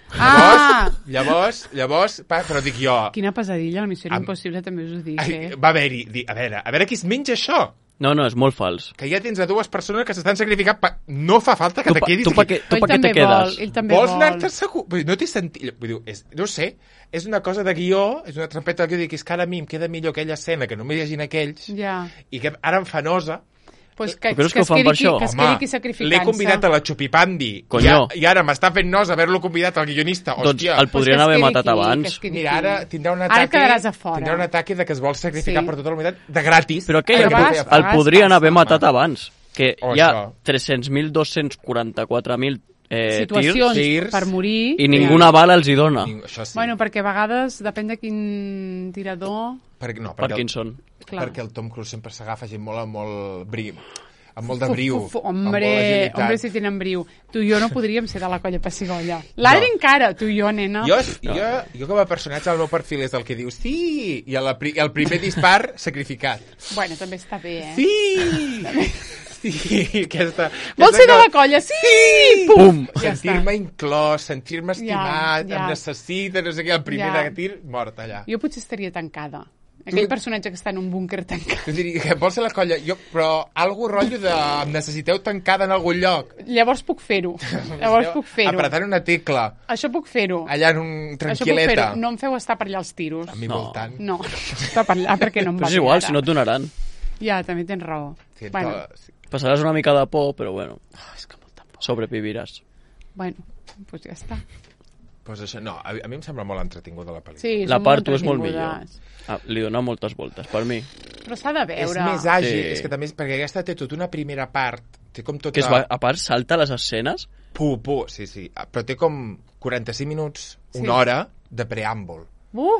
Ah! Llavors, llavors, llavors, pa, però dic jo... Quina pesadilla, la missió Am- impossible, també us ho dic, Ai, eh? va haver-hi, di- a veure, a veure qui es menja això. No, no, és molt fals. Que ja tens a dues persones que s'estan sacrificant. Pa... No fa falta que Tu, te pa, quedis tu, pa, aquí. què, tu Ell pa què també te quedes? vol, ell també Vols vol. anar-te segur? Vull dir, no té sentit. Vull dir, és, no ho sé, és una cosa de guió, és una trampeta de guió, dic, és que ara a mi em queda millor aquella escena que només hi hagin aquells, Ja. i que ara em fa nosa. Pues que, Tu creus que, que ho es fan quedi per aquí, això? que es quedi aquí sacrificant-se. l'he convidat a la Chupipandi, i, Conyo. a- i ara m'està fent nosa haver-lo convidat al guionista. Doncs Hòstia, el podrien Pues que es haver quedi matat aquí, que abans. es quedi mira, aquí. ara tindrà un Ara ataque, quedaràs a fora. tindrà un ataque de que es vol sacrificar Sí. per tota la humanitat de gratis. Però aquell Però el, a vegades- a el vegades podrien passa, haver home. matat abans. Que O hi ha això. tres-cents mil dos-cents quaranta-quatre mil eh, Situacions tirs tirs, per morir. i ninguna bala els hi dona. Ningú- Això sí. Bueno, perquè a vegades, depèn de quin tirador... perquè, no, perquè, el, Parkinson. Clar. perquè el Tom Cruise sempre s'agafa gent molt, amb molt bri, amb molt de briu. Fu, fu, fu, amb molt hombre, d'agilitat. hombre, si tenen briu. Tu i jo no podríem ser de la colla pessigolla. L'Adri No. encara, tu i jo, nena. Jo, jo, jo com a personatge el meu perfil és el que diu sí, i el, el primer dispar sacrificat. Bueno, també està bé, eh? Sí! Sí, aquesta... Vols aquesta ser de la cosa- colla? Sí! Sí! Pum! Ja Sentir-me inclòs, sentir-me estimat, ja. em necessita, no sé què, el primer Ja. de tir, mort allà. Jo potser estaria tancada. Aquell Tu- personatge que està en un búnquer tancat. Tu diries que vols ser la colla, jo, però algo rotllo de em necessiteu tancada en algun lloc. Llavors puc fer-ho. Llavors puc fer-ho. Apretant una tecla, Això puc fer-ho. allà en un Això puc fer-ho. tranquil·leta. No em feu estar per allà els tiros. A mi No. voltant. No, està per allà perquè no em va Però és bé igual, ara. si no et donaran. Ja, també tens raó. Sí, bueno, to- sí. Passaràs una mica de por, però bueno, oh, és que molta por. sobreviviràs. Bueno, doncs ja està. Pues això, no, a, a mi em sembla molt entretinguda la pel·lícula. Sí, La són part u és molt entretingudes. millor. Ah, li dona moltes voltes, per mi. Però s'ha de És veure. més àgil, Sí. és que també és perquè aquesta té tota una primera part, té com tota... Que es va, a part, salta les escenes. Pu, pu, sí, sí, però té com quaranta-cinc minuts, una Sí. hora de preàmbul. Uh,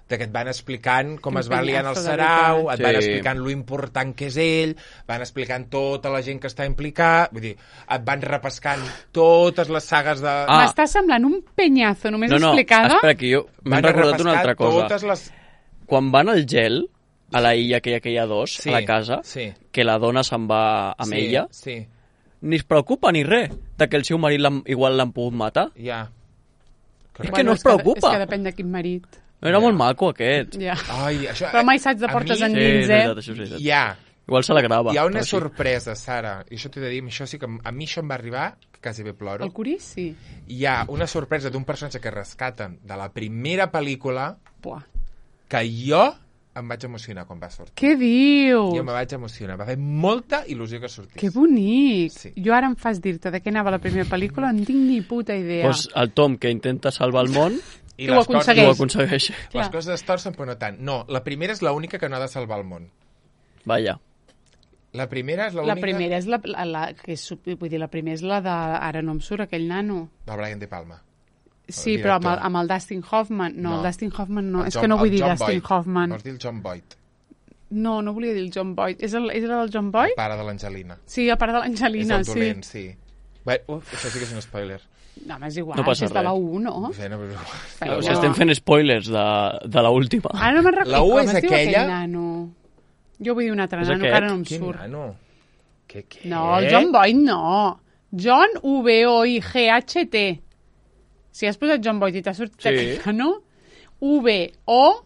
de que et van explicant com Quin es va liant el penyazo, de sarau, et veritat. van Sí. explicant lo important que és ell, van explicant tota la gent que està implicada, vull dir, et van repescant totes les sagues de... Ah. M'està semblant un penyazo només No, no, explicada. espera, que jo m'he Van recordat una repescar altra cosa. Totes les... Quan van al gel, a la illa aquella que hi ha dos, Sí, a la casa, sí. que la dona se'n va amb sí, ella, Sí, ni es preocupa ni res de que el seu marit l'han- igual l'han pogut matar. ja. És que no es és que, preocupa. és que depèn de quin marit. Era molt maco, aquest. Ja. Ai, això... Però mai saps de a portes mi endins, Sí, és eh? veritat, això és veritat. Hi ha, Igual se la grava. hi ha una però sí. sorpresa, Sara, i això t'he de dir, això sí que a mi això em va arribar, que quasi bé ploro. El Curí, sí. Hi ha una sorpresa d'un personatge que rescaten de la primera pel·lícula Buah. que jo em vaig emocionar quan va sortir. Què dius? Jo me vaig emocionar. Va fer molta il·lusió que sortís. Que bonic. Sí. Jo ara em fas dir-te de què anava la primera pel·lícula, no tinc ni puta idea. Pues el Tom, que intenta salvar el món, I que ho les coses- i aconsegueix. ho aconsegueix. Clar. Les coses es torcen, però no tant. No, la primera és l'única que no ha de salvar el món. Vaja. La primera és La l'única... primera és la, la, la que és, vull dir, la primera és la de... Ara no em surt aquell nano. Del Brian De Palma. Sí, El però amb el, director. amb el Dustin Hoffman. No, No. el Dustin Hoffman no. El És John- que no vull el dir John Dustin Boyd. Hoffman. Vols dir el John Boyd, No, no volia dir el John Boyd. És el, és el del John Boyd? pare de l'Angelina. Sí, a part de És l'Angelina, el sí. dolent, sí. Bé, uf, això sí que és un spoiler. No, home, és igual, No passa això és de la res. u, no? No sé, no, però... Clar, o sigui, no. estem fent spoilers de, de la última. Ara no me'n recordo La U com és es diu aquella- aquell nano. Jo vull dir un altre És nano, aquest? que ara no em Quin surt. nano? Què, què? No, el John Boyd no. John V O I G H T. Si has posat John Boyd i t'ha sortit Sí. aquell nano, V O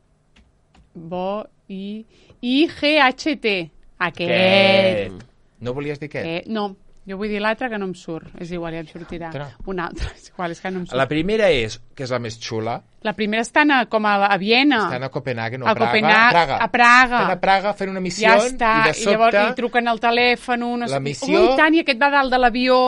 Bo I I G H T. Aquest. Aquest. No volies dir aquest? Eh, no, jo vull dir l'altre que no em surt. És igual, ja em sortirà. Altre? Un altre, és igual, és que no em surt. La primera és, que és la més xula, La primera estan a, com a, a Viena. estan a Copenhagen o A a Praga. Copenhague, Praga. a Praga. Estan a Praga fent una missió Ja està, i de i llavors sobte... i truquen al telèfon, no sé... La missió- Ui, tant, i aquest va dalt de l'avió.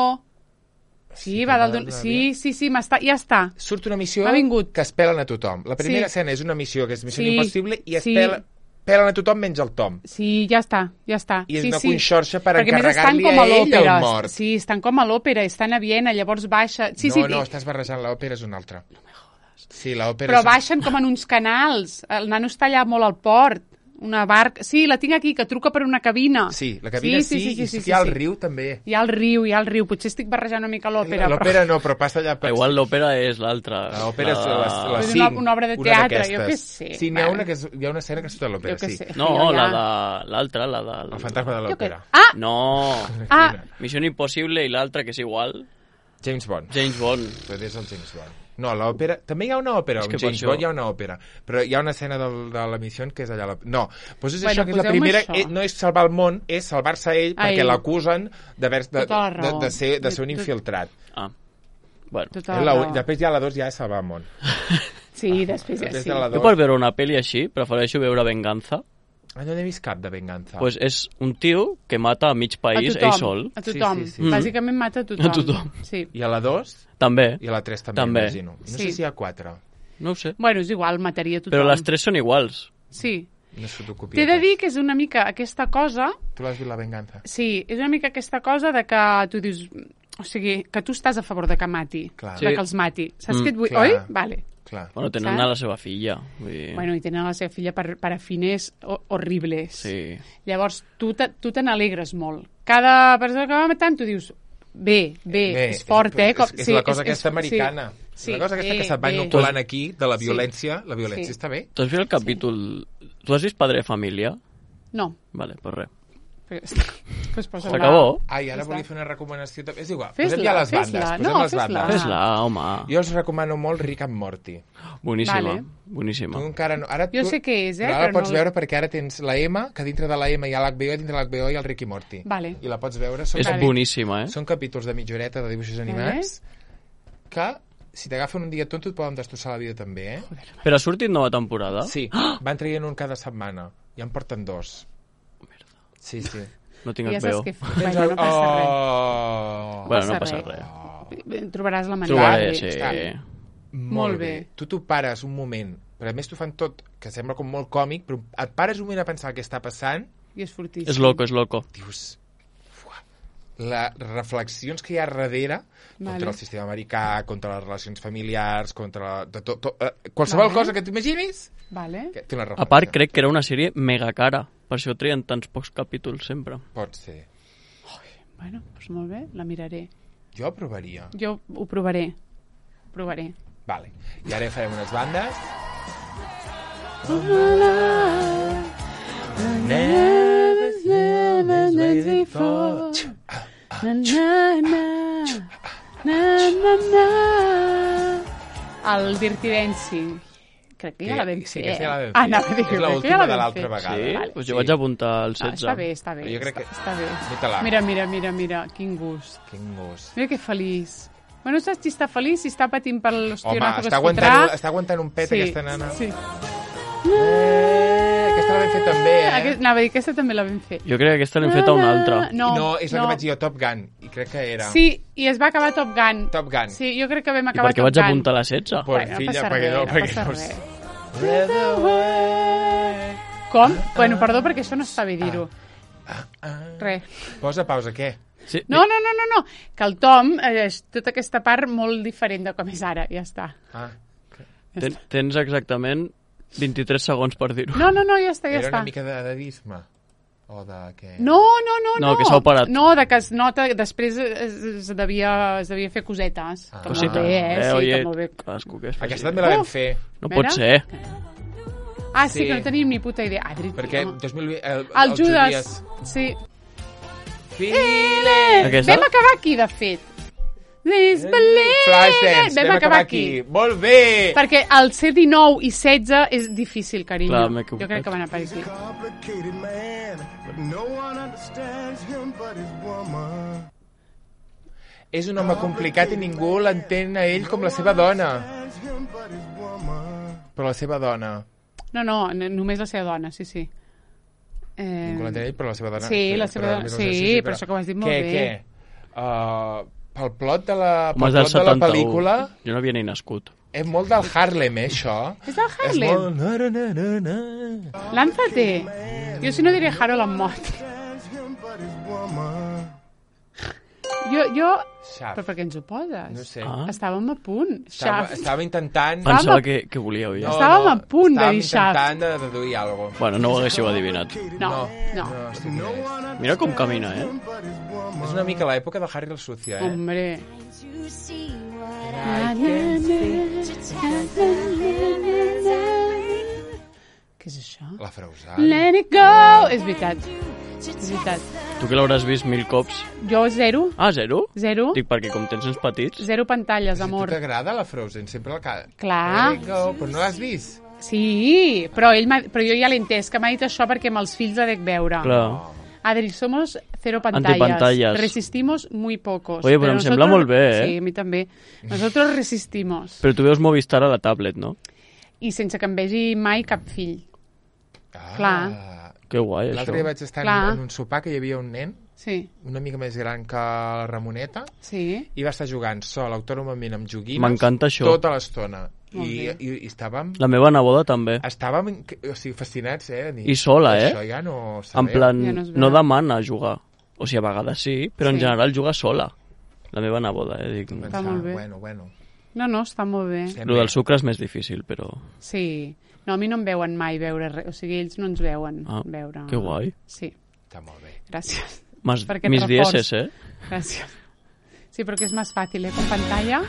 Sí, Sí, va que dalt va d'un... dalt de Sí, l'avió. sí, sí, m'està... ja està. Surt una missió M'ha vingut. que es pelen a tothom. La primera Sí. escena és una missió que és Missió Sí, Impossible i es sí. pela, pelen a tothom menys el Tom. Sí, ja està, ja està. I és sí, una sí. conxorxa per Perquè a més estan encarregar-li com a ell el l'òpera. mort. Sí, estan com a l'òpera, estan a Viena, llavors baixa... Sí, no, sí, no, i- estàs barrejant, l'òpera és una altra. No me jodes. Sí, l'òpera però és... baixen com en uns canals. El nano està allà molt al port. Una barca... Sí, la tinc aquí, que truca per una cabina. Sí, la cabina sí, sí, sí, sí, sí, hi ha el riu també. Hi ha el riu, hi ha el riu. Potser estic barrejant una mica l'òpera, però... L'òpera no, però passa allà... Per... Igual l'òpera és l'altra. L'òpera és la, la, la És cinc. una- una obra de teatre, d'aquestes. jo què sé. Sí, n'hi ha Vale. una que és, hi ha una escena que surt a l'òpera, Jo què sí. sé. No, Jo la ja- de l'altra, la de... El fantasma de Jo què... l'òpera. Ah! No, Ah! Missió Impossible i l'altra, que és igual, James Bond. James Bond. Però és el James Bond. No, l'òpera... També hi ha una òpera, És amb que per James això- Bond hi ha una òpera. Però hi ha una escena del, de la missió que és allà... La... No, doncs és Bueno, això, que és la poseu-me primera... això. Eh, no és salvar el món, és salvar-se ell, A perquè ell. l'acusen d'haver de, Tota la de, raó. de, ser, de ser un De- infiltrat. Ah, bueno. Tota És la la, raó. després ja la dos ja és salvar el món. Sí, després ja Després sí. de la Jo dos... per veure una pel·li així, prefereixo veure Venganza. Ah, no n'he vist cap de venganza. Pues és un tio que mata a mig A país, tothom, ell sol. a tothom. Sí, sí, sí. Bàsicament mata a tothom. A tothom. Sí. I a la dos També, i a la tres també, També. imagino. No Sí. sé si hi ha quatre. no ho sé. Bueno, és igual, mataria a tothom. Però les tres són iguals. Sí. No és fotocopia. T'he de dir que és una mica aquesta cosa... Tu l'has vist, la venganza? Sí, és una mica aquesta cosa de que tu dius... O sigui, que tu estàs a favor de que mati. Clar. De Sí. que els mati. Saps Mm, què et vull... clar. Oi? Vale. Clar. Bueno, tenen Saps? a la seva filla. Vull dir... Bueno, i tenen la seva filla per, per a fines ho- horribles. Sí. Llavors, tu te, tu te n'alegres molt. Cada persona que va matant, tu dius... Bé, bé, Bé, és fort, eh? Com, És, és la cosa aquesta és- americana. Sí, La cosa aquesta bé, que se't va bé. inoculant aquí, de la Sí. violència. La violència Sí. està bé? Tu has vist el capítol... Tu has vist Padre de Família? No. Vale, pues res. Pues, pues posa S'acabó? Ai, ara Ja volia està. fer una recomanació. també. És igual, Fes-la, posem ja les fes-la. bandes. No, Posem les fes-la. bandes. Fes-la, home. Jo us recomano molt Rick and Morty. Boníssima, Vale. boníssima. Tu encara no... Ara Jo tu, sé què és, eh, Però ara però la pots no- veure perquè ara tens la M, que dintre de la M hi ha l'H B O, i dintre de l'H B O hi ha el Rick i Morty. Vale. I la pots veure. Són, És Vale. boníssima, eh? són capítols de mitja horeta de dibuixos animats que, si t'agafen un dia tonto, et poden destrossar la vida també, eh? Però ha sortit nova temporada? Sí, van traient un cada setmana. Ja en porten dos. Sí, sí. No tinc Ja H B O. saps què fer. Bueno, no passa res. Oh! Bueno, no passa passa res. res. Trobaràs la manera. Trobaré, de- sí. Està. Molt bé. Tu t'ho pares un moment, però a més t'ho fan tot, que sembla com molt còmic, però et pares un moment a pensar què està passant, I és fortíssim. És loco, és loco. dius... Fuà. les reflexions que hi ha darrere Vale. contra el sistema americà, contra les relacions familiars, contra de tot, tot, uh, qualsevol Vale. cosa que t'imaginis, Vale. que té una A reflexió. part, crec que era una sèrie mega cara. Per això treien tants pocs capítols sempre. Pot ser. Bueno, doncs molt bé, la miraré. Jo provaria. Jo ho provaré. Provaré. Vale. I ara farem unes bandes. Never, never, never before. Na, na, na. Na, na, na. El Dirty Dancing. Crec que ja la vam fer. Sí, que ja la vam fer. Ah, anava a dir, És crec que l'última ja la de vam l'altra fer. vegada. Sí? Vale. Pues jo vaig apuntar el Ah, setze. està bé, està bé. Jo crec està, que- està bé. Mira-la. Mira, mira, mira, mira, quin gust. Quin gust. Mira que feliç. Bueno, no saps si està feliç, si està patint per Home, l'ostionazo que està es fotrà. aguantant, està aguantant un pet, Sí, aquesta nana. sí. Eh, aquesta la vam fer també, eh? Aquest, anava a dir, aquesta també la vam fer. Jo crec que aquesta l'hem fet a una altra. No, no, és la no. que vaig dir jo, Top Gun, i crec que era. Sí, i es va acabar Top Gun. Top Gun. Sí, jo crec que vam I acabar per què Top vaig Gun. apuntar la setze? Pues, Bueno, no filla, passa perquè res, no, no perquè passa no... res. Red away. Com? Bueno, perdó, perquè això no està bé dir-ho. Ah, ah. Res. Posa pausa, què? Sí. No, no, no, no, no. Que el Tom eh, és tota aquesta part molt diferent de com és ara. Ja està. Ah, Ten, tens exactament vint-i-tres segons per dir-ho. No, no, no, ja està, ja era està. una mica de dadisme. O de què? No, no, no, no. No, que s'ha operat. No, de que es nota, després es, es, devia, es devia fer cosetes. Ah. Que Cosites. molt bé, eh? Eh, Sí, oye, que molt bé. cadascú que es faci. Aquesta també la vam Uf. fer. No Mira. pot ser. Ah, sí, Sí. que no tenim ni puta idea. Adri, Perquè no. dos mil vint... El, El Judas. Sí. File. Aquesta? Vam acabar aquí, de fet. Disbelieve. Flashdance. Vam acabar aquí. Molt bé. Perquè el C dinou i setze és difícil, carinyo. Clar, m'he jo equivocat. crec que van anar per aquí. Complicated man, but no one understands him but his woman. És un home complicat i ningú l'entén a ell com la seva dona. Him but his woman. Però la seva dona. No, no, n- només la seva dona, sí, sí. Eh... Ningú l'entén ell, però la seva dona... Sí, la però seva dona- només sí, la- per això que ho has dit molt què, bé. Què, Uh, pel plot de la, Home, pel és del plot de la setanta-u. pel·lícula Jo no havia ni nascut. és molt del Harlem, eh, això. És del Harlem? És molt... Na, na, na, na, na. Lánzate. Jo si no diré Harold en mort. Him but his woman. Jo, jo... Xaf. Però per què ens ho poses? No sé. Ah. Estàvem a punt. Estava, Xaf. estava intentant... Pensava que, que volíeu ja. No. Estàvem a punt de dir xaf. Estàvem intentant de deduir alguna cosa. Bueno, no ho haguéssiu adivinat. No, no. No, estic bé. Mira com camina, eh? És una mica l'època de Harry el Sucio, eh? Hombre. Què és això? La Frozen. Let it go! És veritat. És veritat. Tu que l'hauràs vist mil cops. Jo zero. Ah, zero? Zero. Dic, perquè com tens nens petits... Zero pantalles, Si a tu amor. t'agrada la Frozen, sempre la... ca- Clar. Let it go, però no l'has vist? Sí, però, ell m'ha- però jo ja l'he entès, que m'ha dit això perquè amb els fills la dec veure. Clar. Adri, somos cero pantallas. Antipantallas. Resistimos muy pocos. Oye, però em sembla molt bé, eh? Sí, a mi també. Nosotros resistimos. Però tu veus Movistar a la tablet, no? I sense que em vegi mai cap fill. Ah, Clar. Que guai, això. L'altre dia vaig estar Clar. en, en un sopar que hi havia un nen, Sí, una mica més gran que la Ramoneta, sí. i va estar jugant sol, autònomament, amb joguines... M'encanta això. Tota l'estona. Molt I, bé. i, I estàvem... La meva neboda també. Estàvem o sigui, fascinats, eh? de dir, I sola, eh? Això ja no En sabem. plan, Ja no es veu. no demana jugar. O sigui, a vegades sí, però en Sí. general juga sola. La meva neboda, eh? Dic, Pensar, Està molt bé. Bueno, bueno. No, no, està molt bé. Estem lo del bé. sucre és més difícil, però... Sí. No, a mi no em veuen mai veure res. O sigui, ells no ens veuen Ah, veure. que guai. Sí, Està molt bé. gràcies. Más, Per aquest mis reforç. dieces, eh? Gracias. Sí, porque es más fácil, ¿eh? Con pantalla.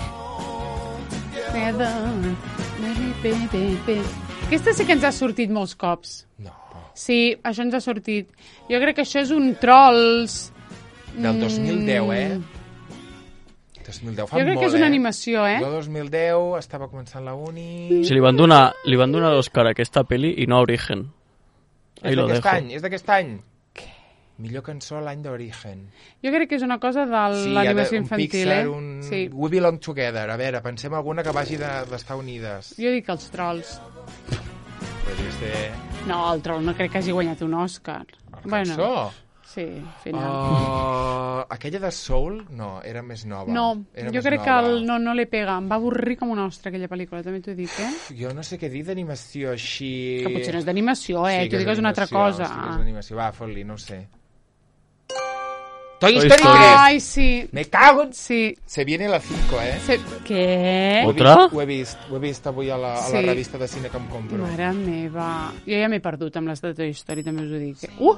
Aquesta sí que ens ha sortit molts cops. No. Sí, això ens ha sortit. Jo crec que això és un Trolls... Del dos mil deu, eh? Mm. dos mil deu fa Jo crec molt, que és una eh? animació, eh? Jo dos mil deu estava començant la uni... O sigui, li van donar, li van donar l'Òscar a aquesta pel·li i no a Origen. És Ahí lo d'aquest dejo. any, és d'aquest any. Millor cançó l'any d'Origen. Jo crec que és una cosa de Sí, l'animació un infantil, Pixar, eh? un Sí. We Belong Together. A veure, pensem alguna que vagi de- d'estar unides. Jo dic els Trolls. Però dius de... No, el Troll no crec que hagi guanyat un Òscar. Bueno, Cançó? sí, al final. Uh, aquella de Soul, no, era més nova. No, era jo més crec que nova. el, no, no le pega. Em va avorrir com una ostra aquella pel·lícula, també t'ho dic, eh? Jo no sé què dir d'animació així... Que potser no és d'animació, eh? Sí, T'ho dic que és una altra d'animació, cosa. Sí, que és d'animació. Va, fot-li, no ho sé. Toy Toy Story Story. tres. Ai, sí. Me cago en... Sí. Se viene la cinco, eh? Se... Què? Ho he Otra? vist, ho he vist, ho he vist avui a la, a la Sí. revista de cine que em compro. Mare meva. Jo ja m'he perdut amb les de Toy Story, també us ho dic. Uh!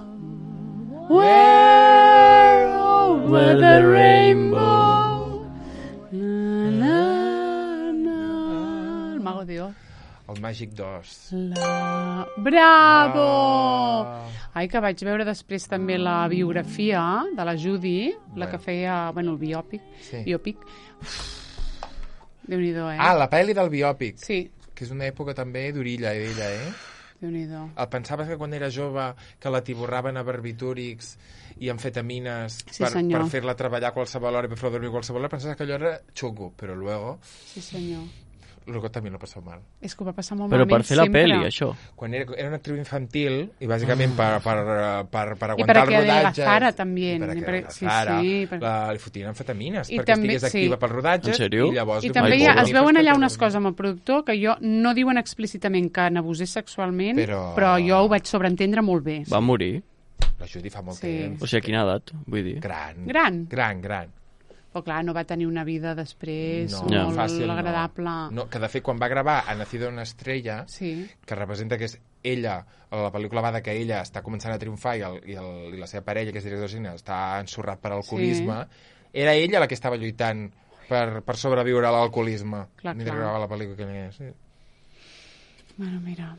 Where over the rainbow na, na, na. El Mago de Oz. El Màgic dos. La... Bravo! Ah. Ai, que vaig veure després també la biografia de la Judy, la que feia, bueno, el biòpic. Sí. Biòpic. Déu-n'hi-do, eh? Ah, la pel·li del biòpic. Sí, Que és una època també d'orilla, ella, eh? Déu-n'hi-do. El pensaves que quan era jove que la tiborraven a barbitúrics i amfetamines Sí, per, senyor. per fer-la treballar a qualsevol hora i per fer-la dormir a qualsevol hora, pensaves que allò era xungo, però luego, Sí, senyor. luego també lo passó mal. És que ho va passar molt Però malament per fer la sempre. pel·li, això. Quan era, era una actriu infantil i bàsicament per, per, per, per I aguantar per el que rodatge... adelgazara també. I per I que per- adelgazara, sí, sí, per- la, li fotien amfetamines I perquè també- estigués sí. activa pel rodatge. En sèrio? I llavors... I li també Ai, hi ha, pobre. es veuen allà perquè- unes coses amb el productor que jo no diuen explícitament que n'abusés sexualment, Però- però... jo ho vaig sobreentendre molt bé. Va morir. La Judy fa molt Sí. temps. O sigui, a quina edat, vull dir. Gran. Gran. Gran, gran. Però clar, no va tenir una vida després No, Ja. molt fàcil, agradable. no. no. Que de fet, quan va gravar Ha nacido una estrella, Sí, que representa que és ella, a la pel·lícula va de que ella està començant a triomfar i, el, i, el, i la seva parella, que és director de cine, està ensorrat per alcoholisme, era ella la que estava lluitant per, per sobreviure a l'alcoholisme. Clar, mentre clar. gravava la pel·lícula que n'hi sí. bueno, mira.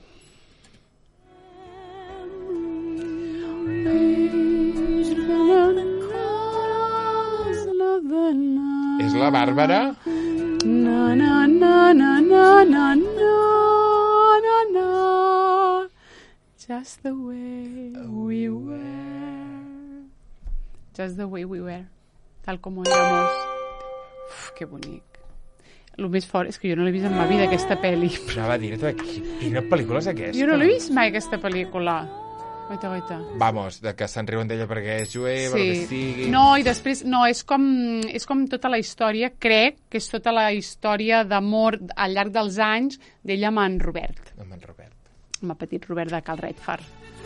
És la Bàrbara? Na, na, na, na, na, na, na, na, na. Just the way we were. Just the way we were. Tal como éramos. Uf, que bonic. El més fort és que jo no l'he vist en ma vida, aquesta pel·li. Anava a dir-te, quina pel·lícula és aquesta? Jo no l'he vist mai, aquesta pel·lícula. Goita, goita. Vamos, de que se'n riuen d'ella perquè és jueva, el que sigui... No, i després, no, és com, és com tota la història, crec que és tota la història d'amor al llarg dels anys d'ella amb en Robert, Amb en Robert. amb el petit Robert de Cal Redford.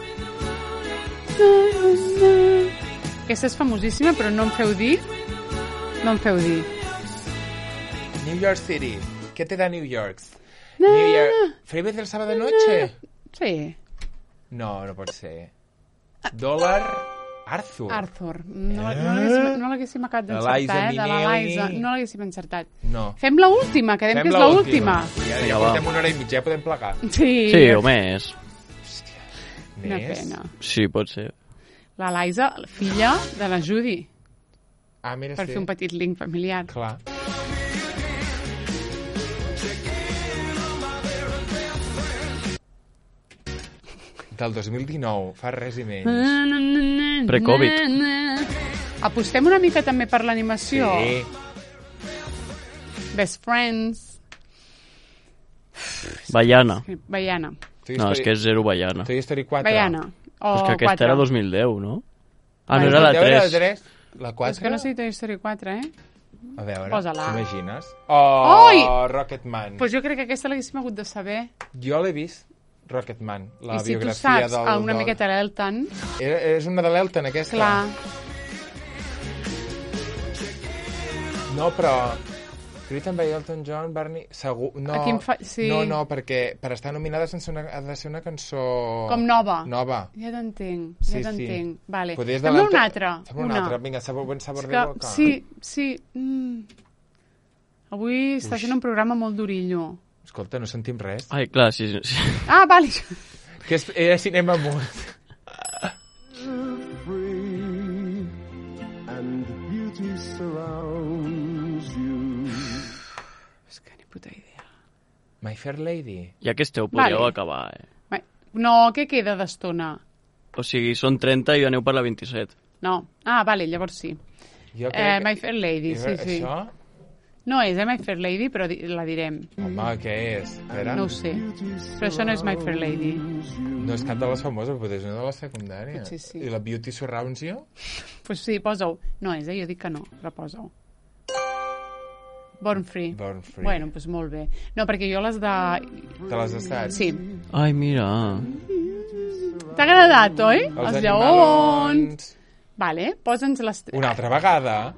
Aquesta és famosíssima, però no em feu dir, no em feu dir. New York City. ¿Qué te da New York? New York... ¿Freebie del sábado noche? Sí, No, no pot ser. Dòlar... Arthur. Arthur. No, no l'haguéssim no l'haguéssim acabat d'encertar, Eliza eh? De Minnelli. l'Eliza. No l'haguéssim encertat. No. Fem l'última, quedem que és Fem l'última. Ja, ja Vinga, va. portem una hora i mitja, ja podem plegar. Sí, Sí, o més. una Més? pena. Sí, pot ser. L'Eliza, filla de la Judy, Ah, mira, per sí. fer un petit link familiar. Clar. Del dos mil dinou, fa res i menys. Pre-Covid. Apostem una mica també per l'animació. Sí. Best Friends. Baiana. Baiana. Toy No, Story- és que és zero Baiana. Toy Story quatre. Baiana. O És que aquesta quatre. era dos mil deu, no? Ah, no Vale. era la Deu era tres. tres. La És quatre? que no sé Toy Story quatre, eh? A veure, Posa-la. t'imagines? Oh, Oi! Rocketman. Doncs pues jo crec que aquesta l'haguéssim hagut de saber. Jo l'he vist, Rocketman, la I si tu biografia saps del... a una del... miqueta l'Elton, Era, és una de l'Elton, aquesta? clar, No, però... Written by Elton John, Barney... Segur... No, A quin fa- sí. no, no, perquè per estar nominada sense una... ha de ser una cançó... com nova. Nova. Ja t'entenc, Sí, ja t'entenc. sí. Vale. Podries de Fem-ne l'Elton- una altra. Fem una altra. Vinga, sabor, bon sabor És de que, boca. sí, sí. Mm. Avui està sent un programa molt durillo. Escolta, no sentim res. Ai, clar, sí, sí. Ah, vale. Que és, era cinema mut. Free and beauty surrounds you. És que ni puta idea. My Fair Lady. Ja que esteu, podríeu Vale. acabar, eh? Va- No, què queda d'estona? O sigui, són trenta i aneu per la vint-i-set. No. Ah, vale, llavors sí. Jo Eh, crec My Fair Lady, sí, sí. Això? No és eh, My Fair Lady, però di- la direm. Home, què és? A veure, No ho sé. Però això no és My Fair Lady. no és cap de les famoses, però és una de les secundàries. Potser sí. I la Beauty Surrounds You? Doncs pues sí, posa-ho. No és, eh? Jo dic que no. Reposa-ho. Born Free. Born Free. Bueno, doncs pues molt bé. No, perquè jo les de... Te les saps? Sí. Ai, mira. T'ha agradat, oi? Els, lleons. Vale, posa'ns les... Una altra vegada.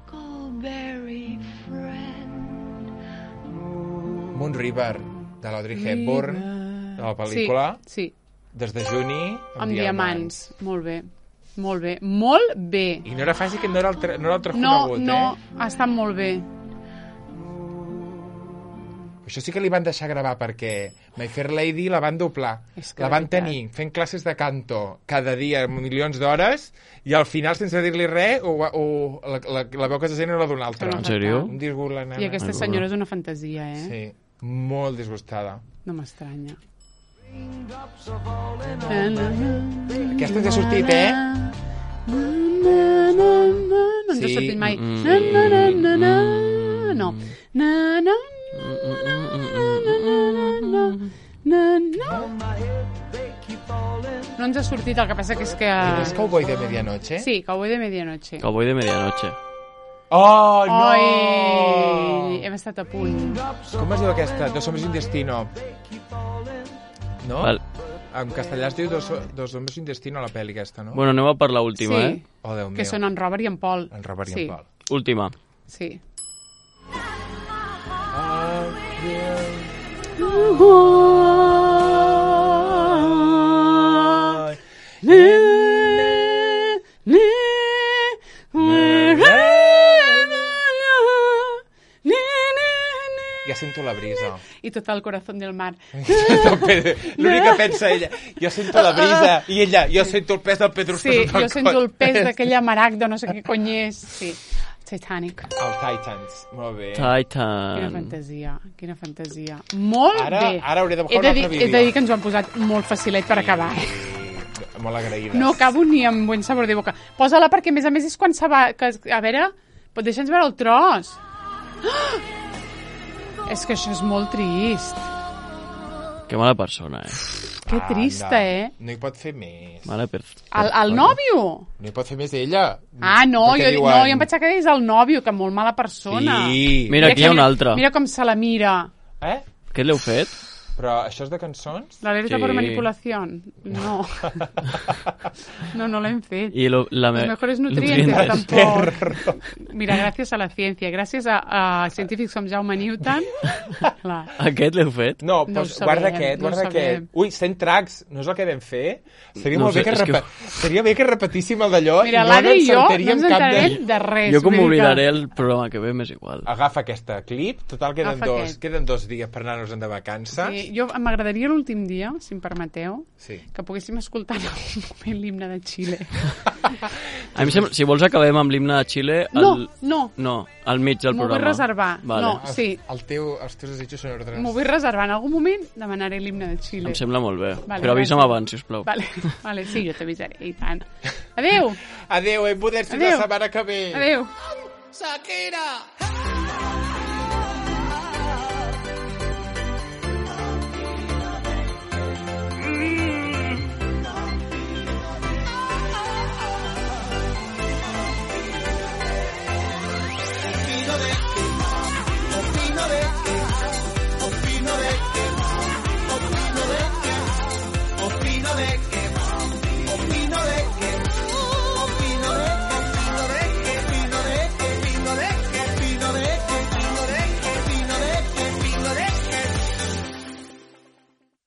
Moon River, de l'Audrey Hepburn, de la pel·lícula. Sí, sí. Des de Juni, amb, Amb diamants. diamants. Molt bé. Molt bé. Molt bé. I no era fàcil, que no era el, tra- no era el tros No, conegut, no, eh? ha estat molt bé. Això sí que li van deixar gravar, perquè My Fair Lady la van doblar. És que La de van veritat. tenir fent classes de canto cada dia, milions d'hores, i al final, sense dir-li res, o, o, la, la, la veu que se sent era d'una altra. En sèrio? Un disgust, la nana. I aquesta Ai, senyora és una fantasia, eh? Sí, molt disgustada. No m'estranya. Aquesta ens ha sortit, eh? No ens ha Sí. sortit mai. Mm. Na, na, na, na, na. No. Na, na, na, na. No ens ha sortit, el que passa que és que... És Cowboy de Medianoche? Sí, Cowboy de Medianoche. Cowboy de Medianoche. Oh, no! Ai, hem estat a punt. Com es diu aquesta? Dos hombres y un destino. No? Val. En castellà es diu Dos, dos hombres y un destino, la pel·li aquesta, no? Bueno, anem a per l'última, Sí. eh? Oh, Déu meu. Que són en Robert i en Paul. En Robert i Sí. en Paul. Última. Sí. Ja sento la brisa. I tot el corazón del mar. L'únic que pensa ella, jo sento la brisa, i ella, jo sento el pes del Pedrusco. Sí, tot el jo sento el cos. pes d'aquella maragda, no sé què cony és. Sí, Titanic. El Titans, molt bé. Quina Titan. fantasia, quina fantasia. Molt Ara- bé. ara hauré de buscar he de un dir, altre He vídeo. de dir que ens ho han posat molt facilet per acabar. Eh? Sí, molt agraïdes. No acabo ni amb buen sabor de boca. Posa-la perquè, a més a més, és quan se va... Que, a veure, pot deixa'ns veure el tros. Ah! És que això és molt trist. Que mala persona, eh? Que trista, eh? No hi pot fer més. Mala per... El, el nòvio? No hi pot fer més ella. Ah, no, Perquè jo, no, jo em pensava que deies el nòvio, que molt mala persona. Sí. Mira, aquí hi ha que un altre. Mira com se la mira. Eh? Què l'heu fet? Però això és de cançons? L'alerta Sí. por manipulación. No. No, no l'hem fet. I lo, la me... Los mejores nutrientes, nutrientes. tampoc. Mira, gràcies a la ciència, gràcies a, a científics com Jaume Newton. Clar. Aquest l'heu fet? No, No ho doncs guarda sabem, aquest, no ho guarda sabem. aquest. Ui, cent tracks, no és el que vam fer? Seria No molt sé, bé que, és que- repe... Seria bé que repetíssim el d'allò i Mira, no l'Anna i jo no n'encertaríem ens cap de... enterarem de res. Jo com vull dir que- m'oblidaré el programa que ve, m'és igual. Agafa aquesta clip, total queden Agafa dos, aquest. queden dos dies per anar-nos de vacances. Sí, jo m'agradaria l'últim dia, si em permeteu, Sí. que poguéssim escoltar en algun moment l'himne de Xile. A mi em sembla, si vols acabem amb l'himne de Xile... El... No, no, No, al mig del m'ho programa. vull reservar. Vale. No, sí, El teu, els teus desitjos són ordres. m'ho vull reservar. En algun moment demanaré l'himne de Xile. Em sembla molt bé. Vale, Però avisa'm gràcies. abans, sisplau. Vale, vale, sí, jo t'avisaré, i tant. Adéu, Adéu, hem poder ser Adéu. la setmana que ve. adéu. Shakira,